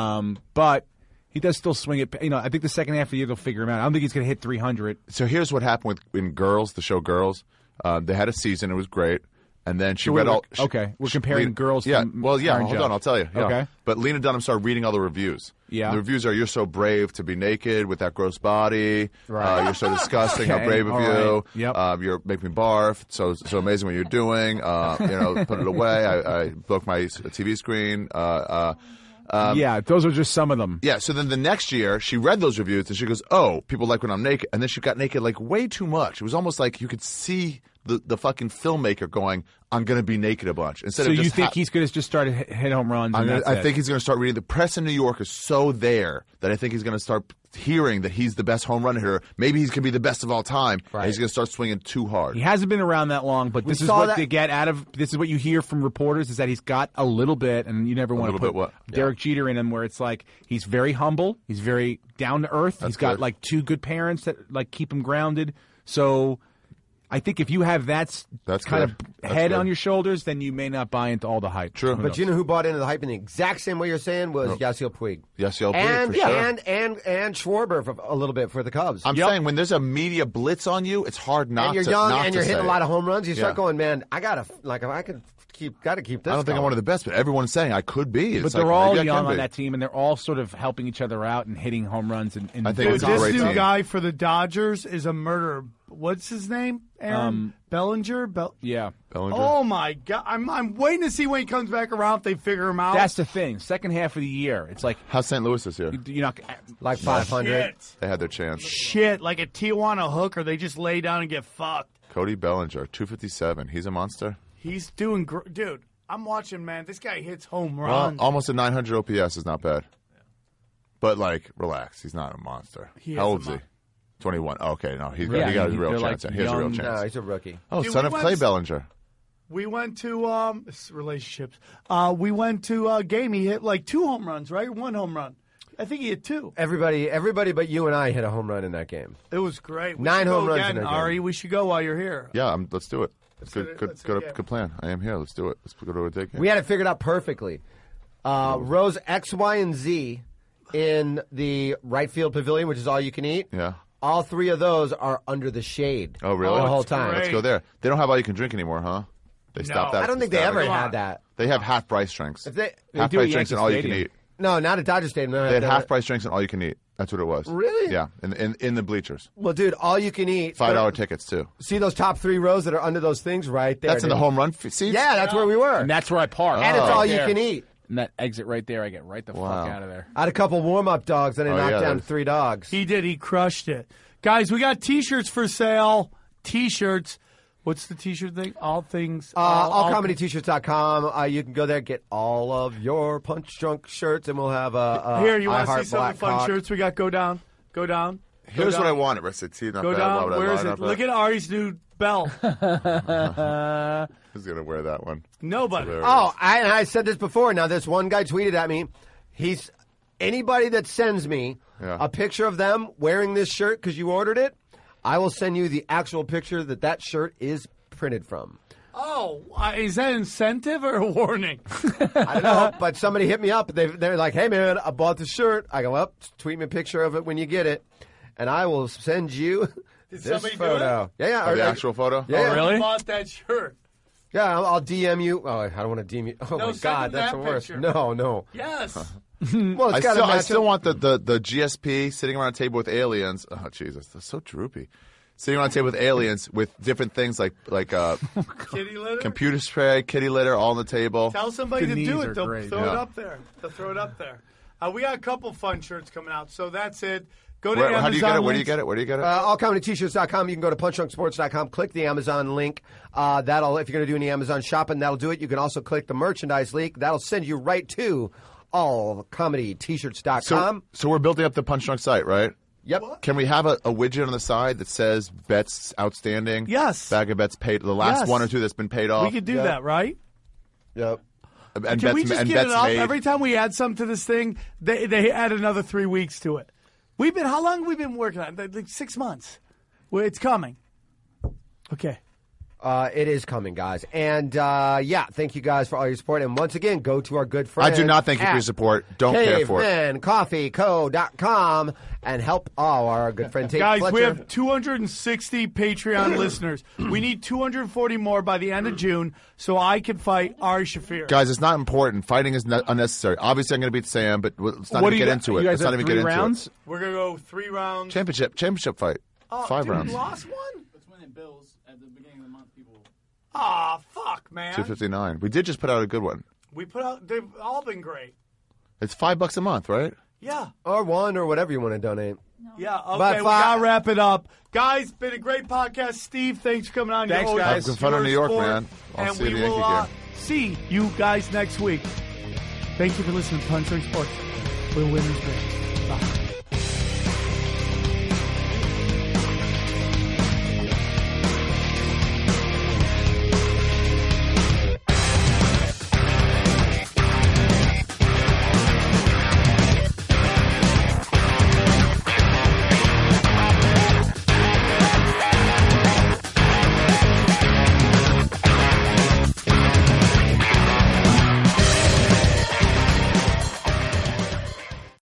But he does still swing it. You know, I think the second half of the year they'll figure him out. I don't think he's going to hit 300. So here's what happened in Girls, the show Girls. They had a season. It was great. And then she So read we're- all. okay, we're comparing Girls to Yeah, well, yeah. Aaron Hold Judge. on, I'll tell you. Yeah. Okay. But Lena Dunham started reading all the reviews. Yeah. And the reviews are: "You're so brave to be naked with that gross body. Right. You're so disgusting. Okay, How brave of all you. right. Yep. You're making me barf. So amazing what you're doing. Put it away. I broke my TV screen. Yeah, those are just some of them. Yeah, so then the next year, she read those reviews, and she goes, oh, people like when I'm naked. And then she got naked, like, way too much. It was almost like you could see the fucking filmmaker going, I'm going to be naked a bunch. Instead So of you just think he's going to just start to hit home runs? And that's I it? think he's going to start reading. The press in New York is so there that I think he's going to start hearing that he's the best home run hitter. Maybe he's going to be the best of all time. Right. And he's going to start swinging too hard. He hasn't been around that long, but this is saw what that- they get out of. This is what you hear from reporters: is that he's got a little bit, and you never want to little put bit what? Derek Jeter in him, where it's like he's very humble, he's very down to earth. He's got good. like two good parents that like keep him grounded. So I think if you have that's kind good. of That's head good. on your shoulders, then you may not buy into all the hype. True. Who But knows? you know who bought into the hype in the exact same way you're saying was Yasiel Puig. Yasiel Puig, and, for sure. and Schwarber for a little bit for the Cubs. I'm saying when there's a media blitz on you, it's hard not and you're to young not and to you're hitting say a lot it. of home runs. You start Yeah. going, man, I gotta keep this. I don't think I'm one of the best, but everyone's saying I could be. But It's they're like, all maybe I young can on be. that team, and they're all sort of helping each other out and hitting home runs. And I think Dude, it's a this great new team. guy for the Dodgers is a murderer. What's his name? Aaron Bellinger? yeah. Bellinger. Oh my God! I'm waiting to see when he comes back around if they figure him out. That's the thing. Second half of the year, it's like How's St. Louis this year? you're not. like 500. They had their chance. shit like a Tijuana hooker. They just lay down and get fucked. Cody Bellinger, 257. He's a monster. He's doing dude. I'm watching, man. This guy hits home Well, runs. almost a 900 OPS is not bad. But, like, relax. He's not a monster. He How is old a is he? mon- 21. Okay, no. He Yeah, got his real they're chance. like He has a real young- chance. No, he's a rookie. Oh, Dude, son we of went Clay to- Bellinger. We went to relationships. We went to a game. He hit like 2 home runs, right? 1 home run. I think he hit 2. Everybody but you and I hit a home run in that game. It was great. We 9 should go home runs again, in that game. Ari. We should go while you're here. Yeah, let's do it. Let's Good get it. plan. I am here. Let's do it. Let's go to a day game. We had it figured out perfectly. Rows X, Y, and Z in the right field pavilion, which is all you can eat. Yeah. All 3 of those are under the shade. Oh, really? The whole that's time. great. Let's go there. They don't have all you can drink anymore, huh? They stopped that. I don't think they That- ever Come on. had that. They have half price drinks. If they Half do price at drinks and Yankee all you can Stadium. eat. No, not at Dodger Stadium. They had half price drinks and all you can eat. That's what it was. Really? Yeah, in the bleachers. Well, dude, all you can eat. $5 tickets too. See those top 3 rows that are under those things right there. That's in the dude. home run seats. Yeah, that's where we were. And that's where I park. And it's Oh. all you There. can eat. And that exit right there, I get right the Wow. fuck out of there. I had a couple warm-up dogs, then I Oh, knocked yeah, down there's- 3 dogs. He did. He crushed it. Guys, we got T-shirts for sale. T-shirts. What's the T-shirt thing? All things. Allcomedyt-shirts.com. You can go there, get all of your Punch Drunk shirts, and we'll have a Here, you I want to Heart see some of the fun Blackhawk. shirts we got? Go down. Go down. Here's what I wanted. See, not Go bad. Why down. would I Where lie is about it? that? Look at Ari's new belt. Who's gonna wear that one? Nobody. Hilarious. Oh, I said this before. Now, this one guy tweeted at me. Anybody that sends me Yeah. a picture of them wearing this shirt because you ordered it, I will send you the actual picture that shirt is printed from. Oh, is that incentive or a warning? I don't know, but somebody hit me up. They're like, hey, man, I bought the shirt. I go, well, tweet me a picture of it when you get it. and I will send you this somebody do photo. Yeah. Oh, the actual photo? Yeah. Oh, really? Bought that shirt. Yeah, I'll DM you. Oh, I don't want to DM you. Oh, No, my send God, him that's that the worst. picture. No. Yes. Well, it's got to I match still up. want the GSP sitting around a table with aliens. Oh, Jesus, that's so droopy. Sitting around a table with aliens with different things like Kitty litter? computer spray, kitty litter, all on the table. Tell somebody to The do knees it. are They'll great. throw it Yeah. up there. They'll throw it up there. We got a couple fun shirts coming out, so that's it. Go to Where, Amazon. how do you get it? Where do you links. get it? Where do you get it? allcomedyt-shirts.com. You can go to punchdrunksports.com, click the Amazon link. That'll, if you're going to do any Amazon shopping, that'll do it. You can also click the merchandise link. That'll send you right to allcomedyt-shirts.com. So we're building up the Punch Drunk site, right? Yep. Can we have a widget on the side that says bets outstanding? Yes. Bag of bets paid. The last Yes. one or two that's been paid off. We could do that, right? Yep. And Can bets, we just and get bets it up? made. Every time we add something to this thing, they add another 3 weeks to it. How long have we been working on it? Like 6 months. Well, it's coming. Okay. It is coming, guys. And, thank you guys for all your support. And once again, go to our good friends. I do not thank you for your support. Don't care for it. CavemanCoffeeCo.com and help all our good friend Tate Guys, Fletcher. we have 260 Patreon listeners. We need 240 more by the end of June so I can fight Ari Shaffir. Guys, it's not important. Fighting is unnecessary. Obviously, I'm going to beat Sam, but let's not even get into it. You guys Let's not have even get 3 into rounds? We're going to go 3 rounds. Championship fight. Oh, 5 dude, rounds. We lost one? Let's win at Bills at the beginning of the month. People. Aw, fuck, man. 259. We did just put out a good one. They've all been great. It's $5 a month, right? Yeah. Or one or whatever you want to donate. Yeah, okay, But we got to wrap it up. Guys, been a great podcast. Steve, thanks for coming on. Thanks, You're always guys. Have fun in New York, sport. man. I'll And see you we at the will Yankee game. see you guys next week. Thank you for listening to Punch Drunk Sports. We're winners. Bye.